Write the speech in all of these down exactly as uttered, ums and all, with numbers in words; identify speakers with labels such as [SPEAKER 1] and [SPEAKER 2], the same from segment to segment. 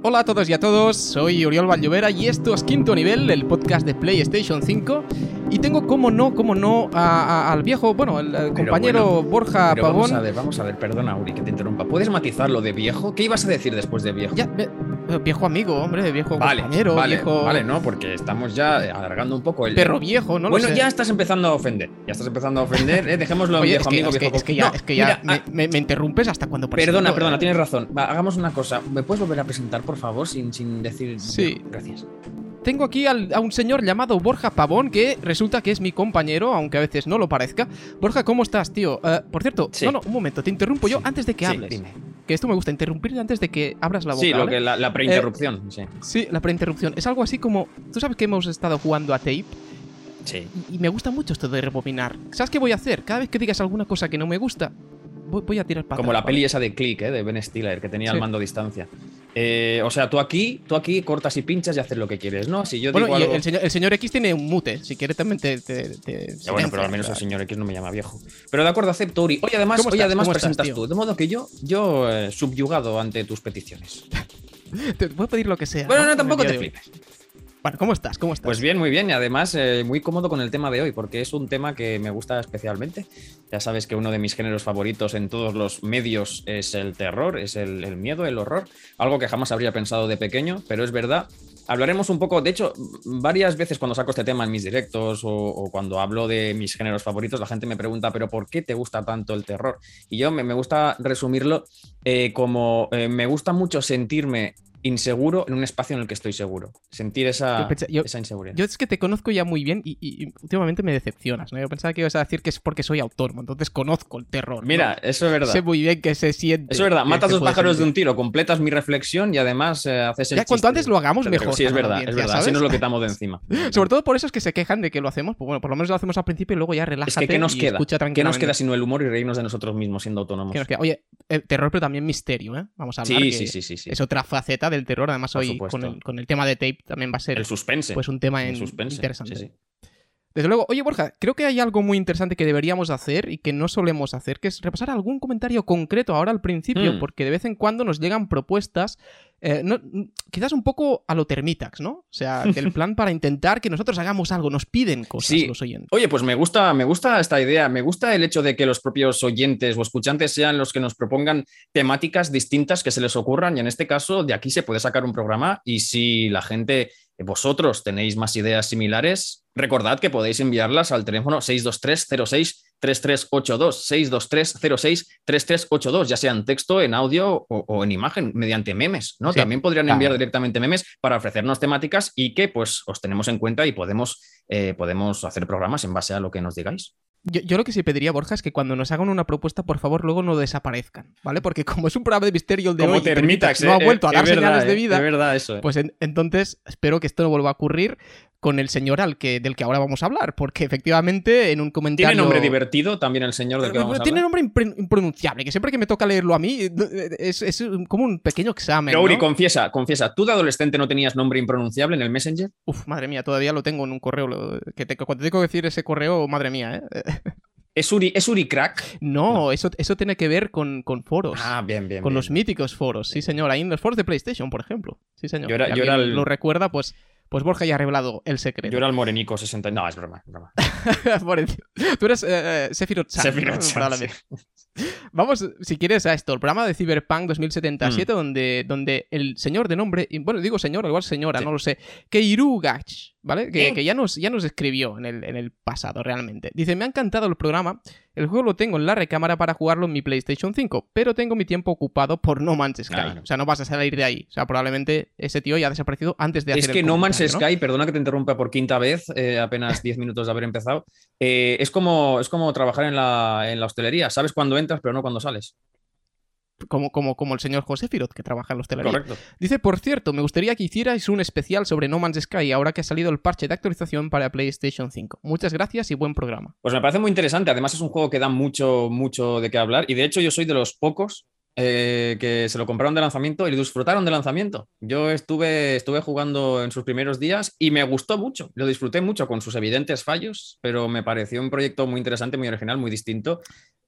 [SPEAKER 1] Hola a todos y a todos, soy Oriol Valllovera y esto es Quinto Nivel, el podcast de PlayStation cinco. Y tengo, como no, como no, a, a, al viejo, bueno, el, el compañero
[SPEAKER 2] bueno,
[SPEAKER 1] Borja
[SPEAKER 2] pero
[SPEAKER 1] Pavón.
[SPEAKER 2] Vamos a ver, vamos a ver, perdona, Uri, que te interrumpa. ¿Puedes matizarlo de viejo? ¿Qué ibas a decir después de viejo?
[SPEAKER 1] Ya, eh, viejo amigo, hombre, viejo
[SPEAKER 2] vale,
[SPEAKER 1] compañero,
[SPEAKER 2] vale,
[SPEAKER 1] viejo...
[SPEAKER 2] Vale, no, porque estamos ya alargando un poco el...
[SPEAKER 1] Perro viejo, no
[SPEAKER 2] Bueno,
[SPEAKER 1] lo sé.
[SPEAKER 2] ya estás empezando a ofender, ya estás empezando a ofender, eh, dejémoslo en
[SPEAKER 1] Oye,
[SPEAKER 2] viejo
[SPEAKER 1] es que,
[SPEAKER 2] amigo,
[SPEAKER 1] es
[SPEAKER 2] viejo...
[SPEAKER 1] que, es que ya,
[SPEAKER 2] no,
[SPEAKER 1] es que ya
[SPEAKER 2] mira,
[SPEAKER 1] me,
[SPEAKER 2] ah,
[SPEAKER 1] me, me interrumpes hasta cuando presento.
[SPEAKER 2] Perdona, perdona,
[SPEAKER 1] eh.
[SPEAKER 2] tienes razón. Va, hagamos una cosa, ¿me puedes volver a presentar, por favor, sin, sin decir...
[SPEAKER 1] Sí.
[SPEAKER 2] Gracias.
[SPEAKER 1] Tengo aquí al, a un señor llamado Borja Pavón, que resulta que es mi compañero, aunque a veces no lo parezca. Borja, ¿cómo estás, tío? Uh, por cierto,
[SPEAKER 2] Sí.
[SPEAKER 1] no, no, un momento, te interrumpo yo
[SPEAKER 2] Sí.
[SPEAKER 1] antes de que
[SPEAKER 2] Sí,
[SPEAKER 1] hables.
[SPEAKER 2] dime.
[SPEAKER 1] Que esto me gusta, interrumpir antes de que abras la boca.
[SPEAKER 2] Sí, lo
[SPEAKER 1] ¿vale?
[SPEAKER 2] que la, la preinterrupción, eh, sí.
[SPEAKER 1] Sí, la preinterrupción. Es algo así como... Tú sabes que hemos estado jugando a Tape
[SPEAKER 2] Sí.
[SPEAKER 1] y, y me gusta mucho esto de rebobinar. ¿Sabes qué voy a hacer? Cada vez que digas alguna cosa que no me gusta, voy, voy a tirar para
[SPEAKER 2] Como
[SPEAKER 1] atrás,
[SPEAKER 2] la
[SPEAKER 1] ¿vale?
[SPEAKER 2] peli esa de Click, ¿eh? De Ben Stiller, que tenía
[SPEAKER 1] Sí.
[SPEAKER 2] el mando a distancia. Eh, o sea, tú aquí, tú aquí cortas y pinchas y haces lo que quieres, ¿no? Si yo
[SPEAKER 1] Bueno,
[SPEAKER 2] digo
[SPEAKER 1] y
[SPEAKER 2] algo...
[SPEAKER 1] el señor, el señor X tiene un mute. Si quiere también te... te, te
[SPEAKER 2] Ya, bueno, pero al menos el señor X no me llama viejo. Pero de acuerdo, acepto, Uri. Oye, además,
[SPEAKER 1] ¿Cómo
[SPEAKER 2] oye,
[SPEAKER 1] estás?
[SPEAKER 2] además
[SPEAKER 1] ¿Cómo estás,
[SPEAKER 2] presentas
[SPEAKER 1] tío?
[SPEAKER 2] tú. De modo que yo, yo eh, subyugado ante tus peticiones.
[SPEAKER 1] Te puedo pedir lo que sea.
[SPEAKER 2] Bueno, no,
[SPEAKER 1] En
[SPEAKER 2] tampoco
[SPEAKER 1] el
[SPEAKER 2] te
[SPEAKER 1] día de hoy.
[SPEAKER 2] flipes.
[SPEAKER 1] Bueno, ¿cómo estás? ¿Cómo estás?
[SPEAKER 2] Pues bien, muy bien. Y además, eh, muy cómodo con el tema de hoy, porque es un tema que me gusta especialmente. Ya sabes que uno de mis géneros favoritos en todos los medios es el terror, es el, el miedo, el horror. Algo que jamás habría pensado de pequeño, pero es verdad. Hablaremos un poco, de hecho, varias veces cuando saco este tema en mis directos o, o cuando hablo de mis géneros favoritos, la gente me pregunta, ¿pero por qué te gusta tanto el terror? Y yo me, me gusta resumirlo eh, como eh, me gusta mucho sentirme inseguro en un espacio en el que estoy seguro. Sentir esa,
[SPEAKER 1] Yo pensé- yo-
[SPEAKER 2] esa inseguridad.
[SPEAKER 1] Yo es que te conozco ya muy bien y, y- y últimamente me decepcionas, ¿no? Yo pensaba que ibas a decir que es porque soy autónomo, entonces conozco el terror.
[SPEAKER 2] Mira,
[SPEAKER 1] ¿no?
[SPEAKER 2] eso es verdad.
[SPEAKER 1] Sé muy bien que se siente.
[SPEAKER 2] Eso es verdad.
[SPEAKER 1] que
[SPEAKER 2] Matas
[SPEAKER 1] se
[SPEAKER 2] dos
[SPEAKER 1] puede
[SPEAKER 2] pájaros de un
[SPEAKER 1] sentir.
[SPEAKER 2] tiro, completas mi reflexión y además eh, haces el
[SPEAKER 1] Ya, cuanto
[SPEAKER 2] chiste.
[SPEAKER 1] antes lo hagamos,
[SPEAKER 2] Pero
[SPEAKER 1] mejor
[SPEAKER 2] Sí, es
[SPEAKER 1] para la
[SPEAKER 2] verdad,
[SPEAKER 1] audiencia,
[SPEAKER 2] es verdad.
[SPEAKER 1] ¿sabes?
[SPEAKER 2] Así nos lo quitamos de encima.
[SPEAKER 1] Sobre todo por eso es que se quejan de que lo hacemos, pues bueno, por lo menos lo hacemos al principio y luego ya
[SPEAKER 2] Es
[SPEAKER 1] relájate
[SPEAKER 2] que ¿qué nos
[SPEAKER 1] y
[SPEAKER 2] queda?
[SPEAKER 1] escucha
[SPEAKER 2] ¿Qué nos
[SPEAKER 1] tranquilamente.
[SPEAKER 2] queda sino el humor y reírnos de nosotros mismos siendo autónomos?
[SPEAKER 1] ¿Qué nos queda? Oye, eh, terror pero también misterio, ¿eh? Vamos a hablar
[SPEAKER 2] Sí,
[SPEAKER 1] que
[SPEAKER 2] sí, sí, sí, sí.
[SPEAKER 1] es otra faceta del terror. Además
[SPEAKER 2] Por
[SPEAKER 1] hoy
[SPEAKER 2] supuesto.
[SPEAKER 1] con el, con el tema de Tape también va a ser
[SPEAKER 2] El suspense.
[SPEAKER 1] pues un tema
[SPEAKER 2] El
[SPEAKER 1] en-
[SPEAKER 2] suspense.
[SPEAKER 1] interesante.
[SPEAKER 2] Sí, sí.
[SPEAKER 1] Desde luego, oye Borja, creo que hay algo muy interesante que deberíamos hacer y que no solemos hacer, que es repasar algún comentario concreto ahora al principio,
[SPEAKER 2] Mm.
[SPEAKER 1] porque de vez en cuando nos llegan propuestas, eh, no- quizás un poco a lo Termitax, ¿no? O sea, del plan para intentar que nosotros hagamos algo, nos piden cosas
[SPEAKER 2] Sí.
[SPEAKER 1] los oyentes.
[SPEAKER 2] Oye, pues me gusta, me gusta esta idea. Me gusta el hecho de que los propios oyentes o escuchantes sean los que nos propongan temáticas distintas que se les ocurran. Y en este caso, de aquí se puede sacar un programa. Y si la gente, vosotros, tenéis más ideas similares, recordad que podéis enviarlas al teléfono seis dos tres cero seis tres tres ocho dos, seis dos tres cero seis tres tres ocho dos, ya sea en texto, en audio o, o en imagen, mediante memes, ¿no?
[SPEAKER 1] Sí,
[SPEAKER 2] También podrían
[SPEAKER 1] claro.
[SPEAKER 2] enviar directamente memes para ofrecernos temáticas y que pues os tenemos en cuenta y podemos, eh, podemos hacer programas en base a lo que nos digáis.
[SPEAKER 1] Yo, yo lo que sí pediría, Borja, es que cuando nos hagan una propuesta, por favor, luego no desaparezcan, ¿vale? Porque como es un programa de misterio el de
[SPEAKER 2] Como
[SPEAKER 1] hoy y
[SPEAKER 2] Termitax,
[SPEAKER 1] no ha
[SPEAKER 2] eh,
[SPEAKER 1] vuelto a
[SPEAKER 2] es
[SPEAKER 1] dar
[SPEAKER 2] verdad,
[SPEAKER 1] señales de
[SPEAKER 2] eh,
[SPEAKER 1] vida,
[SPEAKER 2] Es verdad eso. eh.
[SPEAKER 1] pues en- entonces espero que esto no vuelva a ocurrir con el señor al que, del que ahora vamos a hablar, porque efectivamente en un comentario...
[SPEAKER 2] ¿Tiene nombre divertido también el señor del que vamos a
[SPEAKER 1] Tiene
[SPEAKER 2] hablar?
[SPEAKER 1] nombre impre- impronunciable, que siempre que me toca leerlo a mí es, es como un pequeño examen,
[SPEAKER 2] Pero Uri,
[SPEAKER 1] ¿no?
[SPEAKER 2] confiesa, confiesa, ¿tú de adolescente no tenías nombre impronunciable en el Messenger?
[SPEAKER 1] Uf, madre mía, todavía lo tengo en un correo, lo- que te- cuando tengo que decir ese correo, madre mía, ¿eh?
[SPEAKER 2] ¿Es Uri, es Uri Crack?
[SPEAKER 1] No, eso, eso tiene que ver con, con foros.
[SPEAKER 2] Ah, bien, bien.
[SPEAKER 1] Con
[SPEAKER 2] bien.
[SPEAKER 1] los míticos foros, sí señor, ahí en los foros de PlayStation, por ejemplo. Sí señor.
[SPEAKER 2] Yo era-
[SPEAKER 1] Si
[SPEAKER 2] yo
[SPEAKER 1] alguien
[SPEAKER 2] era el-
[SPEAKER 1] lo recuerda, pues, pues Borja ya ha revelado el secreto.
[SPEAKER 2] Yo era el morenico sesenta. No, es broma, es broma.
[SPEAKER 1] Por encima. Tú eres eh, eh, Sephiroth Sun,
[SPEAKER 2] Sephiroth
[SPEAKER 1] ¿no?
[SPEAKER 2] Sun,
[SPEAKER 1] Probablemente. Vamos, si quieres, a esto, el programa de Cyberpunk dos mil setenta y siete,
[SPEAKER 2] Mm.
[SPEAKER 1] donde, donde el señor de nombre, y bueno, digo señor, igual señora,
[SPEAKER 2] Sí.
[SPEAKER 1] no lo sé, Keiru Gach, ¿vale? Que,
[SPEAKER 2] ¿Qué?
[SPEAKER 1] que ya, nos, ya nos escribió en el, en el pasado, realmente. Dice, me ha encantado el programa, el juego lo tengo en la recámara para jugarlo en mi PlayStation cinco, pero tengo mi tiempo ocupado por No Man's Sky.
[SPEAKER 2] Claro.
[SPEAKER 1] O sea, no vas a salir de ahí. O sea, probablemente ese tío ya ha desaparecido antes de hacer
[SPEAKER 2] Es
[SPEAKER 1] el
[SPEAKER 2] que No Man's
[SPEAKER 1] comentario, ¿no?
[SPEAKER 2] Sky, perdona que te interrumpa por quinta vez, eh, apenas diez minutos de haber empezado, eh, es, como, es como trabajar en la, en la hostelería. Sabes cuándo entras, pero no cuándo sales.
[SPEAKER 1] Como, como, como el señor José Firot, que trabaja en la hostelería.
[SPEAKER 2] Correcto.
[SPEAKER 1] Dice, por cierto, me gustaría que hicierais un especial sobre No Man's Sky ahora que ha salido el parche de actualización para PlayStation cinco. Muchas gracias y buen programa.
[SPEAKER 2] Pues me parece muy interesante. Además, es un juego que da mucho, mucho de qué hablar. Y de hecho, yo soy de los pocos eh, que se lo compraron de lanzamiento y lo disfrutaron de lanzamiento. Yo estuve, estuve jugando en sus primeros días y me gustó mucho. Lo disfruté mucho con sus evidentes fallos, pero me pareció un proyecto muy interesante, muy original, muy distinto.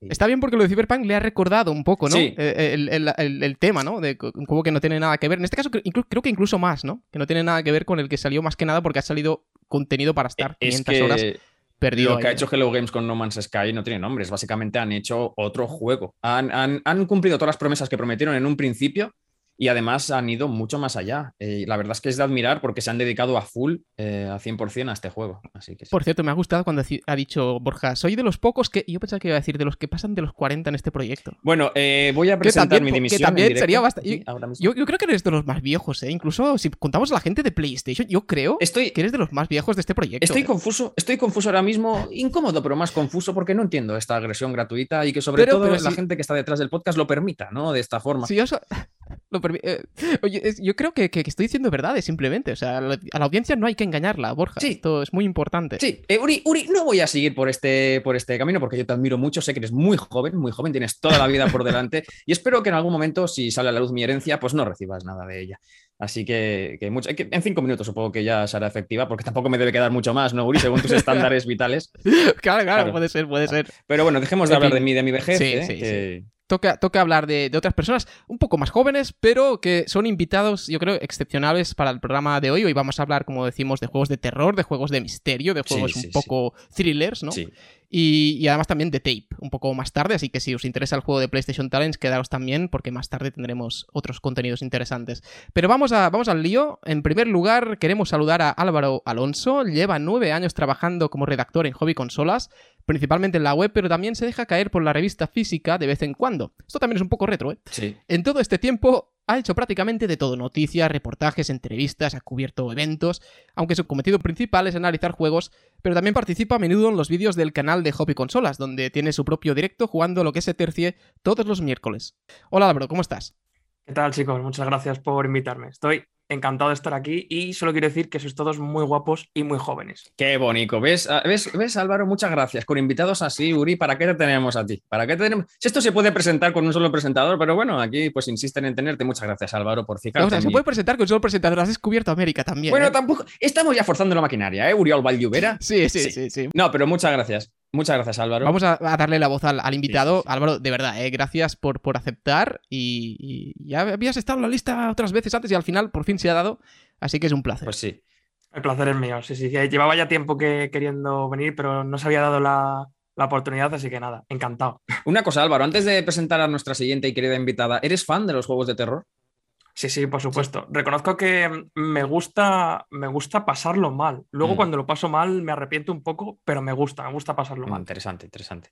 [SPEAKER 1] Está bien porque lo de Cyberpunk le ha recordado un poco, ¿no?
[SPEAKER 2] Sí.
[SPEAKER 1] El, el, el, el tema, ¿no? De como que no tiene nada que ver. En este caso creo, creo que incluso más, ¿no? Que no tiene nada que ver con el que salió más que nada porque ha salido contenido para estar quinientas
[SPEAKER 2] es que
[SPEAKER 1] horas perdido.
[SPEAKER 2] Lo que
[SPEAKER 1] ahí,
[SPEAKER 2] ha hecho Hello Games con No Man's Sky no tiene nombres. Básicamente han hecho otro juego. Han, han, han cumplido todas las promesas que prometieron en un principio y además han ido mucho más allá. Eh, la verdad es que es de admirar porque se han dedicado a full, eh, a cien por ciento a este juego. Así que sí.
[SPEAKER 1] Por cierto, me ha gustado cuando ha dicho Borja, soy de los pocos que... Yo pensaba que iba a decir de los que pasan de los cuarenta en este proyecto.
[SPEAKER 2] Bueno, eh, voy a presentar
[SPEAKER 1] también,
[SPEAKER 2] mi dimisión.
[SPEAKER 1] Que también
[SPEAKER 2] en
[SPEAKER 1] sería bastante...
[SPEAKER 2] Sí,
[SPEAKER 1] yo, yo creo que eres de los más viejos, ¿eh? Incluso si contamos a la gente de PlayStation, yo creo
[SPEAKER 2] estoy,
[SPEAKER 1] que eres de los más viejos de este proyecto.
[SPEAKER 2] Estoy
[SPEAKER 1] ¿eh?
[SPEAKER 2] confuso, estoy confuso ahora mismo, incómodo, pero más confuso porque no entiendo esta agresión gratuita y que sobre
[SPEAKER 1] pero,
[SPEAKER 2] todo
[SPEAKER 1] pero
[SPEAKER 2] la
[SPEAKER 1] si...
[SPEAKER 2] gente que está detrás del podcast lo permita, ¿no? De esta forma.
[SPEAKER 1] Si yo... So... Lo permi... eh, oye, es, yo creo que, que, que estoy diciendo verdades simplemente. O sea, a la, a la audiencia no hay que engañarla, Borja.
[SPEAKER 2] Sí.
[SPEAKER 1] Esto es muy importante.
[SPEAKER 2] Sí, eh, Uri, Uri, no voy a seguir por este, por este camino porque yo te admiro mucho. Sé que eres muy joven, muy joven, tienes toda la vida por delante y espero que en algún momento, si sale a la luz mi herencia, pues no recibas nada de ella. Así que, que, mucho, que en cinco minutos supongo que ya será efectiva porque tampoco me debe quedar mucho más, ¿no, Uri? Según tus estándares vitales.
[SPEAKER 1] Claro, claro, claro, puede ser, puede ser.
[SPEAKER 2] Pero bueno, dejemos de
[SPEAKER 1] en
[SPEAKER 2] hablar
[SPEAKER 1] fin.
[SPEAKER 2] de mí, de mi vejez.
[SPEAKER 1] Sí,
[SPEAKER 2] ¿eh?
[SPEAKER 1] sí,
[SPEAKER 2] que...
[SPEAKER 1] sí. Toca, toca hablar de, de otras personas un poco más jóvenes, pero que son invitados, yo creo, excepcionales para el programa de hoy. Hoy vamos a hablar, como decimos, de juegos de terror, de juegos de misterio, de juegos
[SPEAKER 2] sí, sí,
[SPEAKER 1] un poco
[SPEAKER 2] sí.
[SPEAKER 1] thrillers, ¿no?
[SPEAKER 2] Sí.
[SPEAKER 1] Y, y además también de tape, un poco más tarde, así que si os interesa el juego de PlayStation Talents, quedaros también, porque más tarde tendremos otros contenidos interesantes. Pero vamos, a, vamos al lío. En primer lugar, queremos saludar a Álvaro Alonso. Lleva nueve años trabajando como redactor en Hobby Consolas, principalmente en la web, pero también se deja caer por la revista física de vez en cuando. Esto también es un poco retro, ¿eh?
[SPEAKER 2] Sí.
[SPEAKER 1] En todo este tiempo ha hecho prácticamente de todo, noticias, reportajes, entrevistas, ha cubierto eventos, aunque su cometido principal es analizar juegos, pero también participa a menudo en los vídeos del canal de Hobby Consolas, donde tiene su propio directo jugando lo que se tercie todos los miércoles. Hola Álvaro, ¿cómo estás?
[SPEAKER 3] ¿Qué tal, chicos? Muchas gracias por invitarme. Estoy encantado de estar aquí y solo quiero decir que sois todos muy guapos y muy jóvenes.
[SPEAKER 2] Qué bonito. ¿Ves, ¿Ves, ¿Ves, Álvaro? Muchas gracias. Con invitados así, Uri, ¿para qué te tenemos a ti? ¿Para qué te tenemos? Si esto se puede presentar con un solo presentador, pero bueno, aquí pues insisten en tenerte. Muchas gracias, Álvaro, por fijarte.
[SPEAKER 1] O sea, se puede presentar con un solo presentador. Has descubierto América también.
[SPEAKER 2] Bueno,
[SPEAKER 1] ¿eh?
[SPEAKER 2] tampoco. Estamos ya forzando la maquinaria, ¿eh? Uriol Vallluvera.
[SPEAKER 1] Sí, sí, sí, sí, sí.
[SPEAKER 2] No, pero muchas gracias. Muchas gracias, Álvaro.
[SPEAKER 1] Vamos a, a darle la voz al, al invitado.
[SPEAKER 2] Sí, sí, sí.
[SPEAKER 1] Álvaro, de verdad, eh, gracias por, por aceptar. Y, y ya habías estado en la lista otras veces antes y al final por fin se ha dado. Así que es un placer.
[SPEAKER 2] Pues sí.
[SPEAKER 3] El placer es mío. Sí, sí. Llevaba ya tiempo que queriendo venir, pero no se había dado la, la oportunidad, así que nada, encantado.
[SPEAKER 2] Una cosa, Álvaro, antes de presentar a nuestra siguiente y querida invitada, ¿eres fan de los juegos de terror?
[SPEAKER 3] Sí, sí, por supuesto. Sí. Reconozco que me gusta, me gusta pasarlo mal. Luego, mm. cuando lo paso mal, me arrepiento un poco, pero me gusta, me gusta pasarlo mm, mal.
[SPEAKER 2] Interesante, interesante.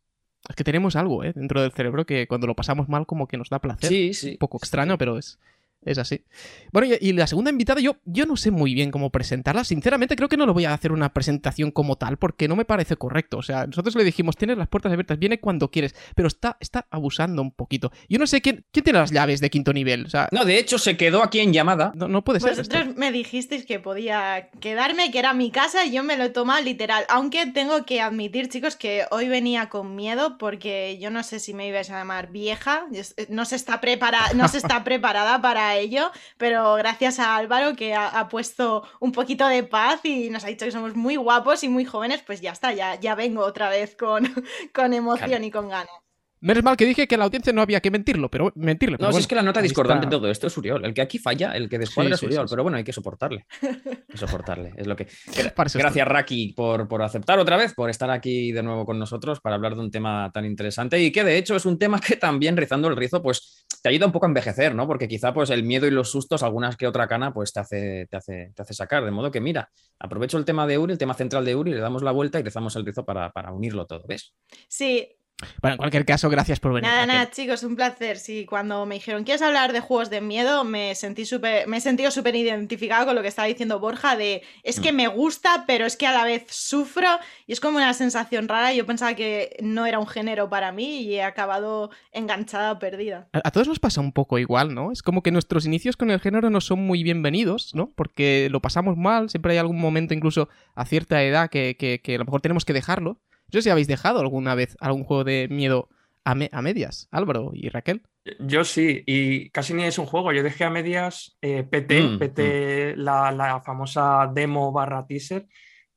[SPEAKER 1] Es que tenemos algo, ¿eh? Dentro del cerebro que cuando lo pasamos mal como que nos da placer.
[SPEAKER 2] Sí, sí.
[SPEAKER 1] Un poco extraño,
[SPEAKER 2] sí.
[SPEAKER 1] pero es... Es así. Bueno, y, y la segunda invitada, yo, yo no sé muy bien cómo presentarla. Sinceramente, creo que no le voy a hacer una presentación como tal, porque no me parece correcto. O sea, nosotros le dijimos, tienes las puertas abiertas, viene cuando quieres, pero está, está abusando un poquito. Yo no sé quién, quién tiene las llaves de quinto nivel. O sea,
[SPEAKER 2] no, de hecho, se quedó aquí en llamada.
[SPEAKER 1] No, no puede ser.
[SPEAKER 4] Vosotros
[SPEAKER 1] esto.
[SPEAKER 4] me dijisteis que podía quedarme, que era mi casa, y yo me lo he tomado literal. Aunque tengo que admitir, chicos, que hoy venía con miedo, porque yo no sé si me ibais a llamar vieja. No se está, prepara- no se está preparada para ello, pero Pero gracias a Álvaro, que ha, ha puesto un poquito de paz y nos ha dicho que somos muy guapos y muy jóvenes, pues ya está, ya, ya vengo otra vez con, con emoción claro. y con ganas.
[SPEAKER 1] Menos mal que dije que a la audiencia no había que mentirlo, pero mentirle. Pero
[SPEAKER 2] no,
[SPEAKER 1] bueno,
[SPEAKER 2] si es que la nota discordante de todo esto es Uriol. El que aquí falla, el que descuadra sí, es Uriol. Sí, sí, pero bueno, hay que soportarle. Hay que soportarle. Es lo que. Gracias, Raki, por, por aceptar otra vez, por estar aquí de nuevo con nosotros para hablar de un tema tan interesante y que de hecho es un tema que también, rizando el rizo, pues te ayuda un poco a envejecer, ¿no? Porque quizá pues el miedo y los sustos, algunas que otra cana, pues te hace, te hace, te hace sacar. De modo que, mira, aprovecho el tema de Uri, el tema central de Uri, le damos la vuelta y rizamos el rizo para, para unirlo todo, ¿ves?
[SPEAKER 4] Sí.
[SPEAKER 1] Bueno, en cualquier caso, gracias por venir.
[SPEAKER 4] Nada,
[SPEAKER 1] Raquel.
[SPEAKER 4] nada, chicos, un placer. Sí, cuando me dijeron, ¿quieres hablar de juegos de miedo? Me sentí súper, me he sentido súper identificado con lo que estaba diciendo Borja de, es que me gusta, pero es que a la vez sufro y es como una sensación rara. Yo pensaba que no era un género para mí y he acabado enganchada, perdida.
[SPEAKER 1] A, a todos nos pasa un poco igual, ¿no? Es como que nuestros inicios con el género no son muy bienvenidos, ¿no? Porque lo pasamos mal, siempre hay algún momento incluso a cierta edad que, que, que a lo mejor tenemos que dejarlo. No sé si habéis dejado alguna vez algún juego de miedo a, me a medias, Álvaro y Raquel.
[SPEAKER 3] Yo sí, y casi ni es un juego. Yo dejé a medias eh, P T, mm, P T mm. La, la famosa demo barra teaser,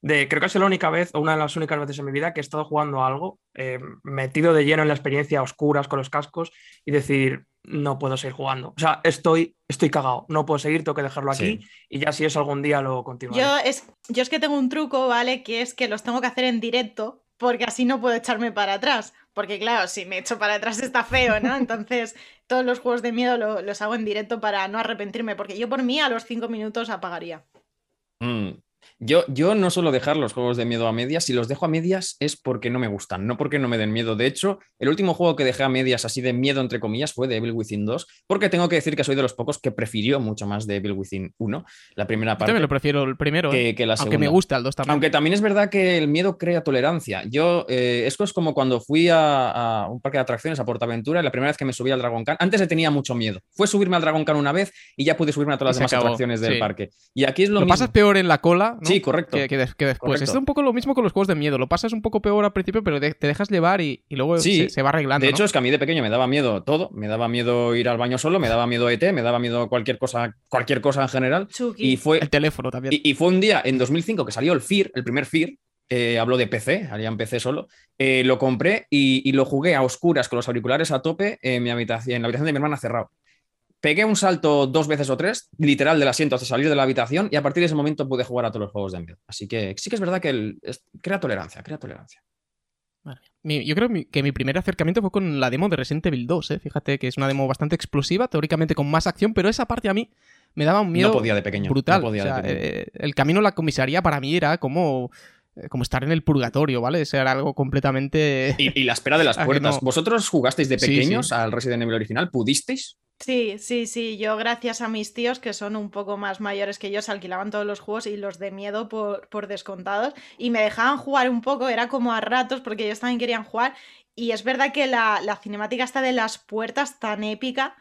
[SPEAKER 3] de, creo que es la única vez, o una de las únicas veces en mi vida que he estado jugando a algo, eh, metido de lleno en la experiencia a oscuras con los cascos y decir, no puedo seguir jugando. O sea, estoy, estoy cagado, no puedo seguir, tengo que dejarlo aquí
[SPEAKER 2] Sí.
[SPEAKER 3] y ya si eso algún día lo continuaré.
[SPEAKER 4] Yo es, yo es que tengo un truco, ¿vale? Que es que los tengo que hacer en directo porque así no puedo echarme para atrás. Porque claro, si me echo para atrás está feo, ¿no? Entonces todos los juegos de miedo lo, los hago en directo para no arrepentirme, porque yo por mí a los cinco minutos apagaría.
[SPEAKER 2] Mm. Yo, yo no suelo dejar los juegos de miedo a medias. Si los dejo a medias es porque no me gustan, no porque no me den miedo. De hecho, el último juego que dejé a medias así de miedo, entre comillas, fue de Evil Within dos, porque tengo que decir que soy de los pocos que prefirió mucho más de Evil Within uno, la primera
[SPEAKER 1] Yo
[SPEAKER 2] parte,
[SPEAKER 1] también lo prefiero el primero,
[SPEAKER 2] que,
[SPEAKER 1] ¿eh?
[SPEAKER 2] que la
[SPEAKER 1] Aunque me
[SPEAKER 2] segunda.
[SPEAKER 1] gusta el dos también.
[SPEAKER 2] Aunque también es verdad que el miedo crea tolerancia. Yo, eh, esto es como cuando fui a, a un parque de atracciones, a PortAventura, y la primera vez que me subí al Dragon Khan, antes le tenía mucho miedo. Fue subirme al Dragon Khan una vez y ya pude subirme a todas
[SPEAKER 1] Y
[SPEAKER 2] las
[SPEAKER 1] se
[SPEAKER 2] demás
[SPEAKER 1] acabó,
[SPEAKER 2] atracciones del
[SPEAKER 1] sí.
[SPEAKER 2] parque. Y aquí es lo,
[SPEAKER 1] Lo
[SPEAKER 2] mismo.
[SPEAKER 1] pasas peor en la cola, ¿no?
[SPEAKER 2] Sí, correcto.
[SPEAKER 1] Que, que, de- que después.
[SPEAKER 2] Correcto.
[SPEAKER 1] Es un poco lo mismo con los juegos de miedo. Lo pasas un poco peor al principio, pero de- te dejas llevar y, y luego
[SPEAKER 2] Sí,
[SPEAKER 1] se, se va arreglando.
[SPEAKER 2] de hecho,
[SPEAKER 1] ¿no?
[SPEAKER 2] es que a mí de pequeño me daba miedo todo. Me daba miedo ir al baño solo, me daba miedo E T, me daba miedo cualquier cosa, cualquier cosa en general.
[SPEAKER 4] Chucky.
[SPEAKER 2] Y fue,
[SPEAKER 1] El teléfono también.
[SPEAKER 2] y, y fue un día en dos mil cinco que salió el Fear, el primer Fear. Eh, hablo de P C, haría en P C solo. Eh, lo compré y, y lo jugué a oscuras con los auriculares a tope en mi habitación, en la habitación de mi hermana cerrado. Pegué un salto dos veces o tres, literal del asiento hasta salir de la habitación, y a partir de ese momento pude jugar a todos los juegos de miedo. Así que sí que es verdad que el, es, crea tolerancia, crea tolerancia.
[SPEAKER 1] Madre mía. Mi- yo creo mi- que mi primer acercamiento fue con la demo de Resident Evil dos, ¿eh? Fíjate que es una demo bastante explosiva, teóricamente con más acción, pero esa parte a mí me daba un miedo
[SPEAKER 2] No podía de pequeño,
[SPEAKER 1] brutal.
[SPEAKER 2] no podía
[SPEAKER 1] O sea,
[SPEAKER 2] de pequeño.
[SPEAKER 1] eh, el camino a la comisaría para mí era como, eh, como estar en el purgatorio, ¿vale? Eso era algo completamente...
[SPEAKER 2] Y, y la espera de las
[SPEAKER 1] Ah, que
[SPEAKER 2] puertas.
[SPEAKER 1] no.
[SPEAKER 2] ¿Vosotros jugasteis de
[SPEAKER 1] Sí,
[SPEAKER 2] pequeños
[SPEAKER 1] sí.
[SPEAKER 2] al Resident Evil original? ¿Pudisteis?
[SPEAKER 4] Sí, sí, sí. Yo, gracias a mis tíos, que son un poco más mayores que yo, se alquilaban todos los juegos y los de miedo por, por descontados. Y me dejaban jugar un poco, era como a ratos, porque ellos también querían jugar. Y es verdad que la, la cinemática esta de las puertas tan épica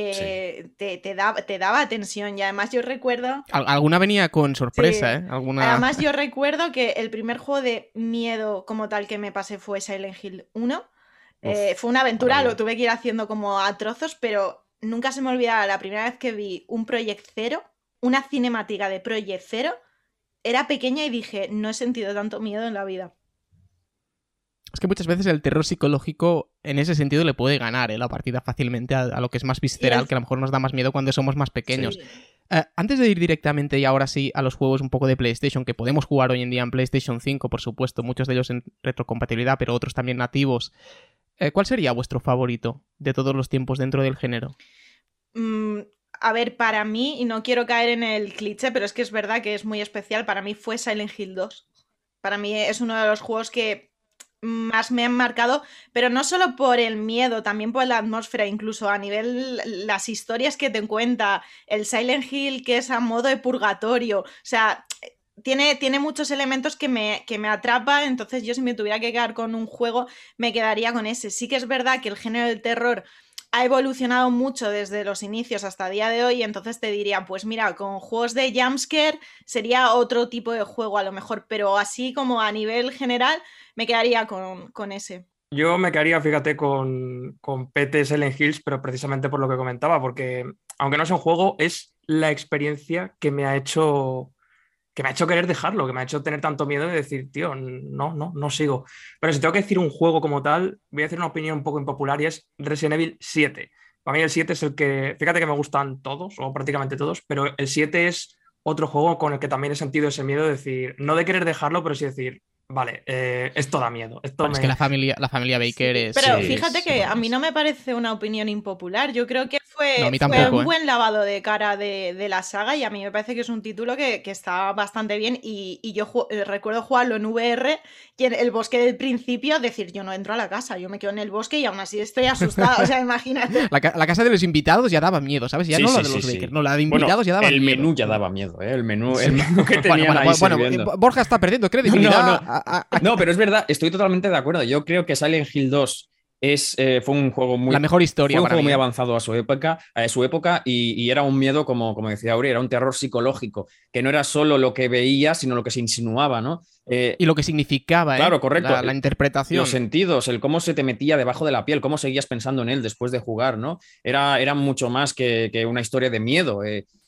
[SPEAKER 4] eh, te, te, da- te daba tensión. Y además yo recuerdo.
[SPEAKER 1] Al- Alguna venía con sorpresa,
[SPEAKER 4] Sí.
[SPEAKER 1] ¿eh? Alguna...
[SPEAKER 4] Además, yo recuerdo que el primer juego de miedo como tal que me pasé fue Silent Hill uno. Eh,
[SPEAKER 2] Uf,
[SPEAKER 4] fue una aventura,
[SPEAKER 2] maravilla.
[SPEAKER 4] lo tuve que ir haciendo como a trozos, pero nunca se me olvidará la primera vez que vi un Project Zero, una cinemática de Project Zero. Era pequeña y dije, no he sentido tanto miedo en la vida.
[SPEAKER 1] Es que muchas veces el terror psicológico en ese sentido le puede ganar, ¿eh? La partida fácilmente a, a lo que es más visceral,
[SPEAKER 4] Y el-
[SPEAKER 1] que a lo mejor nos da más miedo cuando somos más pequeños.
[SPEAKER 4] Sí.
[SPEAKER 1] Eh, antes de ir directamente y ahora sí a los juegos un poco de PlayStation, que podemos jugar hoy en día en PlayStation cinco, por supuesto, muchos de ellos en retrocompatibilidad, pero otros también nativos, eh, ¿cuál sería vuestro favorito de todos los tiempos dentro del género?
[SPEAKER 4] Mm, a ver, para mí, y no quiero caer en el cliché, pero es que es verdad que es muy especial, para mí fue Silent Hill dos. Para mí es uno de los juegos que más me han marcado, pero no solo por el miedo, también por la atmósfera, incluso a nivel las historias que te cuenta, el Silent Hill que es a modo de purgatorio, o sea, tiene, tiene muchos elementos que me, que me atrapa, entonces yo si me tuviera que quedar con un juego me quedaría con ese. Sí que es verdad que el género del terror ha evolucionado mucho desde los inicios hasta el día de hoy, entonces te diría, pues mira, con juegos de jumpscare sería otro tipo de juego a lo mejor, pero así como a nivel general me quedaría con, con ese.
[SPEAKER 3] Yo me quedaría, fíjate, con, con P T Silent Hills, pero precisamente por lo que comentaba, porque aunque no sea un juego, es la experiencia que me ha hecho que me ha hecho querer dejarlo, que me ha hecho tener tanto miedo de decir, tío, no, no, no sigo. Pero si tengo que decir un juego como tal, voy a decir una opinión un poco impopular y es Resident Evil siete. Para mí el siete es el que, fíjate que me gustan todos, o prácticamente todos, pero el siete es otro juego con el que también he sentido ese miedo de decir, no de querer dejarlo, pero sí decir, vale, eh, esto da miedo. Esto
[SPEAKER 1] Bueno,
[SPEAKER 3] me...
[SPEAKER 1] Es que la familia, la familia Baker
[SPEAKER 4] Sí,
[SPEAKER 1] es...
[SPEAKER 4] pero
[SPEAKER 2] sí,
[SPEAKER 4] fíjate
[SPEAKER 2] es
[SPEAKER 4] que a mí
[SPEAKER 2] enorme.
[SPEAKER 4] no me parece una opinión impopular. Yo creo que fue,
[SPEAKER 1] No, a mí
[SPEAKER 4] fue
[SPEAKER 1] tampoco,
[SPEAKER 4] un
[SPEAKER 1] ¿eh?
[SPEAKER 4] buen lavado de cara de, de la saga y a mí me parece que es un título que, que está bastante bien y, y yo ju- eh, recuerdo jugarlo en V R y en el bosque del principio decir yo no entro a la casa, yo me quedo en el bosque y aún así estoy asustada. O sea, imagínate.
[SPEAKER 1] La, ca- la casa de los invitados ya daba miedo, ¿sabes? Ya
[SPEAKER 2] Sí,
[SPEAKER 1] no la
[SPEAKER 2] sí,
[SPEAKER 1] de los
[SPEAKER 2] sí,
[SPEAKER 1] Baker,
[SPEAKER 2] sí.
[SPEAKER 1] no, la de
[SPEAKER 2] Bueno,
[SPEAKER 1] invitados ya daba
[SPEAKER 2] el
[SPEAKER 1] miedo.
[SPEAKER 2] menú ya daba miedo, ¿eh? El menú,
[SPEAKER 1] Sí.
[SPEAKER 2] el menú que
[SPEAKER 1] Bueno,
[SPEAKER 2] tenían
[SPEAKER 1] bueno,
[SPEAKER 2] ahí
[SPEAKER 1] bueno,
[SPEAKER 2] sirviendo.
[SPEAKER 1] eh, Borja está perdiendo credibilidad.
[SPEAKER 2] No, no.
[SPEAKER 1] a- a- a-
[SPEAKER 2] No, pero es verdad, estoy totalmente de acuerdo. Yo creo que Silent Hill dos es, eh, fue un juego muy,
[SPEAKER 1] La mejor historia
[SPEAKER 2] fue un
[SPEAKER 1] para
[SPEAKER 2] juego
[SPEAKER 1] mí,
[SPEAKER 2] muy
[SPEAKER 1] ¿eh?
[SPEAKER 2] avanzado a su época, a su época y, y era un miedo, como, como decía Auri, era un terror psicológico, que no era solo lo que veía, sino lo que se insinuaba, ¿no? Eh,
[SPEAKER 1] Y lo que significaba, ¿eh?
[SPEAKER 2] Claro, correcto.
[SPEAKER 1] La, la interpretación.
[SPEAKER 2] Los sentidos, el cómo se te metía debajo de la piel, cómo seguías pensando en él después de jugar, ¿no? Era, era mucho más que, que una historia de miedo. eh.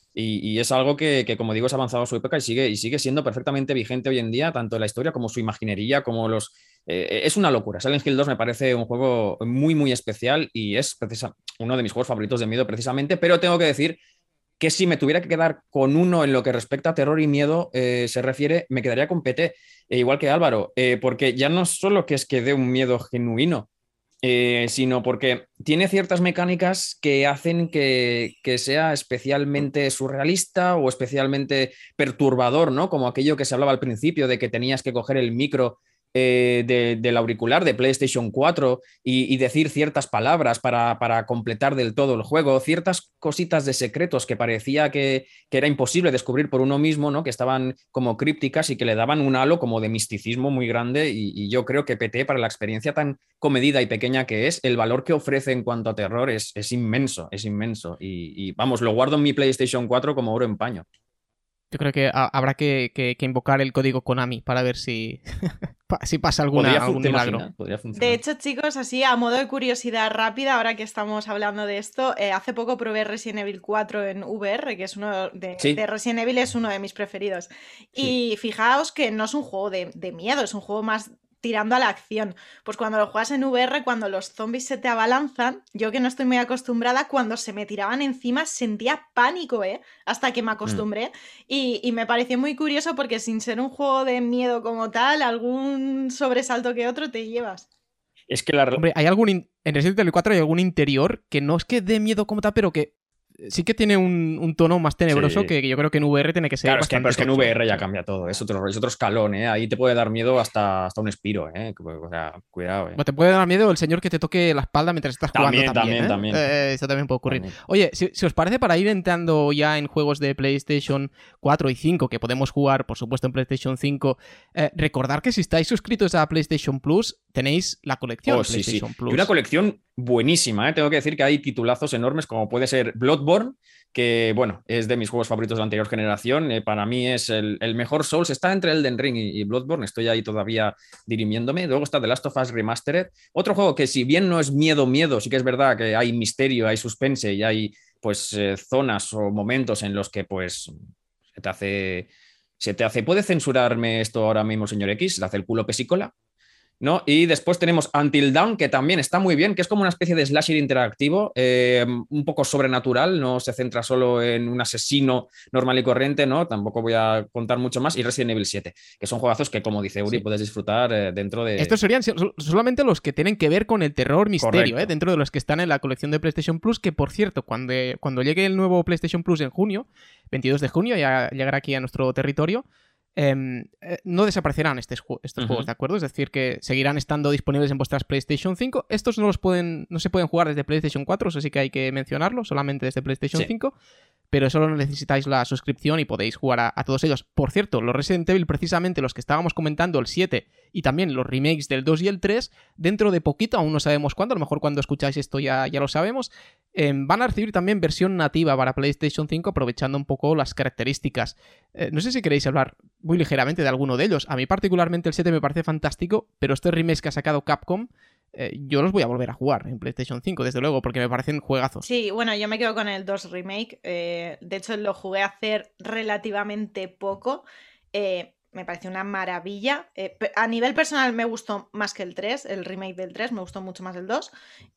[SPEAKER 2] Y, y es algo que, que, como digo, es avanzado a su época y sigue, y sigue siendo perfectamente vigente hoy en día, tanto la historia como su imaginería, como los... Eh, es una locura. Silent Hill dos me parece un juego muy, muy especial y es precisa, uno de mis juegos favoritos de miedo precisamente, pero tengo que decir que si me tuviera que quedar con uno en lo que respecta a terror y miedo eh, se refiere, me quedaría con P T, eh, igual que Álvaro, eh, porque ya no solo que es que dé un miedo genuino, eh, sino porque tiene ciertas mecánicas que hacen que, que sea especialmente surrealista o especialmente perturbador, ¿no? Como aquello que se hablaba al principio de que tenías que coger el micro eh, de, del auricular de PlayStation cuatro y, y decir ciertas palabras para, para, completar del todo el juego, ciertas cositas de secretos que parecía que, que era imposible descubrir por uno mismo, ¿no? Que estaban como crípticas y que le daban un halo como de misticismo muy grande y, y yo creo que P T, para la experiencia tan comedida y pequeña que es, el valor que ofrece en cuanto a terror es, es inmenso, es inmenso y, y vamos, lo guardo en mi PlayStation cuatro como oro en paño.
[SPEAKER 1] Yo creo que a, habrá que, que, que invocar el código Konami para ver si, si pasa alguna, algún milagro.
[SPEAKER 4] De hecho, chicos, así a modo de curiosidad rápida, ahora que estamos hablando de esto, eh, hace poco probé Resident Evil cuatro en V R, que es uno de,
[SPEAKER 2] sí.
[SPEAKER 4] de Resident Evil, es uno de mis preferidos.
[SPEAKER 2] Sí.
[SPEAKER 4] Y fijaos que no es un juego de, de miedo, es un juego más tirando a la acción. Pues cuando lo juegas en V R, cuando los zombies se te abalanzan, yo que no estoy muy acostumbrada, cuando se me tiraban encima sentía pánico, ¿eh? Hasta que me acostumbré. Mm. Y, y me pareció muy curioso porque sin ser un juego de miedo como tal, algún sobresalto que otro te llevas.
[SPEAKER 2] Es que la...
[SPEAKER 1] Hombre, hay algún... In... En Resident Evil cuatro hay algún interior que no es que dé miedo como tal, pero que sí que tiene un, un tono más tenebroso sí. que yo creo que en V R tiene que ser.
[SPEAKER 2] Claro, es que, pero es que en V R ya cambia todo, es otro, es otro escalón, ¿eh? Ahí te puede dar miedo hasta, hasta un espiro, ¿eh? O sea, cuidado, ¿eh?
[SPEAKER 1] O te puede dar miedo el señor que te toque la espalda mientras estás
[SPEAKER 2] también,
[SPEAKER 1] jugando también,
[SPEAKER 2] también,
[SPEAKER 1] ¿eh?
[SPEAKER 2] también.
[SPEAKER 1] Eh, eso también puede ocurrir.
[SPEAKER 2] También.
[SPEAKER 1] Oye, si, si os parece, para ir entrando ya en juegos de PlayStation cuatro y cinco, que podemos jugar, por supuesto, en PlayStation cinco, eh, recordar que si estáis suscritos a PlayStation Plus, tenéis la colección
[SPEAKER 2] oh, sí,
[SPEAKER 1] PlayStation
[SPEAKER 2] sí.
[SPEAKER 1] Plus.
[SPEAKER 2] Y una colección buenísima, ¿eh? Tengo que decir que hay titulazos enormes, como puede ser Bloodborne, que, bueno, es de mis juegos favoritos de la anterior generación. Eh, para mí es el, el mejor Souls. Está entre Elden Ring y, y Bloodborne. Estoy ahí todavía dirimiéndome. Luego está The Last of Us Remastered. Otro juego que, si bien no es miedo, miedo, sí que es verdad que hay misterio, hay suspense y hay, pues, eh, zonas o momentos en los que, pues, se te hace... Se te hace... ¿Puede censurarme esto ahora mismo, señor X? ¿Le hace el culo pesicola? ¿No? Y después tenemos Until Dawn, que también está muy bien, que es como una especie de slasher interactivo, eh, un poco sobrenatural, no se centra solo en un asesino normal y corriente, ¿no? Tampoco voy a contar mucho más. Y Resident Evil siete, que son juegazos que, como dice Uri, sí. puedes disfrutar eh, dentro de...
[SPEAKER 1] Estos serían solamente los que tienen que ver con el terror misterio, ¿eh? Dentro de los que están en la colección de PlayStation Plus, que, por cierto, cuando, cuando llegue el nuevo PlayStation Plus en junio, veintidós de junio, ya llegará aquí a nuestro territorio, Eh, eh, no desaparecerán estos, estos uh-huh. juegos, ¿de acuerdo? Es decir, que seguirán estando disponibles en vuestras PlayStation cinco. Estos no los pueden, no se pueden jugar desde PlayStation cuatro, eso sí que hay que mencionarlo, solamente desde PlayStation sí. cinco, pero solo necesitáis la suscripción y podéis jugar a, a todos ellos. Por cierto, los Resident Evil, precisamente los que estábamos comentando, el siete y también los remakes del dos y el tres, dentro de poquito, aún no sabemos cuándo, a lo mejor cuando escucháis esto ya, ya lo sabemos, eh, van a recibir también versión nativa para PlayStation cinco, aprovechando un poco las características. Eh, no sé si queréis hablar muy ligeramente de alguno de ellos. A mí particularmente el siete me parece fantástico, pero estos remakes que ha sacado Capcom, eh, yo los voy a volver a jugar en PlayStation cinco, desde luego, porque me parecen juegazos.
[SPEAKER 4] Sí, bueno, yo me quedo con el dos remake. Eh, de hecho, lo jugué hace relativamente poco. Eh, me pareció una maravilla. Eh, a nivel personal me gustó más que el tres, el remake del tres, me gustó mucho más el dos.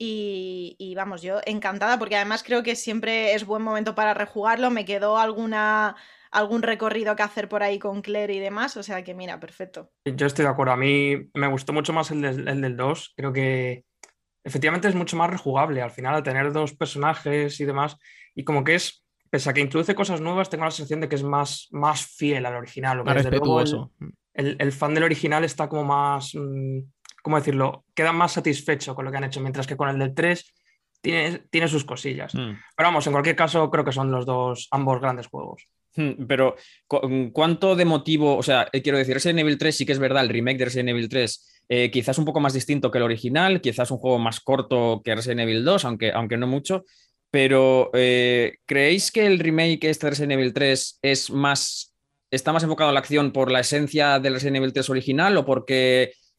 [SPEAKER 4] Y, y vamos, yo encantada, porque además creo que siempre es buen momento para rejugarlo. Me quedó alguna... algún recorrido que hacer por ahí con Claire y demás, o sea que mira, perfecto.
[SPEAKER 3] Yo estoy de acuerdo, a mí me gustó mucho más el, de, el del dos, creo que efectivamente es mucho más rejugable, al final al tener dos personajes y demás, y como que es, pese a que introduce cosas nuevas, tengo la sensación de que es más, más fiel al original, lo que
[SPEAKER 1] más
[SPEAKER 3] desde
[SPEAKER 1] respetuoso.
[SPEAKER 3] Luego el, el, el fan del original está como más, ¿cómo decirlo? Queda más satisfecho con lo que han hecho, mientras que con el del tres tiene, tiene sus cosillas. Mm. Pero vamos, en cualquier caso creo que son los dos, ambos grandes juegos.
[SPEAKER 2] Pero, ¿cuánto de motivo? O sea, quiero decir, Resident Evil tres sí que es verdad, el remake de Resident Evil tres eh, quizás un poco más distinto que el original, quizás un juego más corto que Resident Evil dos, aunque, aunque no mucho, pero eh, ¿creéis que el remake este de Resident Evil tres es más, está más enfocado a la acción por la esencia del Resident Evil tres original o porque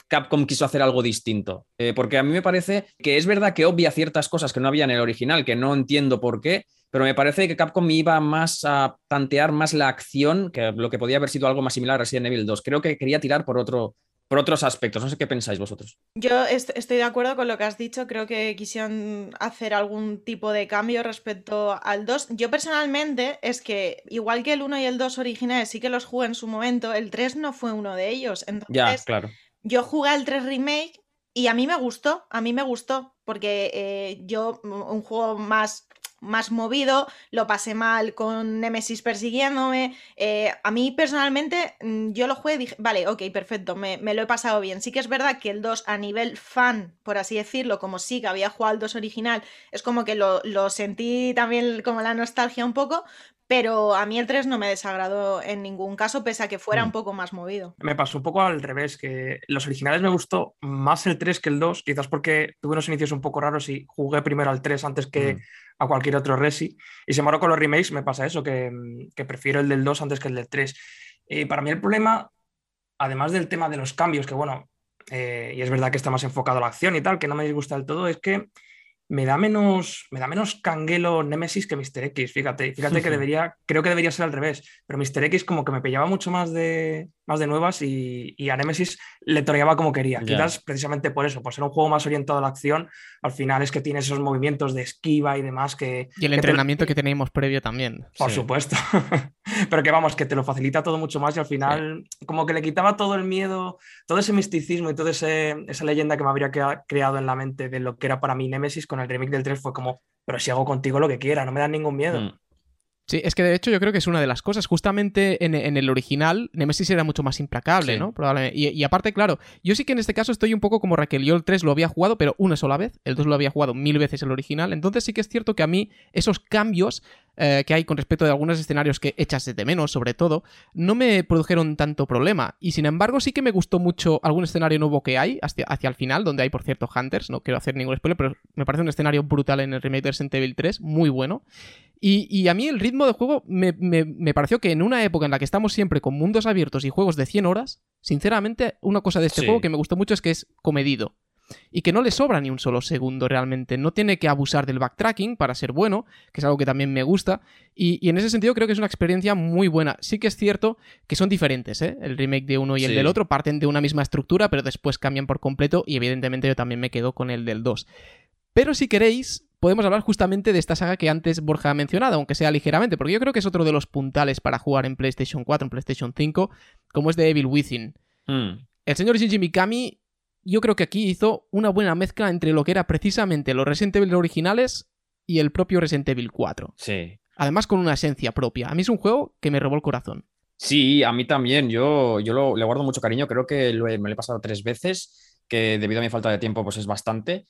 [SPEAKER 2] Capcom quiso hacer algo distinto. Eh, porque a mí me parece que es verdad que obvia ciertas cosas que no había en el original, que no entiendo por qué, pero me parece que Capcom iba más a tantear más la acción que lo que podía haber sido algo más similar a Resident Evil dos. Creo que quería tirar por otro... por otros aspectos. No sé qué pensáis vosotros.
[SPEAKER 4] Yo est estoy de acuerdo con lo que has dicho. Creo que quisieron hacer algún tipo de cambio respecto al dos. Yo personalmente es que, igual que el uno y el dos originales sí que los jugué en su momento, el tres no fue uno de ellos. Entonces,
[SPEAKER 2] ya, claro.
[SPEAKER 4] Yo jugué al tres Remake y a mí me gustó, a mí me gustó, porque eh, yo, un juego más... más movido, lo pasé mal con Nemesis persiguiéndome. Eh, a mí personalmente, yo lo jugué y dije, vale, ok, perfecto, me, me lo he pasado bien. Sí que es verdad que el dos a nivel fan, por así decirlo, como sí que había jugado al dos original, es como que lo, lo sentí también como la nostalgia un poco, pero a mí el tres no me desagradó en ningún caso, pese a que fuera mm. un poco más movido.
[SPEAKER 3] Me pasó un poco al revés, que los originales me gustó más el tres que el dos, quizás porque tuve unos inicios un poco raros y jugué primero al tres antes que... Mm. a cualquier otro Resi. Y sin embargo con los remakes me pasa eso, que, que prefiero el del dos antes que el del tres. Eh, para mí el problema, además del tema de los cambios, que bueno, eh, y es verdad que está más enfocado a la acción y tal, que no me disgusta del todo, es que me da menos, me da menos canguelo Nemesis que míster X, fíjate. Fíjate que debería, creo que debería ser al revés, pero míster X como que me pillaba mucho más de, más de nuevas y, y a Nemesis le toreaba como quería. Yeah. Quizás precisamente por eso, por ser un juego más orientado a la acción, al final es que tiene esos movimientos de esquiva y demás que...
[SPEAKER 1] Y el
[SPEAKER 3] que
[SPEAKER 1] entrenamiento
[SPEAKER 3] te...
[SPEAKER 1] que teníamos previo también.
[SPEAKER 3] Por
[SPEAKER 1] sí.
[SPEAKER 3] supuesto. Pero que vamos, que te lo facilita todo mucho más y al final sí. como que le quitaba todo el miedo, todo ese misticismo y toda esa leyenda que me habría creado en la mente de lo que era para mí Nemesis. Con el remake del tres fue como, pero si hago contigo lo que quiera, no me da ningún miedo. Mm.
[SPEAKER 1] Sí, es que de hecho yo creo que es una de las cosas. Justamente en, en el original, Nemesis era mucho más implacable, sí. ¿no? Probablemente. Y, y aparte, claro, yo sí que en este caso estoy un poco como Raquel. Yo el tres lo había jugado, pero una sola vez. El dos lo había jugado mil veces el original. Entonces sí que es cierto que a mí esos cambios eh, que hay con respecto de algunos escenarios que echas de menos, sobre todo, no me produjeron tanto problema. Y sin embargo sí que me gustó mucho algún escenario nuevo que hay hacia, hacia el final, donde hay, por cierto, Hunters. No quiero hacer ningún spoiler, pero me parece un escenario brutal en el remake de Resident Evil tres. Muy bueno. Y, y a mí el ritmo de juego me, me, me pareció que en una época en la que estamos siempre con mundos abiertos y juegos de cien horas, sinceramente, una cosa de este sí. juego que me gustó mucho es que es comedido. Y que no le sobra ni un solo segundo realmente. No tiene que abusar del backtracking para ser bueno, que es algo que también me gusta. Y, y en ese sentido creo que es una experiencia muy buena. Sí que es cierto que son diferentes, ¿eh? El remake de uno y sí. el del otro parten de una misma estructura, pero después cambian por completo y evidentemente yo también me quedo con el del dos. Pero si queréis, podemos hablar justamente de esta saga que antes Borja ha mencionado, aunque sea ligeramente, porque yo creo que es otro de los puntales para jugar en PlayStation cuatro, en PlayStation cinco, como es The Evil Within. Mm. El señor Shinji Mikami, yo creo que aquí hizo una buena mezcla entre lo que era precisamente los Resident Evil originales y el propio Resident Evil cuatro.
[SPEAKER 2] Sí.
[SPEAKER 1] Además con una esencia propia. A mí es un juego que me robó el corazón.
[SPEAKER 2] Sí, a mí también. Yo, yo lo, le guardo mucho cariño. Creo que lo he, me lo he pasado tres veces, que debido a mi falta de tiempo pues es bastante.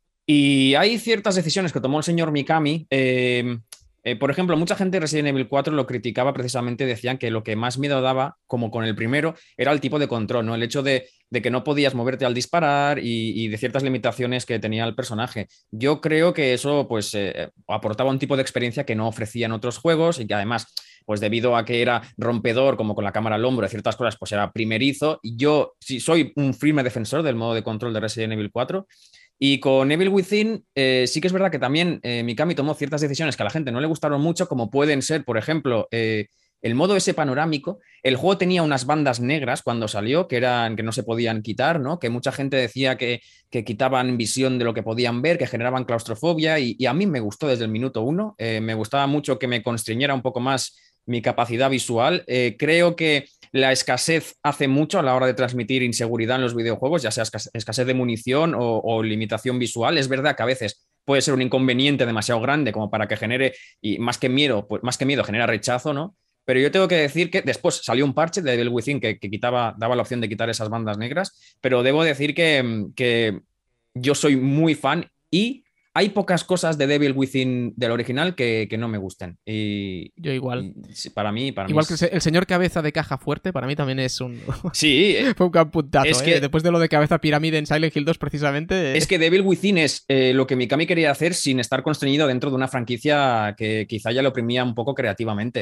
[SPEAKER 2] Y hay ciertas decisiones que tomó el señor Mikami. Eh, eh, por ejemplo, mucha gente de Resident Evil cuatro lo criticaba precisamente, decían que lo que más miedo daba, como con el primero, era el tipo de control, ¿no? El hecho de, de que no podías moverte al disparar y, y de ciertas limitaciones que tenía el personaje. Yo creo que eso pues, eh, aportaba un tipo de experiencia que no ofrecían otros juegos y que además, pues debido a que era rompedor, como con la cámara al hombro, de ciertas cosas, pues era primerizo. Y yo sí, soy un firme defensor del modo de control de Resident Evil cuatro. Y con Evil Within eh, sí que es verdad que también eh, Mikami tomó ciertas decisiones que a la gente no le gustaron mucho, como pueden ser, por ejemplo, eh, el modo ese panorámico. El juego tenía unas bandas negras cuando salió, que, eran, que no se podían quitar, ¿no? Que mucha gente decía que, que quitaban visión de lo que podían ver, que generaban claustrofobia, y, y a mí me gustó desde el minuto uno. Eh, me gustaba mucho que me constriñera un poco más mi capacidad visual. Eh, creo que la escasez hace mucho a la hora de transmitir inseguridad en los videojuegos, ya sea escasez de munición o, o limitación visual. Es verdad que a veces puede ser un inconveniente demasiado grande como para que genere, y más que miedo, pues más que miedo genera rechazo, ¿no? Pero yo tengo que decir que después salió un parche de Evil Within que, que quitaba, daba la opción de quitar esas bandas negras, pero debo decir que, que yo soy muy fan y hay pocas cosas de Devil Within del original que, que no me gusten. Y,
[SPEAKER 1] Yo igual.
[SPEAKER 2] Y, para mí, para
[SPEAKER 1] igual
[SPEAKER 2] mí es...
[SPEAKER 1] que el señor cabeza de caja fuerte, para mí también es un...
[SPEAKER 2] Sí.
[SPEAKER 1] Fue un gran puntazo,
[SPEAKER 2] es
[SPEAKER 1] ¿eh?
[SPEAKER 2] que...
[SPEAKER 1] Después de lo de cabeza pirámide en Silent Hill dos, precisamente...
[SPEAKER 2] Es que Devil Within es eh, lo que Mikami quería hacer sin estar constreñido dentro de una franquicia que quizá ya lo oprimía un poco creativamente.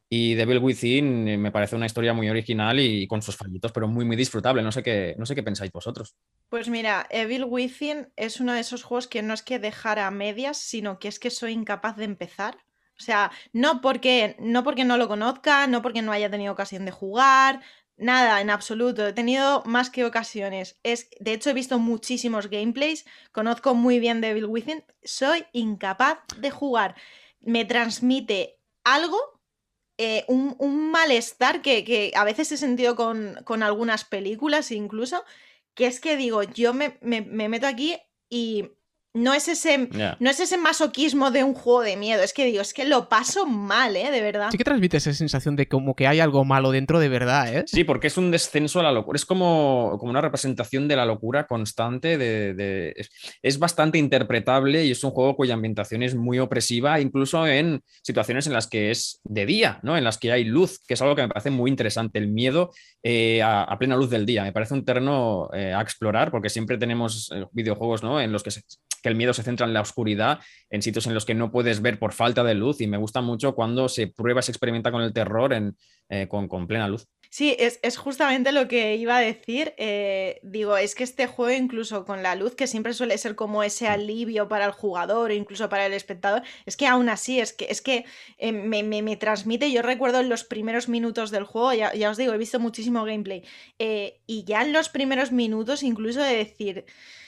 [SPEAKER 2] Y Devil Within eh, me parece una historia muy original y, y con sus fallitos, pero muy, muy disfrutable. No sé qué, no sé qué pensáis vosotros.
[SPEAKER 4] Pues mira, Evil Within es uno de esos juegos que no es que dejar a medias, sino que es que soy incapaz de empezar. O sea, no porque, no porque no lo conozca, no porque no haya tenido ocasión de jugar, nada, en absoluto. He tenido más que ocasiones. Es, de hecho, he visto muchísimos gameplays, conozco muy bien Devil Within, soy incapaz de jugar. Me transmite algo, eh, un, un malestar que, que a veces he sentido con, con algunas películas incluso, que es que digo, yo me, me, me meto aquí y no es ese
[SPEAKER 2] Yeah.
[SPEAKER 4] no es ese masoquismo de un juego de miedo, es que digo, es que lo paso mal, ¿eh? De verdad.
[SPEAKER 1] Sí que transmite esa sensación de como que hay algo malo dentro de verdad, ¿eh?
[SPEAKER 2] Sí, porque es un descenso a la locura. Es como, como una representación de la locura constante. De, de- es, es bastante interpretable y es un juego cuya ambientación es muy opresiva, incluso en situaciones en las que es de día, ¿no? En las que hay luz, que es algo que me parece muy interesante. El miedo eh, a, a plena luz del día. Me parece un terreno eh, a explorar, porque siempre tenemos eh, videojuegos, ¿no? En los que, se, que el miedo se centra en la oscuridad, en sitios en los que no puedes ver por falta de luz. Y me gusta mucho cuando se prueba, se experimenta con el terror en, eh, con, con plena luz.
[SPEAKER 4] Sí, es, es justamente lo que iba a decir. Eh, digo, es que este juego, incluso con la luz, que siempre suele ser como ese alivio para el jugador o incluso para el espectador, es que aún así, es que, es que eh, me, me, me transmite. Yo recuerdo en los primeros minutos del juego, ya, ya os digo, he visto muchísimo gameplay, eh, y ya en los primeros minutos, incluso de decir,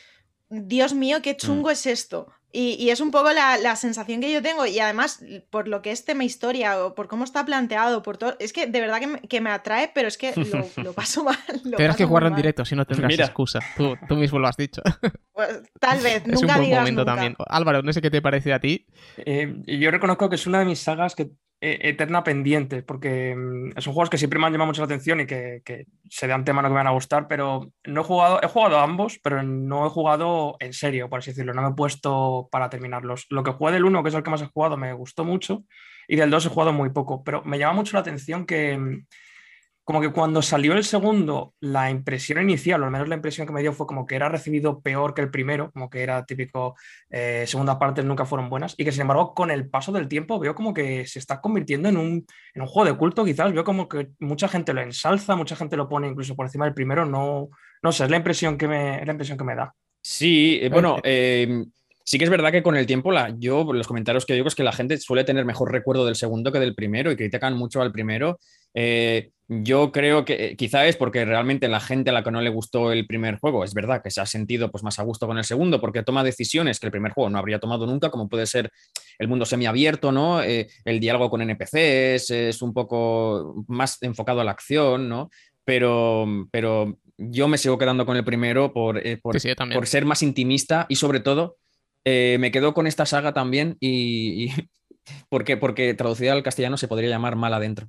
[SPEAKER 4] Dios mío, qué chungo
[SPEAKER 2] Mm.
[SPEAKER 4] es esto. Y, y es un poco la, la sensación que yo tengo. Y además, por lo que es tema historia o por cómo está planteado, por todo. Es que de verdad que me, que me atrae, pero es que lo, lo paso mal. Lo
[SPEAKER 1] Tendrás
[SPEAKER 4] paso
[SPEAKER 1] que
[SPEAKER 4] muy
[SPEAKER 1] jugarlo en
[SPEAKER 4] mal.
[SPEAKER 1] directo, si no tendrás
[SPEAKER 2] Mira.
[SPEAKER 1] excusa. Tú, tú mismo lo has dicho.
[SPEAKER 4] Pues, tal vez,
[SPEAKER 1] Es un
[SPEAKER 4] nunca
[SPEAKER 1] buen
[SPEAKER 4] digas
[SPEAKER 1] momento
[SPEAKER 4] nunca.
[SPEAKER 1] también. Álvaro, no sé qué te parece a ti.
[SPEAKER 3] Eh, yo reconozco que es una de mis sagas que, eh, eterna pendiente, porque mm, son juegos que siempre me han llamado mucho la atención y que, que se de antemano que me van a gustar, pero no he jugado, he jugado a ambos, pero no he jugado en serio, por así decirlo. No me he puesto para terminarlos. Lo que jugué del uno, que es el que más he jugado, me gustó mucho, y del dos he jugado muy poco, pero me llama mucho la atención que mm, como que cuando salió el segundo, la impresión inicial, o al menos la impresión que me dio, fue como que era recibido peor que el primero, como que era típico, eh, segunda partes nunca fueron buenas, y que sin embargo con el paso del tiempo veo como que se está convirtiendo en un, en un juego de culto, quizás, veo como que mucha gente lo ensalza, mucha gente lo pone incluso por encima del primero, no, no sé, es la impresión que me, es la impresión que me da.
[SPEAKER 2] Sí, eh, bueno, eh, sí que es verdad que con el tiempo, la, yo, los comentarios que digo es que la gente suele tener mejor recuerdo del segundo que del primero y critican mucho al primero. Eh, yo creo que eh, quizá es porque realmente la gente a la que no le gustó el primer juego, es verdad que se ha sentido pues, más a gusto con el segundo, porque toma decisiones que el primer juego no habría tomado nunca, como puede ser el mundo semiabierto, ¿no? Eh, el diálogo con N P Cs es un poco más enfocado a la acción, ¿no? Pero, pero yo me sigo quedando con el primero por, eh, por,
[SPEAKER 1] Sí, sí, yo también.
[SPEAKER 2] por ser más intimista y sobre todo eh, me quedo con esta saga también y, y porque, porque traducida al castellano se podría llamar Mal Adentro.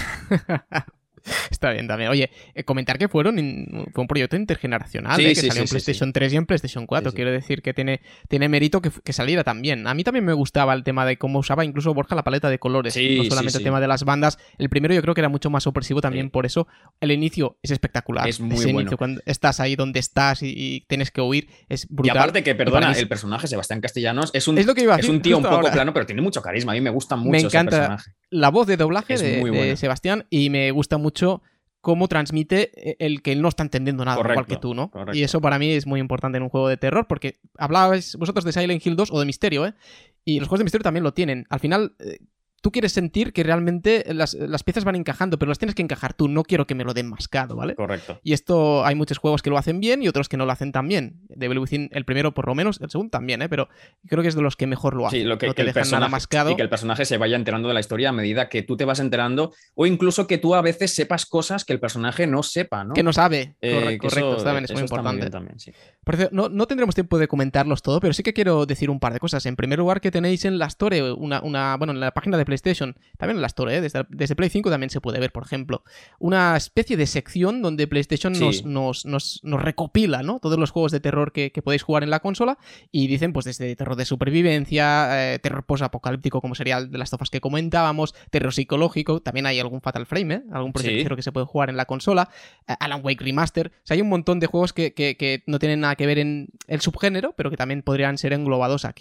[SPEAKER 1] Está bien también. Oye, eh, comentar que fueron in- fue un proyecto intergeneracional,
[SPEAKER 2] Sí,
[SPEAKER 1] eh, que
[SPEAKER 2] sí,
[SPEAKER 1] salió en
[SPEAKER 2] sí, sí,
[SPEAKER 1] PlayStation tres y en PlayStation cuatro.
[SPEAKER 2] Sí, sí.
[SPEAKER 1] Quiero decir que tiene, tiene mérito que, que saliera también. A mí también me gustaba el tema de cómo usaba incluso Borja la paleta de colores.
[SPEAKER 2] Sí,
[SPEAKER 1] no
[SPEAKER 2] sí,
[SPEAKER 1] solamente
[SPEAKER 2] sí.
[SPEAKER 1] el tema de las bandas. El primero yo creo que era mucho más opresivo también
[SPEAKER 2] Sí.
[SPEAKER 1] por eso. El inicio es espectacular.
[SPEAKER 2] Es muy
[SPEAKER 1] Ese
[SPEAKER 2] bueno.
[SPEAKER 1] inicio, cuando estás ahí donde estás y, y tienes que huir, es
[SPEAKER 2] Y
[SPEAKER 1] brutal.
[SPEAKER 2] aparte que,
[SPEAKER 1] Y para
[SPEAKER 2] perdona,
[SPEAKER 1] mí es-
[SPEAKER 2] el personaje Sebastián Castellanos es un,
[SPEAKER 1] Es lo que iba a
[SPEAKER 2] es
[SPEAKER 1] decir
[SPEAKER 2] un tío un
[SPEAKER 1] justo
[SPEAKER 2] poco
[SPEAKER 1] ahora.
[SPEAKER 2] plano, pero tiene mucho carisma. A mí me gusta mucho
[SPEAKER 1] Me
[SPEAKER 2] ese
[SPEAKER 1] encanta
[SPEAKER 2] personaje.
[SPEAKER 1] la voz de doblaje
[SPEAKER 2] Es
[SPEAKER 1] de,
[SPEAKER 2] muy
[SPEAKER 1] de
[SPEAKER 2] buena.
[SPEAKER 1] Sebastián y me gusta mucho cómo transmite el que él no está entendiendo nada,
[SPEAKER 2] Correcto,
[SPEAKER 1] igual que tú, ¿no?
[SPEAKER 2] correcto.
[SPEAKER 1] Y eso para mí es muy importante en un juego de terror, porque hablabais vosotros de Silent Hill dos o de Misterio, ¿eh? Y los juegos de Misterio también lo tienen. Al final, eh, tú quieres sentir que realmente las, las piezas van encajando, pero las tienes que encajar tú. No quiero que me lo den mascado, ¿vale?
[SPEAKER 2] Correcto.
[SPEAKER 1] Y esto hay muchos juegos que lo hacen bien y otros que no lo hacen tan bien. Devil Within, el primero por lo menos, el segundo también, ¿eh? Pero creo que es de los que mejor lo hacen.
[SPEAKER 2] Sí, lo que,
[SPEAKER 1] no
[SPEAKER 2] que
[SPEAKER 1] te
[SPEAKER 2] el
[SPEAKER 1] dejan nada
[SPEAKER 2] personaje,
[SPEAKER 1] mascado.
[SPEAKER 2] y que el personaje se vaya enterando de la historia a medida que tú te vas enterando, o incluso que tú a veces sepas cosas que el personaje no sepa, ¿no?
[SPEAKER 1] Que no sabe.
[SPEAKER 2] Eh,
[SPEAKER 1] Corre-
[SPEAKER 2] que
[SPEAKER 1] correcto,
[SPEAKER 2] eso,
[SPEAKER 1] también es
[SPEAKER 2] eso
[SPEAKER 1] muy
[SPEAKER 2] está
[SPEAKER 1] importante.
[SPEAKER 2] bien también, sí.
[SPEAKER 1] Por cierto, no, no tendremos tiempo de comentarlos todo, pero sí que quiero decir un par de cosas. En primer lugar, que tenéis en la Store, una, una, bueno, en la página de PlayStation, también en la Store, ¿eh? desde, desde Play cinco también se puede ver, por ejemplo, una especie de sección donde PlayStation
[SPEAKER 2] Sí.
[SPEAKER 1] nos, nos, nos, nos recopila, ¿no? Todos los juegos de terror que, que podéis jugar en la consola y dicen, pues, desde terror de supervivencia, eh, terror post-apocalíptico, como sería el de las tofas que comentábamos, terror psicológico, también hay algún Fatal Frame, ¿eh? Algún Project
[SPEAKER 2] Sí.
[SPEAKER 1] Zero que se puede jugar en la consola, eh, Alan Wake Remaster, o sea, hay un montón de juegos que, que, que no tienen nada que ver en el subgénero, pero que también podrían ser englobados aquí.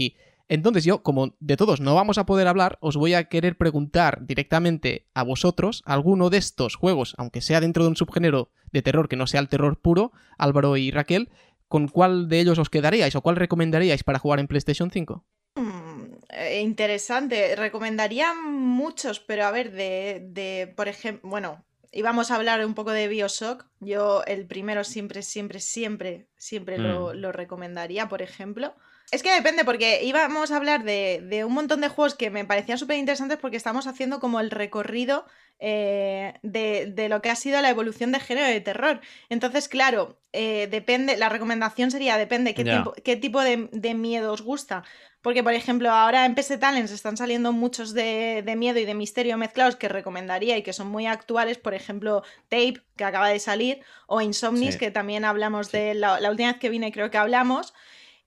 [SPEAKER 1] Entonces yo, como de todos no vamos a poder hablar, os voy a querer preguntar directamente a vosotros alguno de estos juegos, aunque sea dentro de un subgénero de terror que no sea el terror puro, Álvaro y Raquel, ¿con cuál de ellos os quedaríais o cuál recomendaríais para jugar en PlayStation cinco?
[SPEAKER 4] Mm, eh, interesante. Recomendaría muchos, pero a ver, de, de por ejemplo, bueno, íbamos a hablar un poco de BioShock. Yo el primero siempre, siempre, siempre, siempre lo,
[SPEAKER 2] Mm.
[SPEAKER 4] lo recomendaría, por ejemplo. Es que depende, porque íbamos a hablar de, de un montón de juegos que me parecían súper interesantes porque estamos haciendo como el recorrido eh, de, de lo que ha sido la evolución de género de terror. Entonces, claro, eh, depende, la recomendación sería, depende qué,
[SPEAKER 2] Ya.
[SPEAKER 4] tipo, qué tipo de, de miedo os gusta. Porque, por ejemplo, ahora en P S Talents están saliendo muchos de, de miedo y de misterio mezclados que recomendaría y que son muy actuales. Por ejemplo, Tape, que acaba de salir, o Insomnis,
[SPEAKER 2] Sí.
[SPEAKER 4] que también hablamos
[SPEAKER 2] Sí.
[SPEAKER 4] de la, la última vez que vine, creo que hablamos.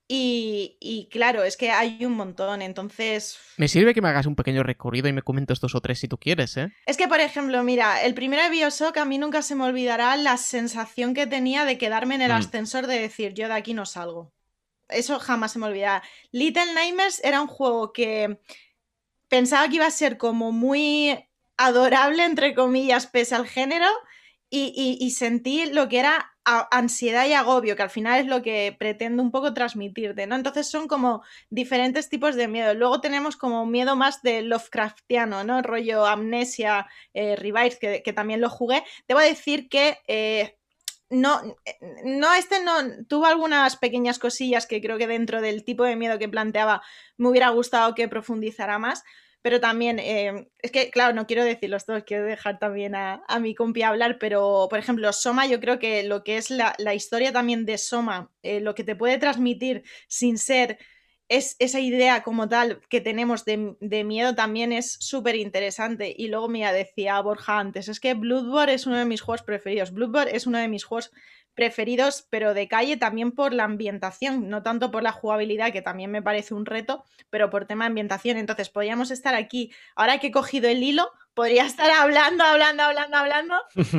[SPEAKER 4] Y, y claro, es que hay un montón, entonces...
[SPEAKER 1] Me sirve que me hagas un pequeño recorrido y me comentes dos o tres si tú quieres, ¿eh?
[SPEAKER 4] Es que, por ejemplo, mira, el primero de BioShock a mí nunca se me olvidará la sensación que tenía de quedarme en el
[SPEAKER 2] Mm.
[SPEAKER 4] ascensor de decir, yo de aquí no salgo. Eso jamás se me olvidará. Little Nightmares era un juego que pensaba que iba a ser como muy adorable, entre comillas, pese al género, y, y, y sentí lo que era a- ansiedad y agobio, que al final es lo que pretendo un poco transmitirte, ¿no? Entonces son como diferentes tipos de miedo. Luego tenemos como miedo más de Lovecraftiano, ¿no? Rollo Amnesia, eh, Revive, que, que también lo jugué. Debo decir que... Eh, no, no, este no tuvo algunas pequeñas cosillas que creo que dentro del tipo de miedo que planteaba me hubiera gustado que profundizara más, pero también, eh, es que claro, no quiero decirlos todos, quiero dejar también a, a mi compi hablar, pero por ejemplo, Soma, yo creo que lo que es la, la historia también de Soma, eh, lo que te puede transmitir sin ser es esa idea como tal que tenemos de, de miedo también es súper interesante. Y luego, mira, decía Borja antes, es que Bloodborne es uno de mis juegos preferidos. Bloodborne es uno de mis juegos preferidos, pero de calle también por la ambientación, no tanto por la jugabilidad, que también me parece un reto, pero por tema de ambientación. Entonces, podríamos estar aquí, ahora que he cogido el hilo, podría estar hablando, hablando, hablando, hablando.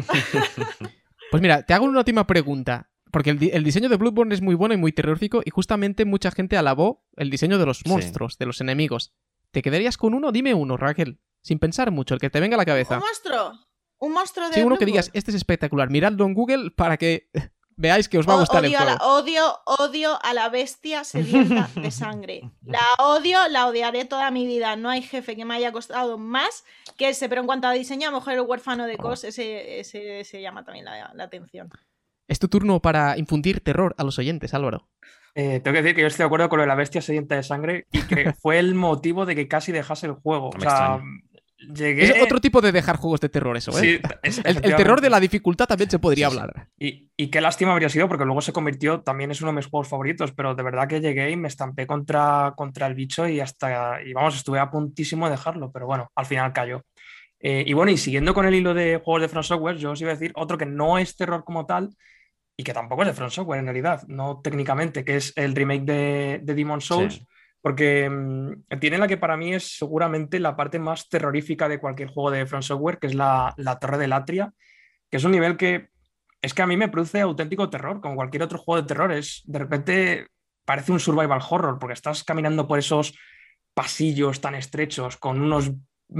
[SPEAKER 1] Pues mira, te hago una última pregunta. Porque el, di- el diseño de Bloodborne es muy bueno y muy terrorífico y justamente mucha gente alabó el diseño de los
[SPEAKER 2] Sí.
[SPEAKER 1] monstruos, de los enemigos. ¿Te quedarías con uno? Dime uno, Raquel. Sin pensar mucho, el que te venga a la
[SPEAKER 4] ¿Un
[SPEAKER 1] cabeza.
[SPEAKER 4] monstruo? ¿Un monstruo de
[SPEAKER 1] Sí, uno que
[SPEAKER 4] Bloodborne?
[SPEAKER 1] digas, este es espectacular. Miradlo en Google para que veáis que os va a
[SPEAKER 4] O-
[SPEAKER 1] gustar el
[SPEAKER 4] odio, a
[SPEAKER 1] juego.
[SPEAKER 4] la, odio, odio a la bestia sedienta de sangre. La odio, la odiaré toda mi vida. No hay jefe que me haya costado más que ese, pero en cuanto a diseño, a lo mejor el huérfano de Cos, ese, ese, ese llama también la, la atención.
[SPEAKER 1] Es tu turno para infundir terror a los oyentes, Álvaro.
[SPEAKER 3] Eh, tengo que decir que yo estoy de acuerdo con lo de la bestia sedienta de sangre y que fue el motivo de que casi dejase el juego.
[SPEAKER 2] No
[SPEAKER 3] O
[SPEAKER 2] me
[SPEAKER 3] sea,
[SPEAKER 2] extraña.
[SPEAKER 3] llegué.
[SPEAKER 1] Es otro tipo de dejar juegos de terror eso, ¿eh?
[SPEAKER 3] Sí, es-
[SPEAKER 1] el, el terror
[SPEAKER 3] efectivamente.
[SPEAKER 1] de la dificultad también se podría
[SPEAKER 2] Sí, sí.
[SPEAKER 1] hablar.
[SPEAKER 3] Y, y qué lástima habría sido, porque luego se convirtió, también es uno de mis juegos favoritos, pero de verdad que llegué y me estampé contra, contra el bicho y hasta, y vamos, estuve a puntísimo de dejarlo, pero bueno, al final cayó. Eh, y bueno, y siguiendo con el hilo de juegos de From Software, yo os iba a decir otro que no es terror como tal y que tampoco es de From Software en realidad, no técnicamente, que es el remake de, de Demon's Souls,
[SPEAKER 2] Sí.
[SPEAKER 3] porque mm, tiene la que para mí es seguramente la parte más terrorífica de cualquier juego de From Software, que es la, la Torre del Atria, que es un nivel que es que a mí me produce auténtico terror, como cualquier otro juego de terror. Es, de repente parece un survival horror, porque estás caminando por esos pasillos tan estrechos con unos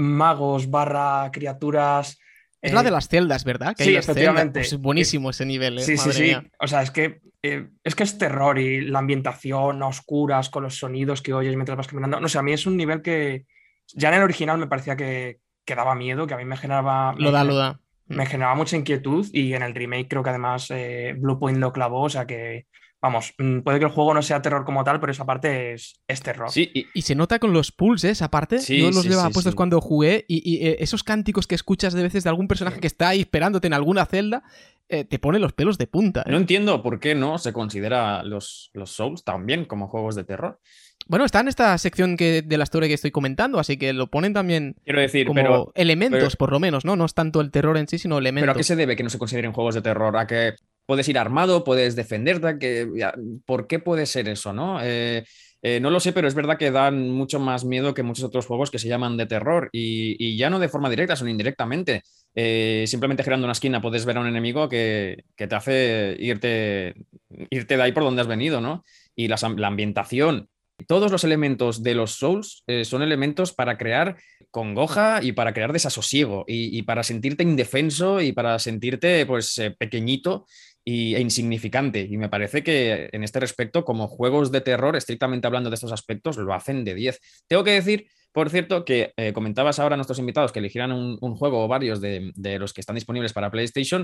[SPEAKER 3] magos barra criaturas.
[SPEAKER 1] Es
[SPEAKER 3] eh,
[SPEAKER 1] la de las celdas, ¿verdad? Que
[SPEAKER 3] sí,
[SPEAKER 1] hay las celdas.
[SPEAKER 3] efectivamente.
[SPEAKER 1] Pues es buenísimo ese nivel, ¿eh?
[SPEAKER 3] Sí, sí,
[SPEAKER 1] Madre
[SPEAKER 3] sí.
[SPEAKER 1] mía.
[SPEAKER 3] O sea, es que, eh, es que es terror y la ambientación a oscuras con los sonidos que oyes mientras vas caminando. No sé, a mí es un nivel que ya en el original me parecía que, que daba miedo, que a mí me generaba...
[SPEAKER 1] Lo
[SPEAKER 3] me
[SPEAKER 1] da,
[SPEAKER 3] gener-
[SPEAKER 1] lo da.
[SPEAKER 3] me generaba mucha inquietud y en el remake creo que además eh, Bluepoint lo clavó, o sea que, vamos, mm, puede que el juego no sea terror como tal, pero esa parte es, es terror.
[SPEAKER 2] Sí, y,
[SPEAKER 1] Y se nota con los pulses, aparte.
[SPEAKER 2] Sí,
[SPEAKER 1] Yo los
[SPEAKER 2] sí,
[SPEAKER 1] llevaba
[SPEAKER 2] sí,
[SPEAKER 1] puestos
[SPEAKER 2] sí.
[SPEAKER 1] cuando jugué y, y, eh, esos cánticos que escuchas de veces de algún personaje
[SPEAKER 3] Sí.
[SPEAKER 1] que está ahí esperándote en alguna celda, eh, te pone los pelos de punta, ¿eh?
[SPEAKER 2] no entiendo por qué no se considera los, los Souls también como juegos de terror.
[SPEAKER 1] Bueno, está en esta sección que, de la historia que estoy comentando, así que lo ponen también
[SPEAKER 2] Quiero decir,
[SPEAKER 1] como
[SPEAKER 2] pero,
[SPEAKER 1] elementos,
[SPEAKER 2] pero-
[SPEAKER 1] por lo menos, ¿no? No es tanto el terror en sí, sino elementos.
[SPEAKER 2] pero ¿a qué se debe que no se consideren juegos de terror? ¿A que puedes ir armado, puedes defenderte? Que, ya, ¿por qué puede ser eso, no? Eh, eh, no lo sé, pero es verdad que dan mucho más miedo que muchos otros juegos que se llaman de terror y, y ya no de forma directa, sino indirectamente. Eh, simplemente girando una esquina puedes ver a un enemigo que, que te hace irte, irte de ahí por donde has venido, ¿no? Y las- la ambientación todos los elementos de los Souls eh, son elementos para crear congoja y para crear desasosiego y, y para sentirte indefenso y para sentirte pues eh, pequeñito y, e insignificante. Y me parece que en este respecto, como juegos de terror, estrictamente hablando de estos aspectos, lo hacen de diez. Tengo que decir, por cierto, que eh, comentabas ahora a nuestros invitados que eligieran un, un juego o varios de, de los que están disponibles para PlayStation.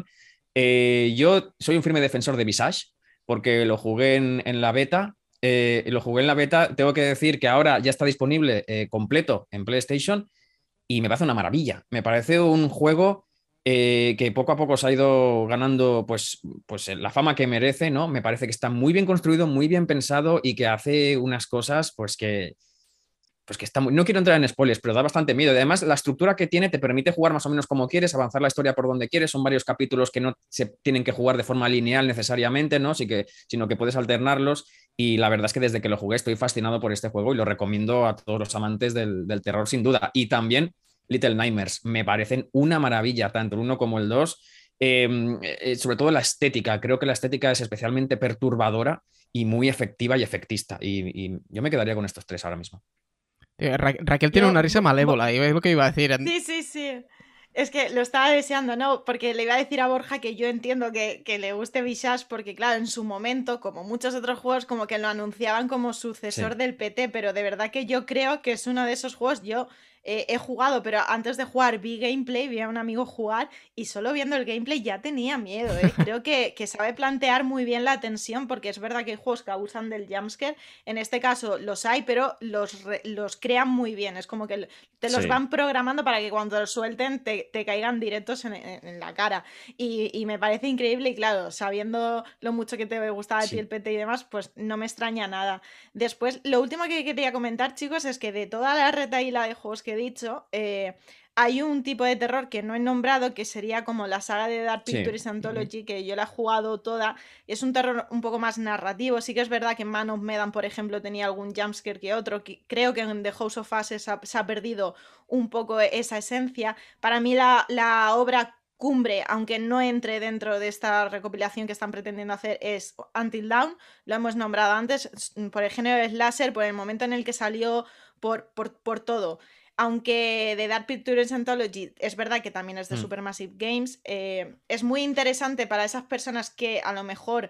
[SPEAKER 2] Eh, yo soy un firme defensor de Visage porque lo jugué en, en la beta. Eh, lo jugué en la beta, tengo que decir que ahora ya está disponible eh, completo en PlayStation y me parece una maravilla. Me parece un juego eh, que poco a poco se ha ido ganando pues, pues la fama que merece, ¿no? Me parece que está muy bien construido, muy bien pensado y que hace unas cosas pues que, pues que está muy... No quiero entrar en spoilers, pero da bastante miedo. Y además, la estructura que tiene te permite jugar más o menos como quieres, avanzar la historia por donde quieres. Son varios capítulos que no se tienen que jugar de forma lineal necesariamente, ¿no? Sí que, sino que puedes alternarlos. Y la verdad es que desde que lo jugué estoy fascinado por este juego y lo recomiendo a todos los amantes del, del terror, sin duda. Y también Little Nightmares. Me parecen una maravilla, tanto el uno como el dos. Eh, eh, sobre todo la estética. Creo que la estética es especialmente perturbadora y muy efectiva y efectista. Y, y yo me quedaría con estos tres ahora mismo.
[SPEAKER 1] Eh, Ra Raquel tiene
[SPEAKER 4] Yo,
[SPEAKER 1] una risa
[SPEAKER 4] bo-
[SPEAKER 1] malévola, y es lo que iba a decir.
[SPEAKER 4] Sí, sí, sí. Es que lo estaba deseando, ¿no? Porque le iba a decir a Borja que yo entiendo que, que le guste Visage porque, claro, en su momento, como muchos otros juegos, como que lo anunciaban como sucesor
[SPEAKER 2] Sí.
[SPEAKER 4] del P T, pero de verdad que yo creo que es uno de esos juegos, yo eh, he jugado, pero antes de jugar vi gameplay, vi a un amigo jugar y solo viendo el gameplay ya tenía miedo, ¿eh? Creo que, que sabe plantear muy bien la tensión porque es verdad que hay juegos que abusan del jumpscare, en este caso los hay, pero los, re- los crean muy bien, es como que te los
[SPEAKER 2] Sí.
[SPEAKER 4] van programando para que cuando los suelten te, te caigan directos en, en- en la cara. Y, y me parece increíble y claro, sabiendo lo mucho que te gustaba a ti
[SPEAKER 2] Sí.
[SPEAKER 4] el P T y demás, pues no me extraña nada. Después, lo último que quería comentar, chicos, es que de toda la retaíla de juegos que he dicho, eh, hay un tipo de terror que no he nombrado, que sería como la saga de Dark
[SPEAKER 2] Sí.
[SPEAKER 4] Pictures Anthology, que yo la he jugado toda. Es un terror un poco más narrativo. Sí que es verdad que en Man of Medan, por ejemplo, tenía algún jumpscare que otro. Que creo que en The House of Us se ha, se ha perdido un poco esa esencia. Para mí la, la obra cumbre, aunque no entre dentro de esta recopilación que están pretendiendo hacer, es Until Dawn. Lo hemos nombrado antes, por el género de slasher, por el momento en el que salió, por, por, por todo. Aunque de Dark Pictures Anthology es verdad que también es de
[SPEAKER 2] Mm.
[SPEAKER 4] Supermassive Games, eh, es muy interesante para esas personas que a lo mejor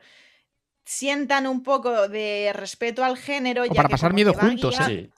[SPEAKER 4] sientan un poco de respeto al género,
[SPEAKER 1] O
[SPEAKER 4] ya
[SPEAKER 1] para
[SPEAKER 4] que
[SPEAKER 1] pasar
[SPEAKER 4] como
[SPEAKER 1] miedo
[SPEAKER 4] te va
[SPEAKER 1] juntos,
[SPEAKER 4] guiar-
[SPEAKER 1] ¿eh?
[SPEAKER 2] Sí.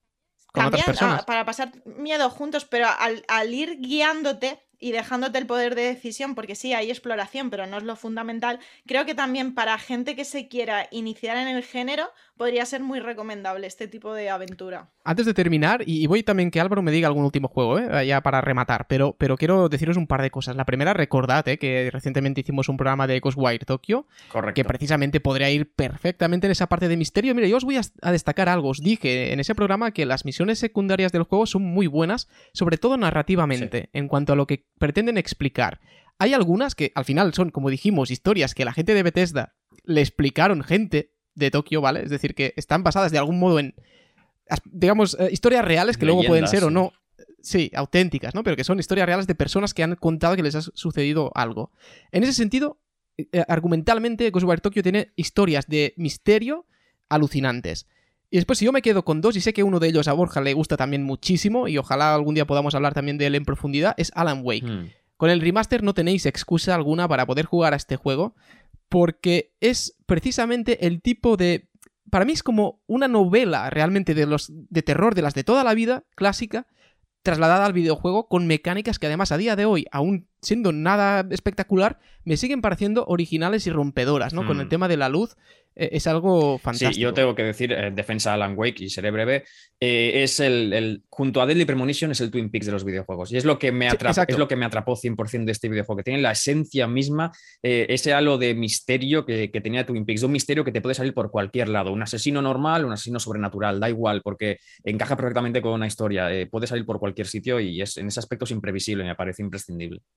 [SPEAKER 1] Con otras
[SPEAKER 4] también
[SPEAKER 1] personas.
[SPEAKER 4] ah, para pasar miedo juntos, pero al, al ir guiándote y dejándote el poder de decisión, porque sí, hay exploración, pero no es lo fundamental, creo que también para gente que se quiera iniciar en el género, podría ser muy recomendable este tipo de aventura.
[SPEAKER 1] Antes de terminar, y y voy también que Álvaro me diga algún último juego, ¿eh? Ya para rematar, pero, pero quiero deciros un par de cosas. La primera, recordad ¿eh? que recientemente hicimos un programa de Ghostwire Tokyo,
[SPEAKER 2] Correcto.
[SPEAKER 1] que precisamente podría ir perfectamente en esa parte de misterio. Mira, yo os voy a, a destacar algo. Os dije en ese programa que las misiones secundarias del juego son muy buenas, sobre todo narrativamente,
[SPEAKER 2] Sí.
[SPEAKER 1] en cuanto a lo que pretenden explicar. Hay algunas que al final son, como dijimos, historias que la gente de Bethesda le explicaron gente de Tokio, ¿vale? Es decir, que están basadas de algún modo en, as- digamos, eh, historias reales que luego pueden
[SPEAKER 2] Leyendas,
[SPEAKER 1] ser o
[SPEAKER 2] sí.
[SPEAKER 1] no, sí, auténticas, ¿no? Pero que son historias reales de personas que han contado que les ha sucedido algo. En ese sentido, eh, argumentalmente, Ghostwire Tokyo tiene historias de misterio alucinantes. Y después, si yo me quedo con dos, y sé que uno de ellos a Borja le gusta también muchísimo, y ojalá algún día podamos hablar también de él en profundidad, es Alan Wake.
[SPEAKER 2] Mm.
[SPEAKER 1] Con el remaster no tenéis excusa alguna para poder jugar a este juego, porque es precisamente el tipo de... Para mí es como una novela realmente de los de terror, de las de toda la vida, clásica, trasladada al videojuego con mecánicas que además a día de hoy, aún siendo nada espectacular, me siguen pareciendo originales y rompedoras, ¿no?
[SPEAKER 2] Hmm.
[SPEAKER 1] Con el tema de la luz, eh, es algo fantástico.
[SPEAKER 2] Sí, yo tengo que decir, eh, defensa a Alan Wake, y seré breve, eh, es el, el, junto a Deadly Premonition, es el Twin Peaks de los videojuegos. Y es lo que me
[SPEAKER 1] Sí,
[SPEAKER 2] atrapó,
[SPEAKER 1] exacto.
[SPEAKER 2] es lo que me atrapó cien por ciento de este videojuego, que tiene la esencia misma, eh, ese halo de misterio que, que tenía Twin Peaks, un misterio que te puede salir por cualquier lado, un asesino normal, un asesino sobrenatural, da igual, porque encaja perfectamente con una historia, eh, puede salir por cualquier sitio y es, en ese aspecto es imprevisible, me parece imprescindible.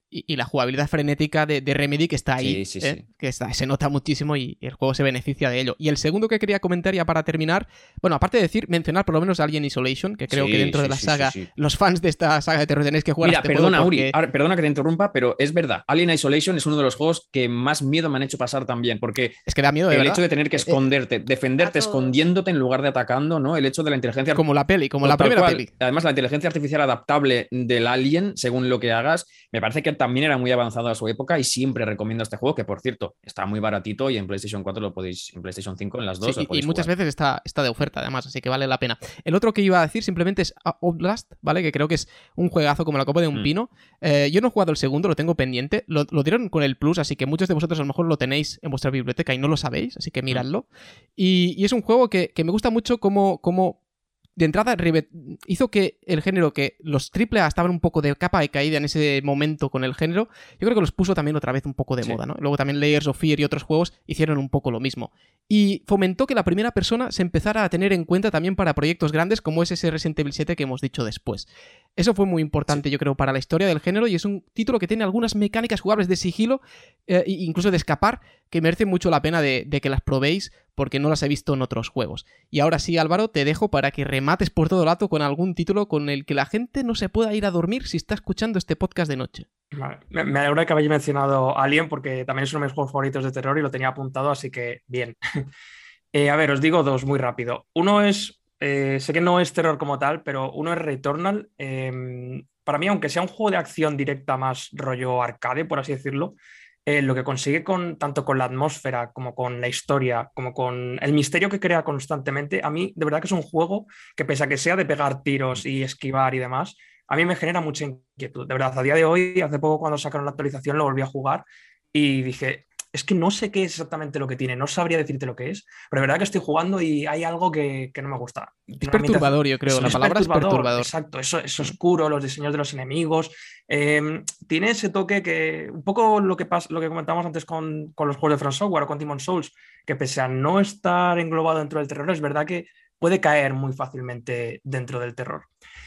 [SPEAKER 1] y, y la jugabilidad frenética de, de Remedy que está ahí,
[SPEAKER 2] Sí, sí,
[SPEAKER 1] ¿eh?
[SPEAKER 2] sí.
[SPEAKER 1] Que está, se nota muchísimo y el juego se beneficia de ello. Y el segundo que quería comentar ya para terminar, bueno, aparte de decir, mencionar por lo menos Alien Isolation, que creo
[SPEAKER 2] Sí,
[SPEAKER 1] que dentro
[SPEAKER 2] sí,
[SPEAKER 1] de la
[SPEAKER 2] sí,
[SPEAKER 1] saga,
[SPEAKER 2] sí, sí.
[SPEAKER 1] los fans de esta saga de terror tenéis que jugar
[SPEAKER 2] Mira,
[SPEAKER 1] a este
[SPEAKER 2] perdona,
[SPEAKER 1] juego
[SPEAKER 2] Uri,
[SPEAKER 1] porque...
[SPEAKER 2] ahora, perdona que te interrumpa, pero es verdad. Alien Isolation es uno de los juegos que más miedo me han hecho pasar también, porque
[SPEAKER 1] Es que da miedo de
[SPEAKER 2] el
[SPEAKER 1] verdad.
[SPEAKER 2] hecho de tener que
[SPEAKER 1] Eh,
[SPEAKER 2] esconderte, defenderte
[SPEAKER 4] a todos.
[SPEAKER 2] escondiéndote en lugar de atacando, ¿no? El hecho de la inteligencia
[SPEAKER 1] Como la peli, como la
[SPEAKER 2] Tal
[SPEAKER 1] primera
[SPEAKER 2] cual.
[SPEAKER 1] peli.
[SPEAKER 2] Además, la inteligencia artificial adaptable del Alien, según lo que hagas, me parece que también era muy avanzado a su época y siempre recomiendo este juego, que por cierto, está muy baratito y en PlayStation cuatro lo podéis, en PlayStation cinco, en las dos
[SPEAKER 1] Sí,
[SPEAKER 2] lo
[SPEAKER 1] y, y
[SPEAKER 2] podéis
[SPEAKER 1] muchas
[SPEAKER 2] jugar.
[SPEAKER 1] veces está, está de oferta, además, así que vale la pena. El otro que iba a decir simplemente es Outlast, ¿vale? Que creo que es un juegazo como la copa de un
[SPEAKER 2] Mm.
[SPEAKER 1] pino. Eh, yo no he jugado el segundo, lo tengo pendiente. Lo, lo dieron con el Plus, así que muchos de vosotros a lo mejor lo tenéis en vuestra biblioteca y no lo sabéis, así que miradlo. Y, y es un juego que, que me gusta mucho como... como de entrada hizo que el género, que los triple A estaban un poco de capa de caída en ese momento con el género, yo creo que los puso también otra vez un poco de
[SPEAKER 2] Sí.
[SPEAKER 1] moda, ¿no? Luego también Layers of Fear y otros juegos hicieron un poco lo mismo. Y fomentó que la primera persona se empezara a tener en cuenta también para proyectos grandes como es ese Resident Evil siete que hemos dicho después. Eso fue muy importante, sí. yo creo, para la historia del género y es un título que tiene algunas mecánicas jugables de sigilo eh, e incluso de escapar que merecen mucho la pena de, de que las probéis porque no las he visto en otros juegos. Y ahora sí, Álvaro, te dejo para que remates por todo lado con algún título con el que la gente no se pueda ir a dormir si está escuchando este podcast de noche.
[SPEAKER 3] Vale. Me, me alegra que habéis mencionado Alien porque también es uno de mis juegos favoritos de terror y lo tenía apuntado, así que bien. eh, a ver, os digo dos muy rápido. Uno es, eh, sé que no es terror como tal, pero uno es Returnal. Eh, para mí, aunque sea un juego de acción directa más rollo arcade, por así decirlo, Eh, lo que consigue con, tanto con la atmósfera como con la historia, como con el misterio que crea constantemente, a mí de verdad que es un juego que pese a que sea de pegar tiros y esquivar y demás, a mí me genera mucha inquietud. De verdad, a día de hoy, hace poco cuando sacaron la actualización lo volví a jugar y dije, es que no sé qué es exactamente lo que tiene, no sabría decirte lo que es, pero de verdad que estoy jugando y hay algo que, que no me gusta.
[SPEAKER 1] Es perturbador, yo creo,
[SPEAKER 3] es,
[SPEAKER 1] la
[SPEAKER 3] es
[SPEAKER 1] palabra
[SPEAKER 3] perturbador,
[SPEAKER 1] es perturbador.
[SPEAKER 3] Exacto, eso es oscuro, los diseños de los enemigos, eh, tiene ese toque que, un poco lo que, pasa, lo que comentamos antes con, con los juegos de From Software o con Demon's Souls, que pese a no estar englobado dentro del terror, es verdad que puede caer muy fácilmente dentro del terror.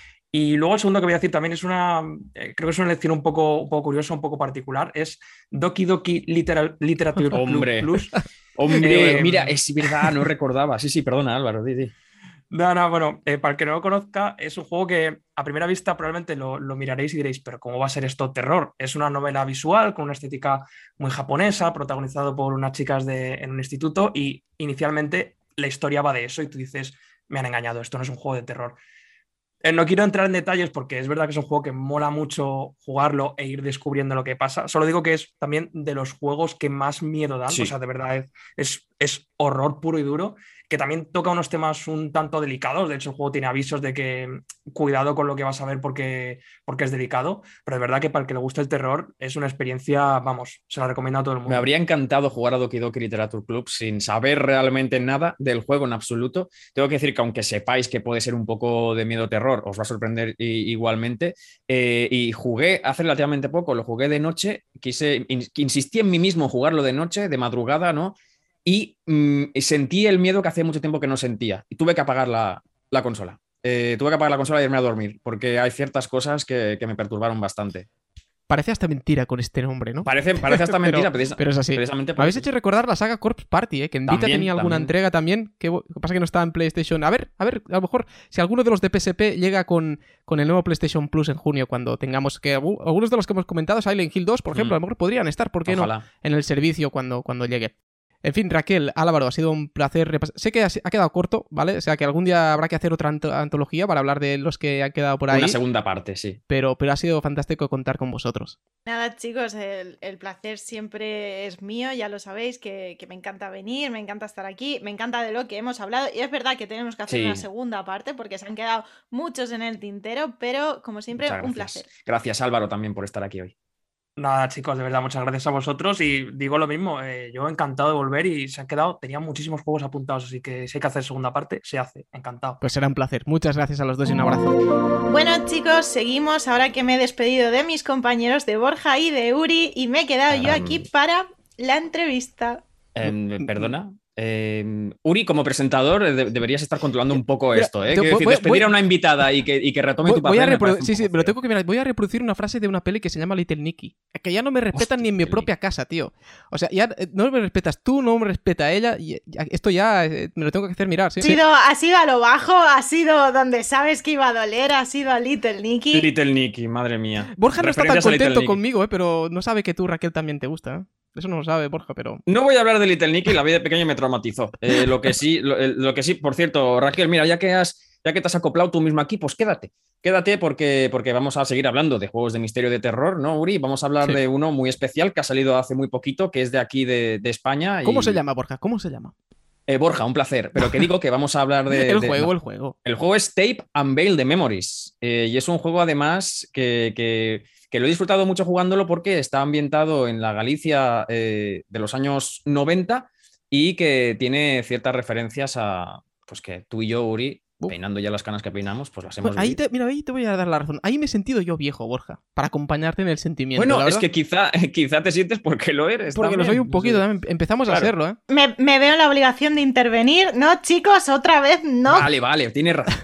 [SPEAKER 3] Y luego el segundo que voy a decir también es una, eh, creo que es una lección un poco, un poco curiosa, un poco particular, es Doki Doki Literal, Literature
[SPEAKER 2] Hombre.
[SPEAKER 3] Plus.
[SPEAKER 2] Hombre,
[SPEAKER 3] Eh,
[SPEAKER 2] mira, es verdad, no recordaba. Sí, sí, perdona, Álvaro, di, di.
[SPEAKER 3] No, no, bueno, eh, para el que no lo conozca, es un juego que a primera vista probablemente lo, lo miraréis y diréis, pero ¿cómo va a ser esto terror? Es una novela visual con una estética muy japonesa, protagonizado por unas chicas de, en un instituto y inicialmente la historia va de eso y tú dices, me han engañado, esto no es un juego de terror. Eh, no quiero entrar en detalles porque es verdad que es un juego que mola mucho jugarlo e ir descubriendo lo que pasa. Solo digo que es también de los juegos que más miedo dan.
[SPEAKER 2] Sí.
[SPEAKER 3] O sea, de verdad es, es, es horror puro y duro, que también toca unos temas un tanto delicados. De hecho, el juego tiene avisos de que cuidado con lo que vas a ver porque, porque es delicado. Pero de verdad que para el que le guste el terror es una experiencia, vamos, se la recomiendo a todo el mundo.
[SPEAKER 2] Me habría encantado jugar a Doki Doki Literature Club sin saber realmente nada del juego en absoluto. Tengo que decir que aunque sepáis que puede ser un poco de miedo terror, os va a sorprender igualmente. Eh, y jugué hace relativamente poco, lo jugué de noche, quise, in, insistí en mí mismo jugarlo de noche, de madrugada, ¿no? Y mmm, sentí el miedo que hacía mucho tiempo que no sentía. Y tuve que apagar la, la consola. Eh, tuve que apagar la consola y irme a dormir, porque hay ciertas cosas que, que me perturbaron bastante.
[SPEAKER 1] Parece hasta mentira con este nombre, ¿no?
[SPEAKER 2] Parece, parece hasta mentira,
[SPEAKER 1] pero,
[SPEAKER 2] pero,
[SPEAKER 1] pero es así.
[SPEAKER 2] Precisamente
[SPEAKER 1] Me habéis hecho recordar la saga Corpse Party, ¿eh? Que en Vita
[SPEAKER 2] también,
[SPEAKER 1] tenía alguna
[SPEAKER 2] también.
[SPEAKER 1] entrega también, que, que pasa que no estaba en PlayStation. A ver, a ver, a lo mejor si alguno de los de P S P llega con, con el nuevo PlayStation Plus en junio, cuando tengamos que... Uh, algunos de los que hemos comentado, Silent Hill dos, por ejemplo, mm. a lo mejor podrían estar, ¿por qué Ojalá. no? En el servicio cuando, cuando llegue. En fin, Raquel, Álvaro, ha sido un placer repasar. Sé que ha quedado corto, ¿vale? O sea, que algún día habrá que hacer otra antología para hablar de los que han quedado por ahí.
[SPEAKER 2] Una segunda parte, sí.
[SPEAKER 1] Pero, pero ha sido fantástico contar con vosotros.
[SPEAKER 4] Nada, chicos, el, el placer siempre es mío, ya lo sabéis, que, que me encanta venir, me encanta estar aquí, me encanta de lo que hemos hablado. Y es verdad que tenemos que hacer sí. una segunda parte porque se han quedado muchos en el tintero, pero como siempre, un placer.
[SPEAKER 2] Gracias, Álvaro, también por estar aquí hoy.
[SPEAKER 3] Nada, chicos, de verdad, muchas gracias a vosotros y digo lo mismo, eh, yo encantado de volver y se han quedado, tenía muchísimos juegos apuntados, así que si hay que hacer segunda parte, se hace, encantado.
[SPEAKER 1] Pues será un placer, muchas gracias a los dos y un abrazo.
[SPEAKER 4] Bueno, chicos, seguimos ahora que me he despedido de mis compañeros de Borja y de Uri y me he quedado um, yo aquí para la entrevista.
[SPEAKER 2] Eh, ¿Perdona? Eh, Uri, como presentador, de- deberías estar controlando un poco
[SPEAKER 1] Mira,
[SPEAKER 2] esto, ¿eh?
[SPEAKER 1] te-
[SPEAKER 2] Quiero decir,
[SPEAKER 1] voy-
[SPEAKER 2] despedir
[SPEAKER 1] voy-
[SPEAKER 2] a una invitada y que, y que retome
[SPEAKER 1] Voy,
[SPEAKER 2] tu
[SPEAKER 1] voy
[SPEAKER 2] papel.
[SPEAKER 1] a
[SPEAKER 2] me
[SPEAKER 1] reprodu-
[SPEAKER 2] parece un
[SPEAKER 1] sí, sí,
[SPEAKER 2] poco
[SPEAKER 1] pero
[SPEAKER 2] feo.
[SPEAKER 1] tengo que mirar. Voy a reproducir una frase de una peli que se llama Little Nicky. Que ya no me respetan
[SPEAKER 2] Hostia,
[SPEAKER 1] ni en mi
[SPEAKER 2] Little
[SPEAKER 1] propia casa, tío. O sea, ya eh, no me respetas tú, no me respeta ella. Y ya- esto ya eh, me lo tengo que hacer mirar, sí.
[SPEAKER 4] Ha sido, ha sido a lo bajo, ha sido donde sabes que iba a doler, ha sido a Little Nicky.
[SPEAKER 2] Little Nicky, madre mía.
[SPEAKER 1] Borja no está tan
[SPEAKER 2] Referencias a Little
[SPEAKER 1] contento
[SPEAKER 2] Nicky.
[SPEAKER 1] conmigo, eh, pero no sabe que tú, Raquel, también te gusta. ¿eh? Eso no lo sabe Borja, pero...
[SPEAKER 2] No voy a hablar de Little Nicky, la vida de pequeño me traumatizó. Eh, lo que sí, lo, eh, lo que sí, por cierto, Raquel, mira, ya que has, ya que te has acoplado tú mismo aquí, pues quédate. Quédate porque, porque vamos a seguir hablando de juegos de misterio y de terror, ¿no, Uri? Vamos a hablar
[SPEAKER 1] Sí.
[SPEAKER 2] de uno muy especial que ha salido hace muy poquito, que es de aquí de, de España.
[SPEAKER 1] ¿Cómo
[SPEAKER 2] y-
[SPEAKER 1] se llama, Borja? ¿Cómo se llama?
[SPEAKER 2] Eh, Borja, un placer. Pero que digo que vamos a hablar de.
[SPEAKER 1] el
[SPEAKER 2] de-
[SPEAKER 1] juego,
[SPEAKER 2] no.
[SPEAKER 1] el juego.
[SPEAKER 2] El juego es Tape and Veil de Memories. eh, y es un juego, además, que, que- que lo he disfrutado mucho jugándolo porque está ambientado en la Galicia eh, de los años noventa y que tiene ciertas referencias a. Pues que tú y yo, Uri,
[SPEAKER 1] Uf.
[SPEAKER 2] peinando ya las canas que peinamos, pues las hemos
[SPEAKER 1] Bueno, ahí
[SPEAKER 2] vivido.
[SPEAKER 1] te, mira, ahí te voy a dar la razón. Ahí me he sentido yo viejo, Borja, para acompañarte en el sentimiento.
[SPEAKER 2] Bueno,
[SPEAKER 1] la
[SPEAKER 2] es
[SPEAKER 1] verdad.
[SPEAKER 2] que quizá, quizá te sientes porque lo eres.
[SPEAKER 1] Porque lo
[SPEAKER 2] también.
[SPEAKER 1] soy un poquito,
[SPEAKER 2] No sé.
[SPEAKER 1] también. Empezamos a
[SPEAKER 2] Claro.
[SPEAKER 1] hacerlo, ¿eh?
[SPEAKER 4] Me, me veo en la obligación de intervenir. No, chicos, otra vez no.
[SPEAKER 2] Vale, vale, tienes razón.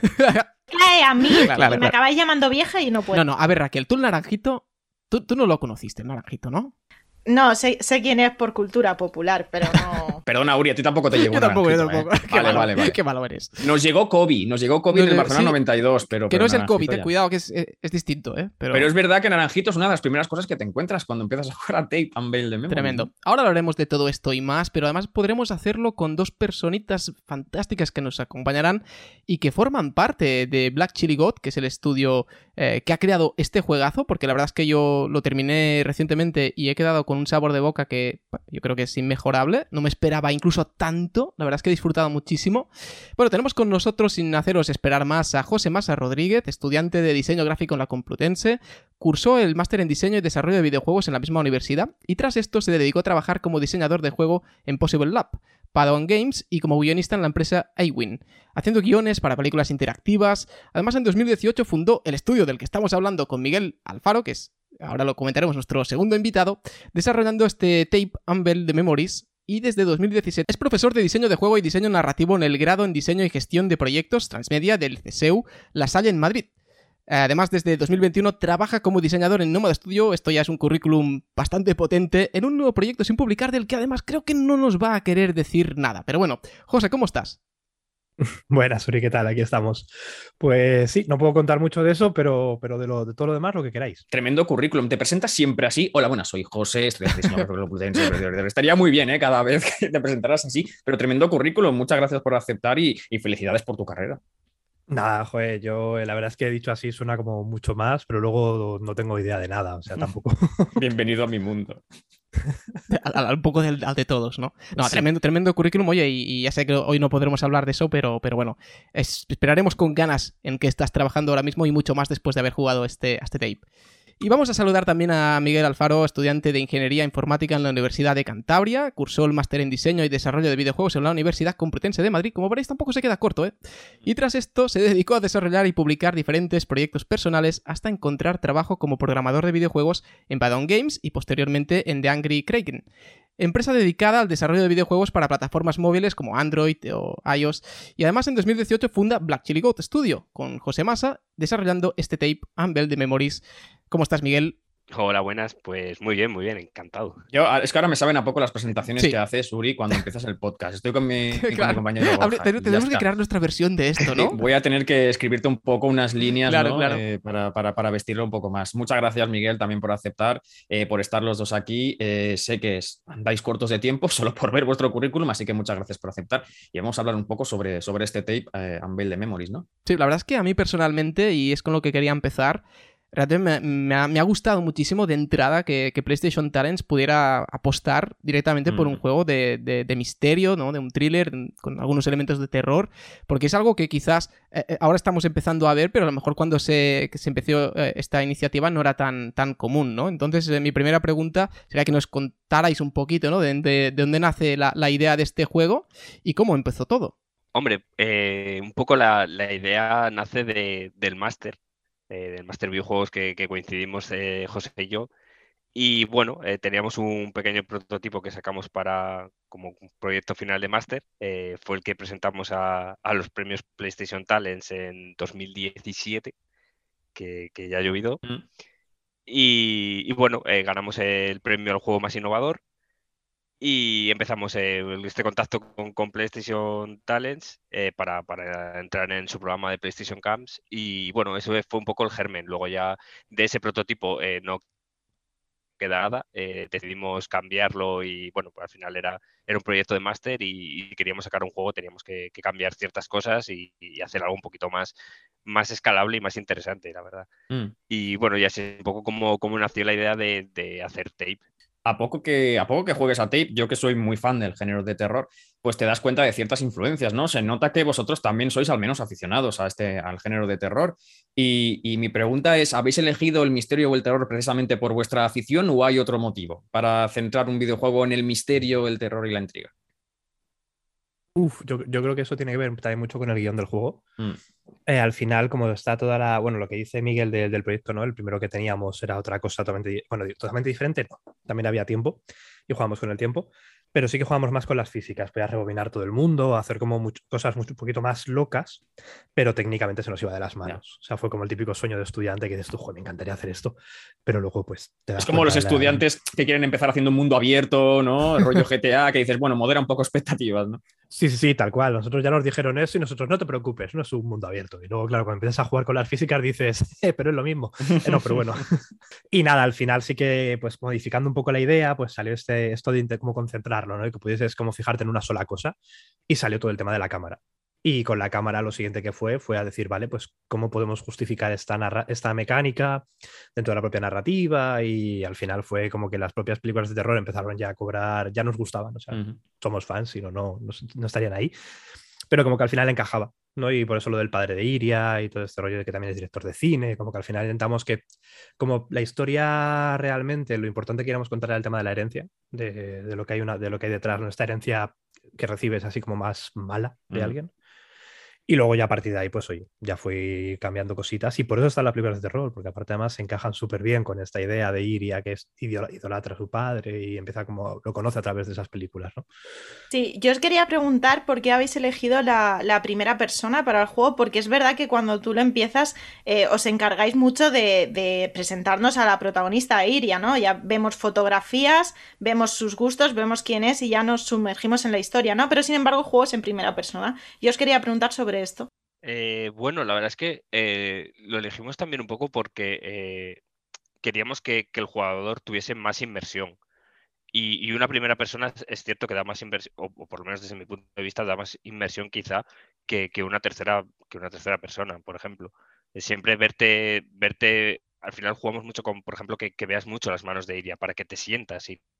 [SPEAKER 4] Cae a mí,
[SPEAKER 1] Claro,
[SPEAKER 4] que me
[SPEAKER 1] claro.
[SPEAKER 4] acabáis llamando vieja y no puedo.
[SPEAKER 1] No, no, a ver, Raquel, tú el naranjito, tú, tú no lo conociste, el naranjito, ¿no?
[SPEAKER 4] No, sé, sé quién es por cultura popular, pero no.
[SPEAKER 2] Perdona, Uri, a ti tampoco te llegó
[SPEAKER 1] Yo
[SPEAKER 2] un
[SPEAKER 1] tampoco, yo
[SPEAKER 2] naranjito,
[SPEAKER 1] tampoco.
[SPEAKER 2] ¿eh?
[SPEAKER 1] Qué
[SPEAKER 2] Vale,
[SPEAKER 1] malo,
[SPEAKER 2] vale, vale.
[SPEAKER 1] qué malo eres.
[SPEAKER 2] Nos llegó Kobe, nos llegó Kobe
[SPEAKER 1] Nos
[SPEAKER 2] en el
[SPEAKER 1] llegó-
[SPEAKER 2] Barcelona
[SPEAKER 1] sí.
[SPEAKER 2] noventa y dos, pero...
[SPEAKER 1] Que
[SPEAKER 2] pero
[SPEAKER 1] no es el
[SPEAKER 2] Naranjito
[SPEAKER 1] COVID, eh,
[SPEAKER 2] ya.
[SPEAKER 1] cuidado, que es, es, es distinto, ¿eh? Pero,
[SPEAKER 2] Pero es verdad que Naranjito es una de las primeras cosas que te encuentras cuando empiezas a jugar a Tape and Veil de Memories.
[SPEAKER 1] tremendo.
[SPEAKER 2] ¿no?
[SPEAKER 1] Ahora hablaremos de todo esto y más, pero además podremos hacerlo con dos personitas fantásticas que nos acompañarán y que forman parte de Black Chili God, que es el estudio eh, que ha creado este juegazo, porque la verdad es que yo lo terminé recientemente y he quedado con un sabor de boca que bueno, yo creo que es inmejorable. No me esperaba incluso tanto, la verdad es que he disfrutado muchísimo. Bueno, tenemos con nosotros, sin haceros esperar más, a José Masa Rodríguez, estudiante de diseño gráfico en la Complutense. Cursó el máster en diseño y desarrollo de videojuegos en la misma universidad y tras esto se dedicó a trabajar como diseñador de juego en Possible Lab, Padawan Games y como guionista en la empresa iWin, haciendo guiones para películas interactivas. Además, en dos mil dieciocho fundó el estudio del que estamos hablando con Miguel Alfaro, que es, ahora lo comentaremos, nuestro segundo invitado, desarrollando este Tape and Veil de Memories. Y desde dos mil diecisiete es profesor de diseño de juego y diseño narrativo en el grado en diseño y gestión de proyectos transmedia del C S E U La Salle en Madrid. Además, desde dos mil veintiuno trabaja como diseñador en Nómada Studio. Esto ya es un currículum bastante potente en un nuevo proyecto sin publicar del que además creo que no nos va a querer decir nada. Pero bueno, José, ¿cómo estás?
[SPEAKER 5] Buenas, Uri, ¿qué tal? Aquí estamos. Pues sí, no puedo contar mucho de eso, pero, pero de, lo, de todo lo demás, lo que queráis.
[SPEAKER 2] Tremendo currículum. Te presentas siempre así. Hola, buenas, soy José, estudiante de diseño gráfico de la Complutense. Estaría muy bien, ¿eh? Cada vez que te presentaras así. Pero tremendo currículum. Muchas gracias por aceptar y, y felicidades por tu carrera.
[SPEAKER 5] Nada, joder, yo eh, la verdad es que he dicho así, suena como mucho más, pero luego no tengo idea de nada, o sea, tampoco.
[SPEAKER 2] Bienvenido a mi mundo.
[SPEAKER 1] Al, al- un poco del, al de todos, ¿no? No,
[SPEAKER 2] Sí.
[SPEAKER 1] tremendo, tremendo currículum, oye, y, y ya sé que hoy no podremos hablar de eso, pero, pero bueno, es- esperaremos con ganas en que estás trabajando ahora mismo y mucho más después de haber jugado este, a este tape. Y vamos a saludar también a Miguel Alfaro, estudiante de Ingeniería Informática en la Universidad de Cantabria, cursó el máster en Diseño y Desarrollo de Videojuegos en la Universidad Complutense de Madrid, como veréis tampoco se queda corto, ¿eh? Y tras esto se dedicó a desarrollar y publicar diferentes proyectos personales hasta encontrar trabajo como programador de videojuegos en Padawan Games y posteriormente en The Angry Kraken, empresa dedicada al desarrollo de videojuegos para plataformas móviles como Android o iOS, y además en dos mil dieciocho funda Black Chili God Studio con José Masa desarrollando este Tape and Veil de Memories. ¿Cómo estás, Miguel?
[SPEAKER 6] Hola, buenas. Pues muy bien, muy bien, encantado.
[SPEAKER 2] Yo, es que ahora me saben a poco las presentaciones
[SPEAKER 1] Sí.
[SPEAKER 2] que haces, Uri, cuando empiezas el podcast. Estoy con mi, con mi
[SPEAKER 1] Claro.
[SPEAKER 2] compañero Borja,
[SPEAKER 1] Hable-
[SPEAKER 2] y
[SPEAKER 1] ten-
[SPEAKER 2] ya
[SPEAKER 1] tenemos que
[SPEAKER 2] está.
[SPEAKER 1] crear nuestra versión de esto, ¿no?
[SPEAKER 2] Voy a tener que escribirte un poco unas líneas,
[SPEAKER 1] Claro,
[SPEAKER 2] ¿no?
[SPEAKER 1] claro.
[SPEAKER 2] Eh, para, para- para vestirlo un poco más. Muchas gracias, Miguel, también por aceptar, eh, por estar los dos aquí. Eh, sé que es- andáis cortos de tiempo solo por ver vuestro currículum, así que muchas gracias por aceptar. Y vamos a hablar un poco sobre, sobre este tape eh, and Veil de Memories, ¿no?
[SPEAKER 1] Sí, la verdad es que a mí personalmente, y es con lo que quería empezar, realmente me, me ha, me ha gustado muchísimo de entrada que, que PlayStation Talents pudiera apostar directamente por
[SPEAKER 2] Mm.
[SPEAKER 1] un juego de, de- de misterio, ¿no? De un thriller con algunos elementos de terror, porque es algo que quizás eh, eh, ahora estamos empezando a ver, pero a lo mejor cuando se, que se empezó eh, esta iniciativa no era tan, tan común, ¿no? Entonces, eh, mi primera pregunta sería que nos contarais un poquito, ¿no? De, de- de dónde nace la, la idea de este juego y cómo empezó todo.
[SPEAKER 6] Hombre, eh, un poco la, la idea nace de- del máster, eh, del máster videojuegos que, que coincidimos eh, José y yo. Y bueno, eh, teníamos un pequeño prototipo que sacamos para como un proyecto final de máster. Eh, fue el que presentamos a, a los premios PlayStation Talents en dos mil diecisiete, que, que ya ha llovido.
[SPEAKER 2] Mm.
[SPEAKER 6] Y, y bueno, eh, ganamos el premio al juego más innovador. Y empezamos eh, este contacto con, con PlayStation Talents eh, para, para entrar en su programa de PlayStation Camps. Y bueno, eso fue un poco el germen. Luego ya de ese prototipo eh, no queda nada. Eh, decidimos cambiarlo y bueno, pues al final era, era un proyecto de máster y, y queríamos sacar un juego, teníamos que, que cambiar ciertas cosas y, y hacer algo un poquito más, más escalable y más interesante, la verdad.
[SPEAKER 2] Mm.
[SPEAKER 6] Y bueno, ya sé un poco cómo, cómo nació la idea de, de hacer Tape.
[SPEAKER 2] A poco que, a poco que juegues a Tape, yo que soy muy fan del género de terror, pues te das cuenta de ciertas influencias, ¿no? Se nota que vosotros también sois al menos aficionados a este, al género de terror. Y, y mi pregunta es, ¿habéis elegido el misterio o el terror precisamente por vuestra afición o hay otro motivo para centrar un videojuego en el misterio, el terror y la intriga?
[SPEAKER 5] Uf, yo, yo creo que eso tiene que ver también mucho con el guión del juego.
[SPEAKER 2] Mm.
[SPEAKER 5] Eh, al final, como está toda la. Bueno, lo que dice Miguel de- del proyecto, ¿no? El primero que teníamos era otra cosa totalmente, di- bueno, di- totalmente diferente, no. También había tiempo y jugamos con el tiempo, pero sí que jugamos más con las físicas. Podías rebobinar todo el mundo, hacer como much- cosas mucho, un poquito más locas, pero técnicamente se nos iba de las manos. O sea, fue como el típico sueño de estudiante que dices tú, "Joder, me encantaría hacer esto", pero luego, pues, te das
[SPEAKER 2] Es como
[SPEAKER 5] cuenta
[SPEAKER 2] los
[SPEAKER 5] de la-
[SPEAKER 2] estudiantes que quieren empezar haciendo un mundo abierto, ¿no? El rollo G T A, que dices, bueno, modera un poco expectativas, ¿no?
[SPEAKER 5] Sí, sí, sí, tal cual. Nosotros ya nos dijeron eso y nosotros no te preocupes, no es un mundo abierto. Y luego, claro, cuando empiezas a jugar con las físicas dices, eh, pero es lo mismo. Eh, no, pero bueno. Y nada, al final sí que, pues modificando un poco la idea, pues salió este, esto de inter- cómo concentrarlo, ¿no? Y que pudieses como fijarte en una sola cosa y salió todo el tema de la cámara. Y con la cámara lo siguiente que fue fue a decir, vale, pues cómo podemos justificar esta, narra- esta mecánica dentro de la propia narrativa y al final fue como que las propias películas de terror empezaron ya a cobrar, ya nos gustaban, o sea,
[SPEAKER 2] Ujú.
[SPEAKER 5] somos fans, si no, no, no, no estarían ahí, pero como que al final encajaba, ¿no? Y por eso lo del padre de Iria y todo este rollo de que también es director de cine, como que al final intentamos que, como la historia realmente, lo importante que queríamos contar era el tema de la herencia, de, de lo que hay una, de lo que hay detrás, ¿no? Esta herencia que recibes así como más mala de
[SPEAKER 2] Ujú.
[SPEAKER 5] alguien. Y luego ya a partir de ahí, pues oye, ya fui cambiando cositas y por eso están las películas de terror, porque aparte además se encajan súper bien con esta idea de Iria, que es idol- idolatra a su padre y empieza como, lo conoce a través de esas películas, ¿no?
[SPEAKER 4] Sí, yo os quería preguntar por qué habéis elegido la, la primera persona para el juego, porque es verdad que cuando tú lo empiezas eh, os encargáis mucho de, de presentarnos a la protagonista, a Iria, ¿no? Ya vemos fotografías, vemos sus gustos, vemos quién es y ya nos sumergimos en la historia, ¿no? Pero sin embargo el juego es en primera persona. Yo os quería preguntar sobre esto.
[SPEAKER 6] Eh, bueno, la verdad es que eh, lo elegimos también un poco porque eh, queríamos que, que el jugador tuviese más inmersión. Y, y una primera persona es- es cierto que da más inversión, o, o por lo menos desde mi punto de vista, da más inmersión quizá que, que una tercera, que una tercera persona, por ejemplo. Eh, Siempre verte, verte, al final jugamos mucho con, por ejemplo, que, que veas mucho las manos de Iria para que te sientas y,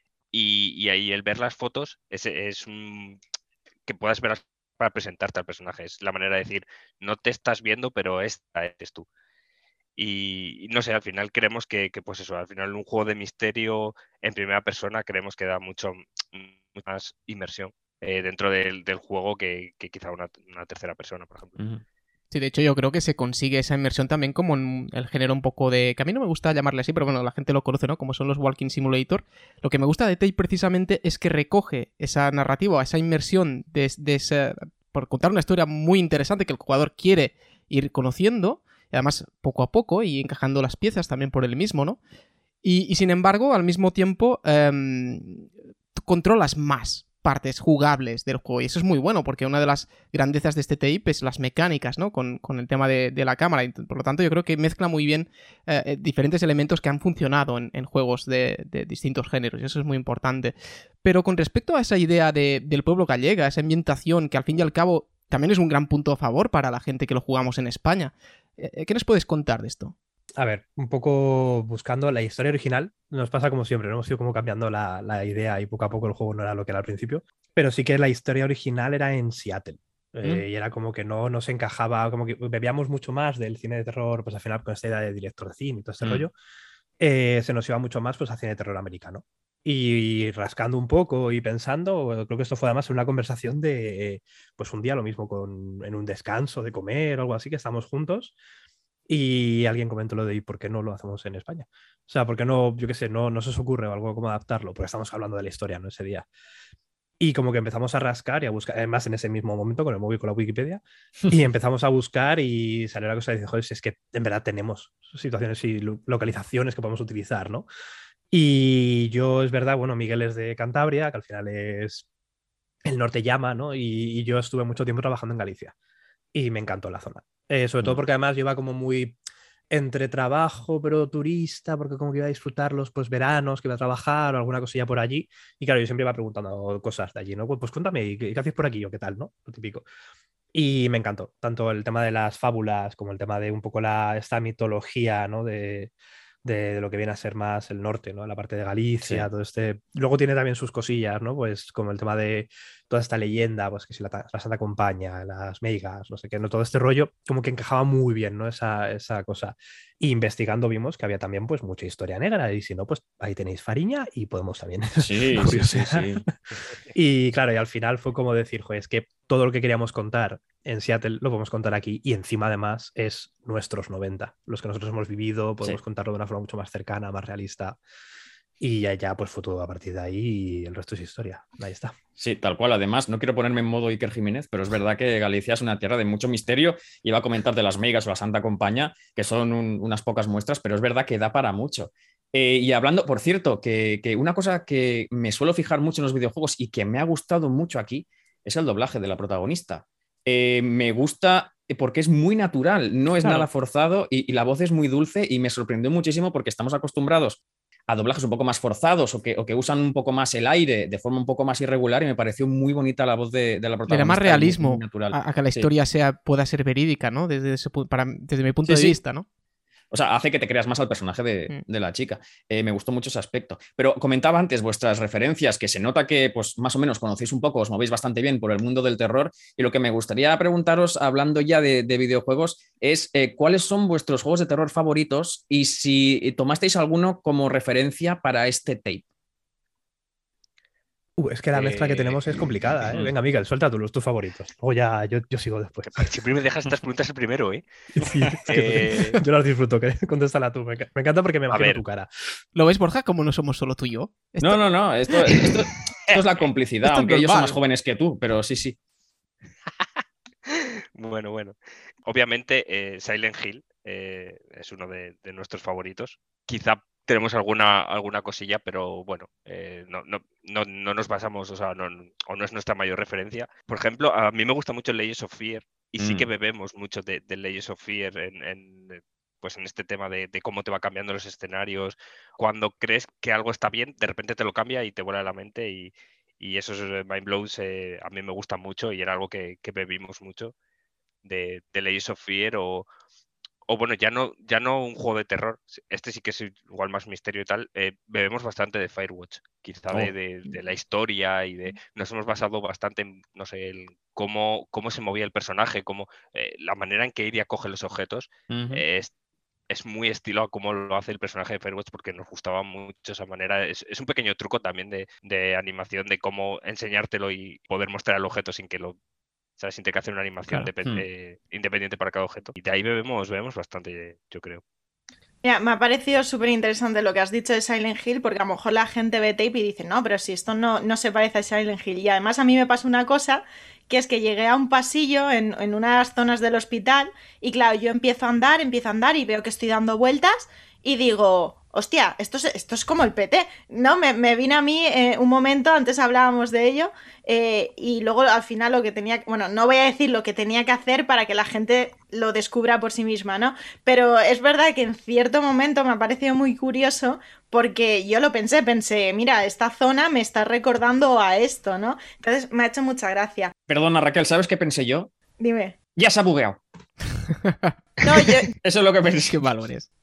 [SPEAKER 6] y, y ahí el ver las fotos es, es un, que puedas verlas para presentarte al personaje. Es la manera de decir, no te estás viendo, pero esta eres tú. Y, y no sé, al final creemos que, que, pues eso, al final un juego de misterio en primera persona creemos que da mucho, mucha más inmersión eh, dentro del, del juego que, que quizá una, una tercera persona, por ejemplo.
[SPEAKER 2] Ujú.
[SPEAKER 1] Sí, de hecho yo creo que se consigue esa inmersión también como en el género un poco de... que a mí no me gusta llamarle así, pero bueno, la gente lo conoce, ¿no? Como son los Walking Simulator. Lo que me gusta de Tape precisamente es que recoge esa narrativa, esa inmersión de, de esa... por contar una historia muy interesante que el jugador quiere ir conociendo, y además poco a poco y encajando las piezas también por él mismo, ¿no? Y, y sin embargo, al mismo tiempo, em, tú controlas más partes jugables del juego. Y eso es muy bueno, porque una de las grandezas de este tape es las mecánicas, ¿no? Con, con el tema de, de la cámara. Y por lo tanto, yo creo que mezcla muy bien eh, diferentes elementos que han funcionado en, en juegos de, de distintos géneros. Y eso es muy importante. Pero con respecto a esa idea de, del pueblo gallega, esa ambientación que al fin y al cabo también es un gran punto a favor para la gente que lo jugamos en España. Eh, ¿Qué nos puedes contar de esto?
[SPEAKER 5] A ver, un poco buscando la historia original, nos pasa como siempre, ¿no? Hemos ido como cambiando la, la idea y poco a poco el juego no era lo que era al principio, pero sí que la historia original era en Seattle. Eh,
[SPEAKER 2] Mm.
[SPEAKER 5] y era como que no nos encajaba, como que bebíamos mucho más del cine de terror, pues al final con esta idea de director de cine y todo este
[SPEAKER 2] Mm.
[SPEAKER 5] rollo, eh, se nos iba mucho más pues a cine de terror americano. Y rascando un poco y pensando, creo que esto fue además una conversación de, pues un día lo mismo con, en un descanso de comer o algo así, que estamos juntos. Y alguien comentó lo de ¿y por qué no lo hacemos en España? O sea, ¿por qué no, yo qué sé, no, no se os ocurre o algo como adaptarlo? Porque estamos hablando de la historia, ¿no? Ese día. Y como que empezamos a rascar y a buscar, además en ese mismo momento con el móvil, con la Wikipedia, y empezamos a buscar y salió la cosa y dice, joder, si es que en verdad tenemos situaciones y lo- localizaciones que podemos utilizar, ¿no? Y yo, es verdad, bueno, Miguel es de Cantabria, que al final es el norte llama, ¿no? Y, y yo estuve mucho tiempo trabajando en Galicia y me encantó la zona. Eh, sobre todo
[SPEAKER 2] Mm.
[SPEAKER 5] porque además yo iba como muy entre trabajo, pero turista, porque como que iba a disfrutar los pues, veranos, que iba a trabajar o alguna cosilla por allí. Y claro, yo siempre iba preguntando cosas de allí, ¿no? Pues, pues cuéntame, ¿y qué, qué hacéis por aquí o qué tal, ¿no? Lo típico. Y me encantó, tanto el tema de las fábulas como el tema de un poco la, esta mitología, ¿no? De, de, de lo que viene a ser más el norte, ¿no? La parte de Galicia,
[SPEAKER 2] Sí.
[SPEAKER 5] todo este... Luego tiene también sus cosillas, ¿no? Pues como el tema de toda esta leyenda, pues que si la, ta- la Santa Compaña, las meigas, no sé qué, ¿no? Todo este rollo como que encajaba muy bien, ¿no? Esa, esa cosa. Y investigando vimos que había también pues mucha historia negra y si no, pues ahí tenéis Fariña y podemos también
[SPEAKER 2] Sí, sí, sí,
[SPEAKER 5] curiosear.
[SPEAKER 2] sí.
[SPEAKER 5] Y claro, y al final fue como decir, joder, es que todo lo que queríamos contar en Seattle lo podemos contar aquí y encima además es nuestros noventa, los que nosotros hemos vivido, podemos
[SPEAKER 2] Sí.
[SPEAKER 5] contarlo de una forma mucho más cercana, más realista y ya, ya pues fue todo a partir de ahí y el resto es historia. Ahí está.
[SPEAKER 2] Sí, tal cual. Además, no quiero ponerme en modo Iker Jiménez, pero es verdad que Galicia es una tierra de mucho misterio. Iba a comentar de las meigas o la Santa Compaña, que son un- unas pocas muestras, pero es verdad que da para mucho. Eh, y hablando, por cierto, que, que una cosa que me suelo fijar mucho en los videojuegos y que me ha gustado mucho aquí es el doblaje de la protagonista. Eh, me gusta porque es muy natural, no es
[SPEAKER 5] Claro.
[SPEAKER 2] nada forzado y, y la voz es muy dulce y me sorprendió muchísimo porque estamos acostumbrados a doblajes un poco más forzados o que, o que usan un poco más el aire de forma un poco más irregular y me pareció muy bonita la voz de, de la protagonista.
[SPEAKER 1] Le da más
[SPEAKER 2] y muy-
[SPEAKER 1] realismo
[SPEAKER 2] muy natural.
[SPEAKER 1] a, a que la
[SPEAKER 2] Sí.
[SPEAKER 1] historia sea, pueda ser verídica, ¿no? Desde, ese pu- para, desde mi punto
[SPEAKER 2] Sí,
[SPEAKER 1] de
[SPEAKER 2] sí.
[SPEAKER 1] vista, ¿no?
[SPEAKER 2] O sea, hace que te creas más al personaje de,
[SPEAKER 1] Mm.
[SPEAKER 2] de la chica. Eh, me gustó mucho ese aspecto. Pero comentaba antes vuestras referencias, que se nota que pues, más o menos conocéis un poco, os movéis bastante bien por el mundo del terror. Y lo que me gustaría preguntaros, hablando ya de, de videojuegos, es eh, cuáles son vuestros juegos de terror favoritos y si tomasteis alguno como referencia para este tape.
[SPEAKER 5] Uh, es que la mezcla que
[SPEAKER 6] Eh,
[SPEAKER 5] tenemos es complicada, ¿eh?
[SPEAKER 2] mm.
[SPEAKER 5] Venga, Miguel, suelta tú los tus favoritos. Luego ya yo, yo sigo después.
[SPEAKER 6] Siempre me dejas estas preguntas el primero, ¿eh?
[SPEAKER 5] Sí, es que
[SPEAKER 6] Eh,
[SPEAKER 5] yo las disfruto, que contéstala tú. Me, enca- me encanta porque me
[SPEAKER 6] A
[SPEAKER 5] imagino
[SPEAKER 6] ver.
[SPEAKER 5] tu cara.
[SPEAKER 1] ¿Lo ves, Borja? Como no somos solo tú y yo. Esto-
[SPEAKER 2] No, no, no. Esto, esto- esto es la complicidad,
[SPEAKER 1] Esto es
[SPEAKER 2] aunque ellos son
[SPEAKER 1] normal.
[SPEAKER 2] más jóvenes que tú, pero sí, sí.
[SPEAKER 6] Bueno, bueno. Obviamente, eh, Silent Hill eh, es uno de, de nuestros favoritos. Quizá tenemos alguna, alguna cosilla, pero bueno, eh, no, no, no, no nos basamos, o sea, no, o no es nuestra mayor referencia. Por ejemplo, a mí me gusta mucho Layers of Fear y sí que
[SPEAKER 2] Mm.
[SPEAKER 6] bebemos mucho de, de Layers of Fear en, en, pues en este tema de, de cómo te va cambiando los escenarios. Cuando crees que algo está bien, de repente te lo cambia y te vuela la mente y, y esos eh, mind blows eh, a mí me gustan mucho y era algo que, que bebimos mucho de, de Layers of Fear o, o bueno, ya no, ya no un juego de terror, este sí que es igual más misterio y tal, eh, bebemos bastante de Firewatch, quizá de,
[SPEAKER 2] Oh.
[SPEAKER 6] de- de la historia y de... Nos hemos basado bastante en, no sé, el cómo, cómo se movía el personaje, cómo, eh, la manera en que Iria coge los objetos,
[SPEAKER 2] Ujú.
[SPEAKER 6] eh, es, es muy estilo a cómo lo hace el personaje de Firewatch porque nos gustaba mucho esa manera. Es, es un pequeño truco también de, de animación, de cómo enseñártelo y poder mostrar el objeto sin que lo... O sea, sin tener que hacer una animación
[SPEAKER 5] Claro.
[SPEAKER 6] depe-
[SPEAKER 2] Hmm.
[SPEAKER 6] eh, independiente para cada objeto. Y de ahí bebemos, bebemos bastante, yo creo.
[SPEAKER 4] Mira, me ha parecido súper interesante lo que has dicho de Silent Hill, porque a lo mejor la gente ve tape y dice, no, pero si esto no, no se parece a Silent Hill. Y además a mí me pasa una cosa, que es que llegué a un pasillo en, en unas zonas del hospital y claro, yo empiezo a andar, empiezo a andar y veo que estoy dando vueltas y digo, hostia, esto es, esto es como el P T. No, me, me vine a mí eh, un momento, antes hablábamos de ello, eh, y luego al final lo que tenía, bueno, no voy a decir lo que tenía que hacer para que la gente lo descubra por sí misma, ¿no? Pero es verdad que en cierto momento me ha parecido muy curioso porque yo lo pensé, pensé, mira, esta zona me está recordando a esto, ¿no? Entonces me ha hecho mucha gracia.
[SPEAKER 2] Perdona, Raquel, ¿sabes qué pensé yo?
[SPEAKER 4] Dime.
[SPEAKER 2] Ya se ha bugueado.
[SPEAKER 4] No, yo,
[SPEAKER 2] Eso es lo que pensé.
[SPEAKER 1] Qué valores.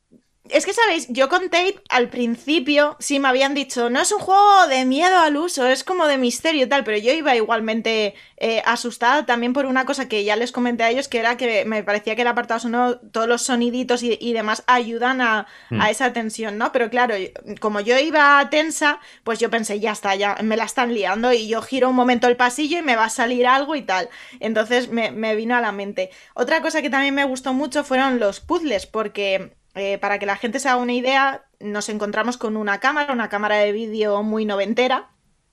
[SPEAKER 4] Es que, ¿sabéis? Yo con Tape al principio sí me habían dicho, no es un juego de miedo al uso, es como de misterio y tal, pero yo iba igualmente eh, asustada también por una cosa que ya les comenté a ellos, que era que me parecía que el apartado sonoro, todos los soniditos y, y demás ayudan a,
[SPEAKER 2] Mm.
[SPEAKER 4] a esa tensión, ¿no? Pero claro, como yo iba tensa, pues yo pensé, ya está, ya me la están liando y yo giro un momento el pasillo y me va a salir algo y tal. Entonces me, me vino a la mente. Otra cosa que también me gustó mucho fueron los puzzles, porque eh, para que la gente se haga una idea, nos encontramos con una cámara, una cámara de vídeo muy noventera.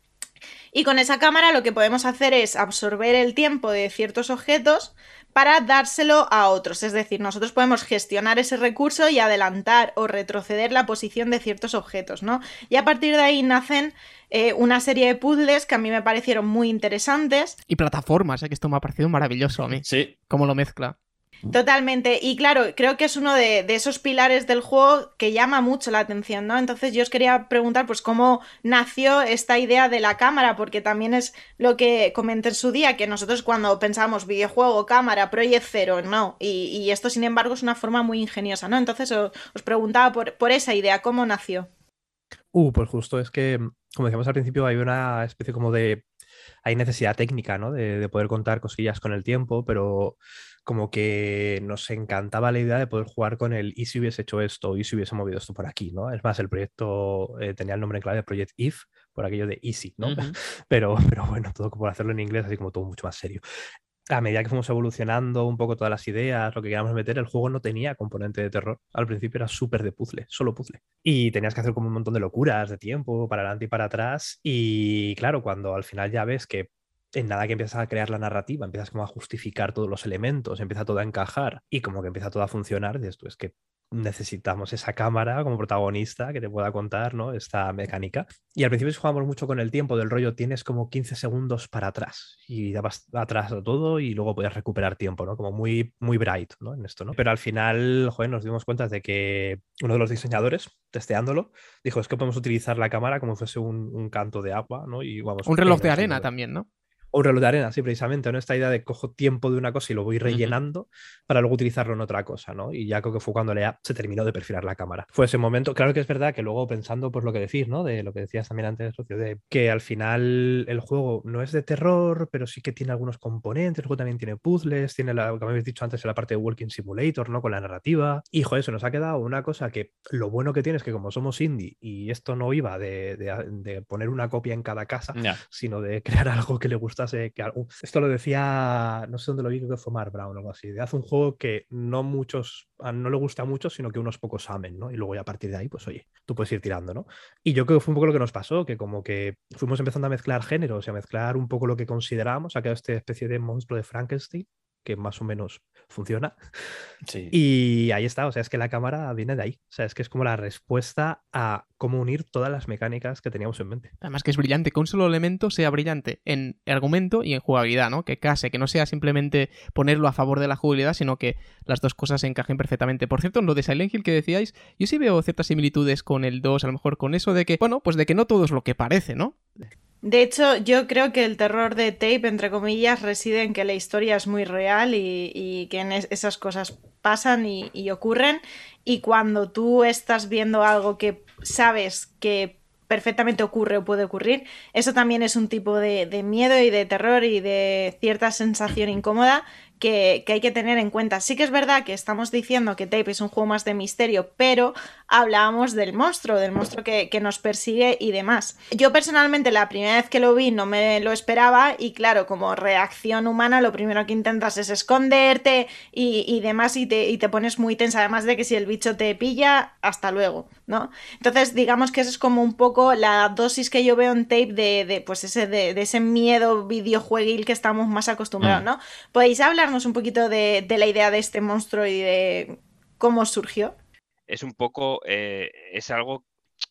[SPEAKER 4] Y con esa cámara lo que podemos hacer es absorber el tiempo de ciertos objetos para dárselo a otros. Es decir, nosotros podemos gestionar ese recurso y adelantar o retroceder la posición de ciertos objetos, ¿no? Y a partir de ahí nacen eh, una serie de puzzles que a mí me parecieron muy interesantes.
[SPEAKER 1] Y plataformas, ¿eh? Que esto me ha parecido maravilloso a mí.
[SPEAKER 2] Sí.
[SPEAKER 1] Cómo lo mezcla.
[SPEAKER 4] Totalmente, y claro, creo que es uno de, de esos pilares del juego que llama mucho la atención, ¿no? Entonces yo os quería preguntar, pues, cómo nació esta idea de la cámara, porque también es lo que comenté en su día, que nosotros cuando pensamos videojuego, cámara, Project Zero, no, y, y esto sin embargo es una forma muy ingeniosa, ¿no? Entonces os, os preguntaba por, por esa idea, ¿cómo nació?
[SPEAKER 5] Uh, pues justo es que, como decíamos al principio, hay una especie como de... Hay necesidad técnica, ¿no? De, de poder contar cosillas con el tiempo, pero como que nos encantaba la idea de poder jugar con el y si hubiese hecho esto, y si hubiese movido esto por aquí, ¿no? Es más, el proyecto eh, tenía el nombre en clave de Project If, por aquello de easy, ¿no?
[SPEAKER 2] Ujú.
[SPEAKER 5] Pero, pero bueno, todo por hacerlo en inglés, así como todo mucho más serio. A medida que fuimos evolucionando un poco todas las ideas, lo que queríamos meter, el juego no tenía componente de terror. Al principio era súper de puzzle, solo puzzle. Y tenías que hacer como un montón de locuras de tiempo, para adelante y para atrás. Y claro, cuando al final ya ves que en nada que empiezas a crear la narrativa, empiezas como a justificar todos los elementos, empieza todo a encajar y como que empieza todo a funcionar, dices tú, es que necesitamos esa cámara como protagonista que te pueda contar, ¿no? Esta mecánica. Y al principio jugamos mucho con el tiempo del rollo, tienes como quince segundos para atrás y dabas atrás a todo y luego podías recuperar tiempo, ¿no? Como muy, muy bright, ¿no? En esto, ¿no? Pero al final, joder, nos dimos cuenta de que uno de los diseñadores, testeándolo, dijo, es que podemos utilizar la cámara como fuese un, un canto de agua, ¿no? Y vamos...
[SPEAKER 1] Un reloj de
[SPEAKER 5] eh,
[SPEAKER 1] arena
[SPEAKER 5] haciendo-
[SPEAKER 1] también, ¿no?
[SPEAKER 5] O un reloj de arena, sí, precisamente, ¿no? Esta idea de cojo tiempo de una cosa y lo voy rellenando uh-huh. para luego utilizarlo en otra cosa, ¿no? Y ya creo que fue cuando Lea se terminó de perfilar la cámara. Fue ese momento, claro que es verdad que luego pensando, pues lo que decís, ¿no? De lo que decías también antes, Rocío, de que al final el juego no es de terror, pero sí que tiene algunos componentes, luego también tiene puzzles, tiene la, como habéis dicho antes, la parte de Walking Simulator, ¿no? Con la narrativa. Y, joder, eso nos ha quedado una cosa que lo bueno que tiene es que como somos indie y esto no iba de, de, de poner una copia en cada casa, yeah. sino de crear algo que le gustase, que algo... Esto lo decía, no sé dónde lo vi, creo que fue Mark Brown o algo así. De hace un juego que no muchos, no le gusta mucho, sino que unos pocos amen, ¿no? Y luego ya a partir de ahí, pues oye, tú puedes ir tirando, ¿no? Y yo creo que fue un poco lo que nos pasó, que como que fuimos empezando a mezclar géneros y a mezclar un poco lo que considerábamos, ha quedado esta especie de monstruo de Frankenstein, que más o menos funciona.
[SPEAKER 2] Sí.
[SPEAKER 5] Y ahí está, o sea, es que la cámara viene de ahí. O sea, es que es como la respuesta a cómo unir todas las mecánicas que teníamos en mente.
[SPEAKER 1] Además que es brillante, que un solo elemento sea brillante en argumento y en jugabilidad, ¿no? Que case, que no sea simplemente ponerlo a favor de la jugabilidad, sino que las dos cosas se encajen perfectamente. Por cierto, en lo de Silent Hill que decíais, yo sí veo ciertas similitudes con el dos, a lo mejor con eso de que, bueno, pues de que no todo es lo que parece, ¿no?
[SPEAKER 4] De hecho, yo creo que el terror de Tape, entre comillas, reside en que la historia es muy real y, y que en es, esas cosas pasan y, y ocurren. Y cuando tú estás viendo algo que sabes que perfectamente ocurre o puede ocurrir, eso también es un tipo de, de miedo y de terror y de cierta sensación incómoda que, que hay que tener en cuenta. Sí que es verdad que estamos diciendo que Tape es un juego más de misterio, pero hablábamos del monstruo, del monstruo que, que nos persigue y demás. Yo personalmente la primera vez que lo vi no me lo esperaba y claro, como reacción humana lo primero que intentas es esconderte y, y demás y te, y te pones muy tensa, además de que si el bicho te pilla, hasta luego, ¿no? Entonces digamos que eso es como un poco la dosis que yo veo en Tape de, de pues ese, de, de ese miedo videojueguil que estamos más acostumbrados, mm. ¿no? ¿Podéis hablarnos un poquito de, de la idea de este monstruo y de cómo surgió?
[SPEAKER 6] Es un poco, eh, es algo,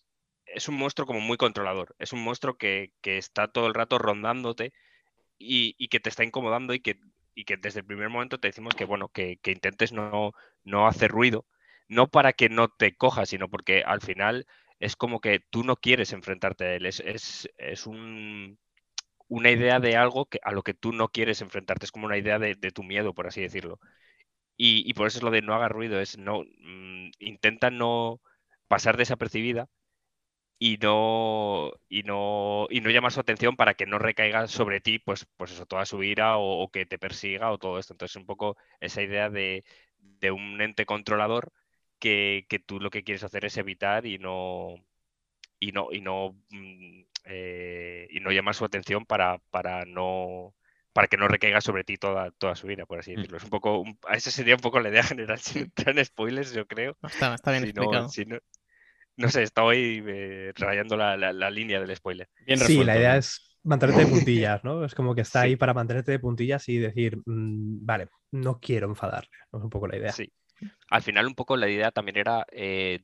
[SPEAKER 6] es un monstruo como muy controlador, es un monstruo que, que está todo el rato rondándote y, y que te está incomodando y que, y que desde el primer momento te decimos que, bueno, que, que intentes no, no hacer ruido, no para que no te coja, sino porque al final es como que tú no quieres enfrentarte a él, es, es, es un, una idea de algo que, a lo que tú no quieres enfrentarte, es como una idea de, de tu miedo, por así decirlo. Y, y por eso es lo de no haga ruido, es no mm, intenta no pasar desapercibida y no, y no, y no llamar su atención para que no recaiga sobre ti, pues, pues eso, toda su ira o, o que te persiga o todo esto. Entonces, un poco esa idea de, de un ente controlador que, que tú lo que quieres hacer es evitar y no, y no, y no, mm, eh, y no llamar su atención para, para no para que no recaiga sobre ti toda, toda su ira, por así decirlo. Es un poco, un- esa sería un poco la idea general, sin entrar en spoilers, yo creo.
[SPEAKER 1] No, está, está bien
[SPEAKER 6] Si no,
[SPEAKER 1] explicado.
[SPEAKER 6] si no, no sé, estoy eh, rayando la, la- la línea del spoiler.
[SPEAKER 2] Bien
[SPEAKER 5] Sí,
[SPEAKER 2] resuelto,
[SPEAKER 5] la idea
[SPEAKER 2] bien.
[SPEAKER 5] es mantenerte de puntillas, ¿no? Es como que está
[SPEAKER 6] Sí.
[SPEAKER 5] ahí para mantenerte de puntillas y decir, mm, vale, no quiero enfadarle. ¿No? Es un poco la idea.
[SPEAKER 6] Sí. Al final, un poco la idea también era eh,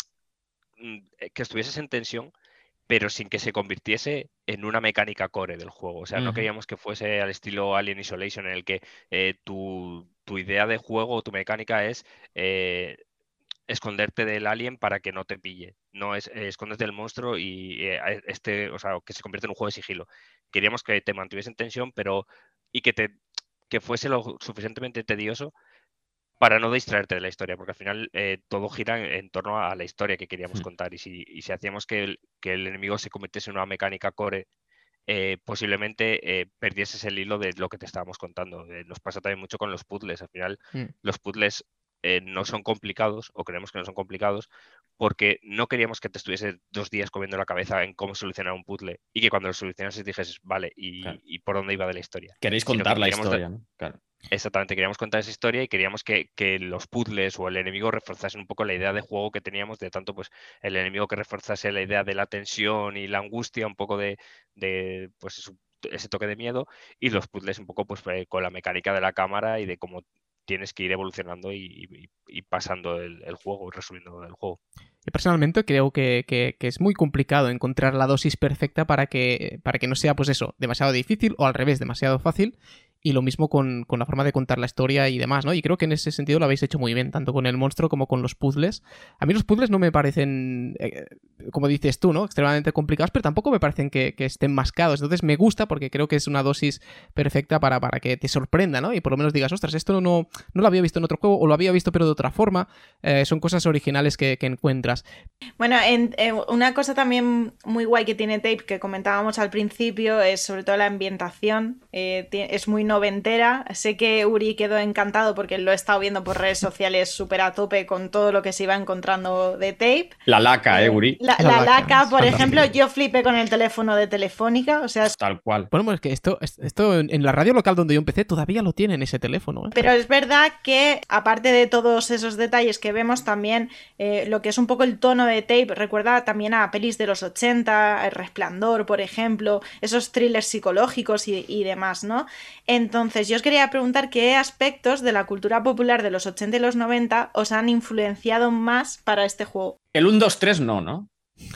[SPEAKER 6] mm, eh, que estuvieses en tensión, pero sin que se convirtiese en una mecánica core del juego. O sea, no
[SPEAKER 2] Ujú.
[SPEAKER 6] queríamos que fuese al estilo Alien Isolation, en el que eh, tu, tu idea de juego o tu mecánica es eh, esconderte del alien para que no te pille. No es eh, esconderte del monstruo y eh, a- este, o sea, que se convierte en un juego de sigilo. Queríamos que te mantuviese en tensión, pero y que te que fuese lo suficientemente tedioso para no distraerte de la historia, porque al final eh, todo gira en, en torno a la historia que queríamos
[SPEAKER 2] Hmm.
[SPEAKER 6] contar. Y si, y si hacíamos que el, que el enemigo se convirtiese en una mecánica core, eh, posiblemente eh, perdieses el hilo de lo que te estábamos contando. Eh, nos pasa también mucho con los puzzles. Al final,
[SPEAKER 1] Mm.
[SPEAKER 6] los puzzles eh, no son complicados, o creemos que no son complicados, porque no queríamos que te estuviese dos días comiendo la cabeza en cómo solucionar un puzzle y que cuando lo solucionases dijes, vale, ¿y,
[SPEAKER 2] Claro.
[SPEAKER 6] y por dónde iba de la historia?
[SPEAKER 2] Queréis
[SPEAKER 6] Sino que
[SPEAKER 2] contar la
[SPEAKER 6] queríamos dar-
[SPEAKER 2] historia, ¿no? Claro.
[SPEAKER 6] Exactamente, queríamos contar esa historia y queríamos que, que los puzzles o el enemigo reforzasen un poco la idea de juego que teníamos, de tanto pues el enemigo que reforzase la idea de la tensión y la angustia, un poco de, de, pues eso, ese toque de miedo, y los puzzles un poco pues eh, con la mecánica de la cámara y de cómo tienes que ir evolucionando y, y- y pasando el, el juego, resolviendo el juego.
[SPEAKER 1] Yo personalmente creo que, que- que es muy complicado encontrar la dosis perfecta para que, para que no sea, pues eso, demasiado difícil o al revés, demasiado fácil. Y lo mismo con, con la forma de contar la historia y demás, ¿no? Y creo que en ese sentido lo habéis hecho muy bien, tanto con el monstruo como con los puzzles. A mí los puzzles no me parecen, eh, como dices tú, ¿no? Extremadamente complicados, pero tampoco me parecen que, que estén mascados. Entonces me gusta porque creo que es una dosis perfecta para, para que te sorprenda, ¿no? Y por lo menos digas, ostras, esto no, no lo había visto en otro juego o lo había visto pero de otra forma. Eh, son cosas originales que, que encuentras.
[SPEAKER 4] Bueno, en- en una cosa también muy guay que tiene Tape, que comentábamos al principio, es sobre todo la ambientación. Eh, ti- es muy noventera. Sé que Uri quedó encantado porque lo he estado viendo por redes sociales súper a tope con todo lo que se iba encontrando de Tape.
[SPEAKER 2] La laca, ¿eh,
[SPEAKER 4] Eh,
[SPEAKER 2] Uri?
[SPEAKER 4] La,
[SPEAKER 1] La
[SPEAKER 4] la
[SPEAKER 1] laca,
[SPEAKER 4] laca,
[SPEAKER 1] es
[SPEAKER 4] por
[SPEAKER 1] fantástico.
[SPEAKER 4] ejemplo, yo flipé con el teléfono de Telefónica. O sea,
[SPEAKER 2] Tal cual.
[SPEAKER 1] Bueno, pues es que esto, esto en en la radio local donde yo empecé todavía lo tienen ese teléfono, ¿eh?
[SPEAKER 4] pero es verdad que, aparte de todos esos detalles que vemos, también eh, lo que es un poco el tono de Tape recuerda también a pelis de los ochenta, El Resplandor, por ejemplo, esos thrillers psicológicos y, y demás, ¿no? Entonces, yo os quería preguntar qué aspectos de la cultura popular de los ochenta y los noventa os han influenciado más para este juego.
[SPEAKER 2] El uno, dos, tres no, ¿no?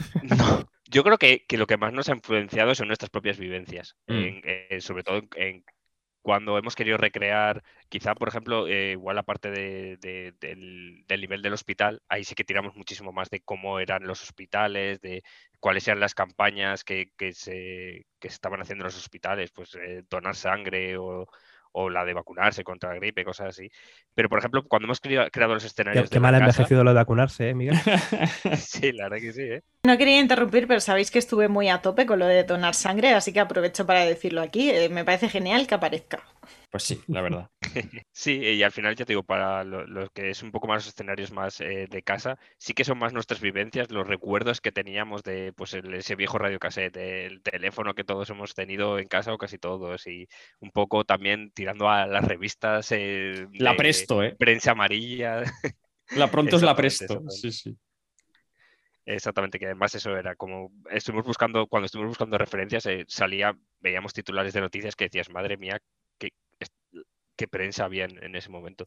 [SPEAKER 6] No, yo creo que, que lo que más nos ha influenciado son nuestras propias vivencias,
[SPEAKER 2] Mm.
[SPEAKER 6] en- eh, sobre todo en, en cuando hemos querido recrear, quizá, por ejemplo, eh, igual la parte de- de- del, del nivel del hospital, ahí sí que tiramos muchísimo más de cómo eran los hospitales, de cuáles eran las campañas que, que se, que se estaban haciendo en los hospitales, pues eh, donar sangre o, o la de vacunarse contra la gripe, cosas así. Pero, por ejemplo, cuando hemos crea- creado los
[SPEAKER 5] Qué,
[SPEAKER 6] escenarios
[SPEAKER 5] qué
[SPEAKER 6] de
[SPEAKER 5] mal
[SPEAKER 6] la
[SPEAKER 5] ha
[SPEAKER 6] casa,
[SPEAKER 5] envejecido lo de vacunarse, ¿eh, Miguel?
[SPEAKER 6] sí, la verdad que sí, ¿eh?
[SPEAKER 4] No quería interrumpir, pero sabéis que estuve muy a tope con lo de donar sangre, así que aprovecho para decirlo aquí. Eh, me parece genial que aparezca.
[SPEAKER 2] Pues sí, la verdad.
[SPEAKER 6] Sí, y al final ya te digo, para lo, lo que es un poco más los escenarios más eh, de casa, sí que son más nuestras vivencias, los recuerdos que teníamos de pues el- ese viejo radiocassette, el teléfono que todos hemos tenido en casa o casi todos, y un poco también tirando a las revistas eh,
[SPEAKER 2] La
[SPEAKER 6] de
[SPEAKER 2] Presto, ¿eh?
[SPEAKER 6] prensa amarilla.
[SPEAKER 2] La pronto es la
[SPEAKER 6] Exactamente,
[SPEAKER 2] Presto.
[SPEAKER 6] exactamente.
[SPEAKER 2] Sí, sí.
[SPEAKER 6] Exactamente, que además eso era como estuvimos buscando, cuando estuvimos buscando referencias, eh, salía, veíamos titulares de noticias que decías, madre mía, qué, qué prensa había en, en ese momento.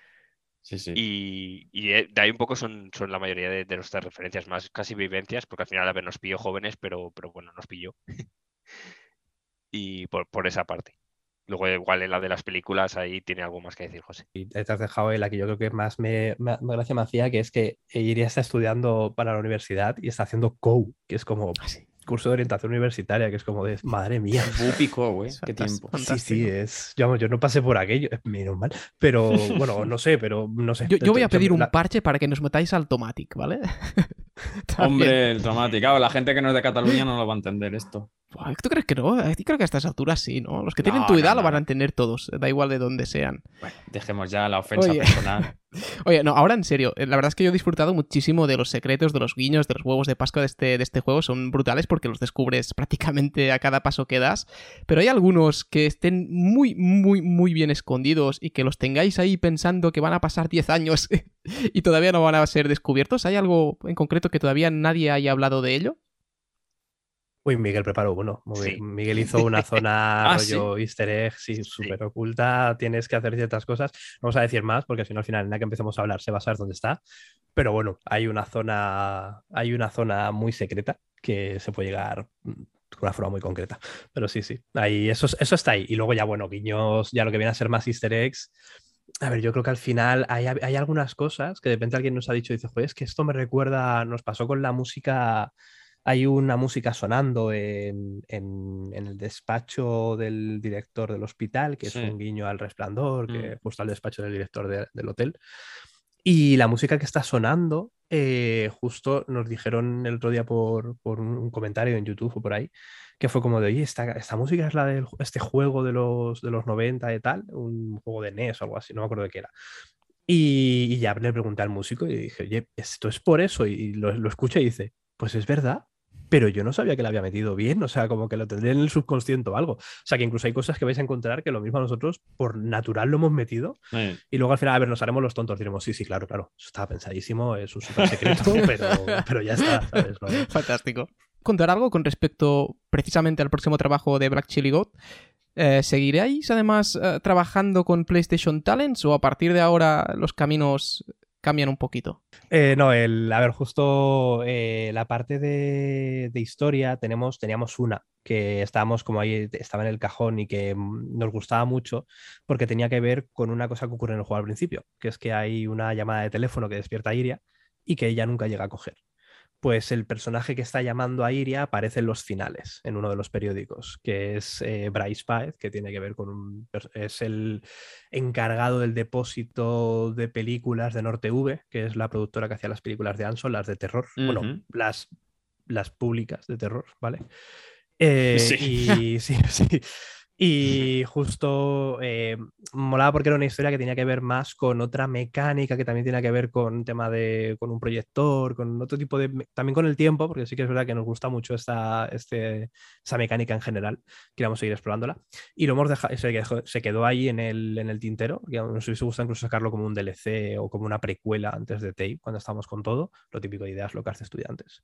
[SPEAKER 2] Sí, sí.
[SPEAKER 6] Y, y eh, de ahí un poco son, son la mayoría de, de nuestras referencias, más casi vivencias, porque al final, a ver, nos pilló jóvenes, pero, pero bueno, nos pilló. Y por, por esa parte. Luego, igual en la de las películas, ahí tiene algo más que decir, José.
[SPEAKER 5] Y te has dejado en la que yo creo que más me, me- más gracia me hacía, que es que Iria está estudiando para la universidad y está haciendo C O U, que es como,
[SPEAKER 1] Ah, sí.
[SPEAKER 5] curso de orientación universitaria, que es como de, madre mía.
[SPEAKER 2] Bupico, güey, qué
[SPEAKER 1] Fantástico.
[SPEAKER 2] tiempo.
[SPEAKER 5] Sí, sí, es. Yo, yo no pasé por aquello, menos mal. Pero bueno, no sé, pero no sé.
[SPEAKER 1] Yo, yo voy a
[SPEAKER 5] Yo-
[SPEAKER 1] pedir un
[SPEAKER 5] la-
[SPEAKER 1] parche para que nos metáis al Tomatic, ¿vale? También.
[SPEAKER 2] Hombre, el Tomatic. Claro, la gente que no es de Cataluña no lo va a entender esto.
[SPEAKER 1] Buah, ¿tú crees que no? A ti creo que a estas alturas sí, ¿no? Los que tienen
[SPEAKER 2] No,
[SPEAKER 1] tu
[SPEAKER 2] no,
[SPEAKER 1] edad
[SPEAKER 2] no,
[SPEAKER 1] lo van a
[SPEAKER 2] no.
[SPEAKER 1] entender todos, da igual de dónde sean.
[SPEAKER 2] Bueno, dejemos ya la ofensa
[SPEAKER 1] Oye.
[SPEAKER 2] personal.
[SPEAKER 1] Oye, no, ahora en serio, eh, la verdad es que yo he disfrutado muchísimo de los secretos, de los guiños, de los huevos de Pascua de este, de este juego. Son brutales porque los descubres prácticamente a cada paso que das. Pero hay algunos que estén muy, muy, muy bien escondidos y que los tengáis ahí pensando que van a pasar diez años y todavía no van a ser descubiertos. ¿Hay algo en concreto que todavía nadie haya hablado de ello?
[SPEAKER 5] Uy, Miguel preparó uno. Muy
[SPEAKER 6] Sí.
[SPEAKER 5] bien. Miguel hizo una zona
[SPEAKER 2] Ah,
[SPEAKER 5] rollo easter egg, sí, súper oculta. Tienes que hacer ciertas cosas. No vamos a decir más, porque si no, al final, en la que empecemos a hablar, se va a saber dónde está. Pero bueno, hay una zona, hay una zona muy secreta que se puede llegar mm, de una forma muy concreta. Pero sí, sí. Ahí, eso, es- eso está ahí. Y luego ya, bueno, guiños, ya lo que viene a ser más easter eggs. A ver, yo creo que al final hay, hay algunas cosas que de repente alguien nos ha dicho, dice, joder, es que esto me recuerda, nos pasó con la música. Hay una música sonando en, en- en el despacho del director del hospital, que
[SPEAKER 2] Sí.
[SPEAKER 5] es un guiño al Resplandor, que
[SPEAKER 2] Mm.
[SPEAKER 5] justo al despacho del director de- del hotel. Y la música que está sonando, eh, justo nos dijeron el otro día por, por un, un comentario en YouTube o por ahí, que fue como de, oye, esta, esta música es la de este juego de los, de los noventa y tal, un juego de N E S o algo así, no me acuerdo de qué era. Y, y ya le pregunté al músico y dije, oye, esto es por eso. Y lo, lo escucha y dice, pues es verdad, pero yo no sabía que la había metido bien, o sea, como que lo tendría en el subconsciente o algo. O sea, que incluso hay cosas que vais a encontrar que lo mismo nosotros por natural lo hemos metido
[SPEAKER 2] Eh,
[SPEAKER 5] y luego al final, a ver, nos haremos los tontos, diremos, sí, sí, claro, claro, eso estaba pensadísimo, es un súper secreto, pero, pero ya está, ¿sabes? No.
[SPEAKER 1] Fantástico. Contar algo con respecto precisamente al próximo trabajo de Black Chili God. Eh, ¿Seguiréis además eh, trabajando con PlayStation Talents o a partir de ahora los caminos cambian un poquito?
[SPEAKER 5] Eh, no, el, a ver, justo eh, la parte de, de historia tenemos, teníamos una que estábamos como ahí, estaba en el cajón y que mm, nos gustaba mucho porque tenía que ver con una cosa que ocurre en el juego al principio, que es que hay una llamada de teléfono que despierta a Iria y que ella nunca llega a coger. Pues el personaje que está llamando a Iria aparece en los finales, en uno de los periódicos, que es eh, Bryce Páez, que tiene que ver con un... es el encargado del depósito de películas de Norte V, que es la productora que hacía las películas de Anson, las de terror, bueno,
[SPEAKER 2] Ujú.
[SPEAKER 5] las, las públicas de terror, ¿vale? Eh,
[SPEAKER 2] Sí.
[SPEAKER 5] Y sí, sí. Y justo eh, molaba porque era una historia que tenía que ver más con otra mecánica que también tenía que ver con un tema de con un proyector, con otro tipo de también con el tiempo, porque sí que es verdad que nos gusta mucho esta, este, esa mecánica en general, queríamos seguir explorándola. Y lo hemos dejado, se quedó, se quedó ahí en el, en el tintero, que nos hubiese gustado incluso sacarlo como un D L C o como una precuela antes de Tape, cuando estábamos con todo, lo típico de ideas locas de estudiantes.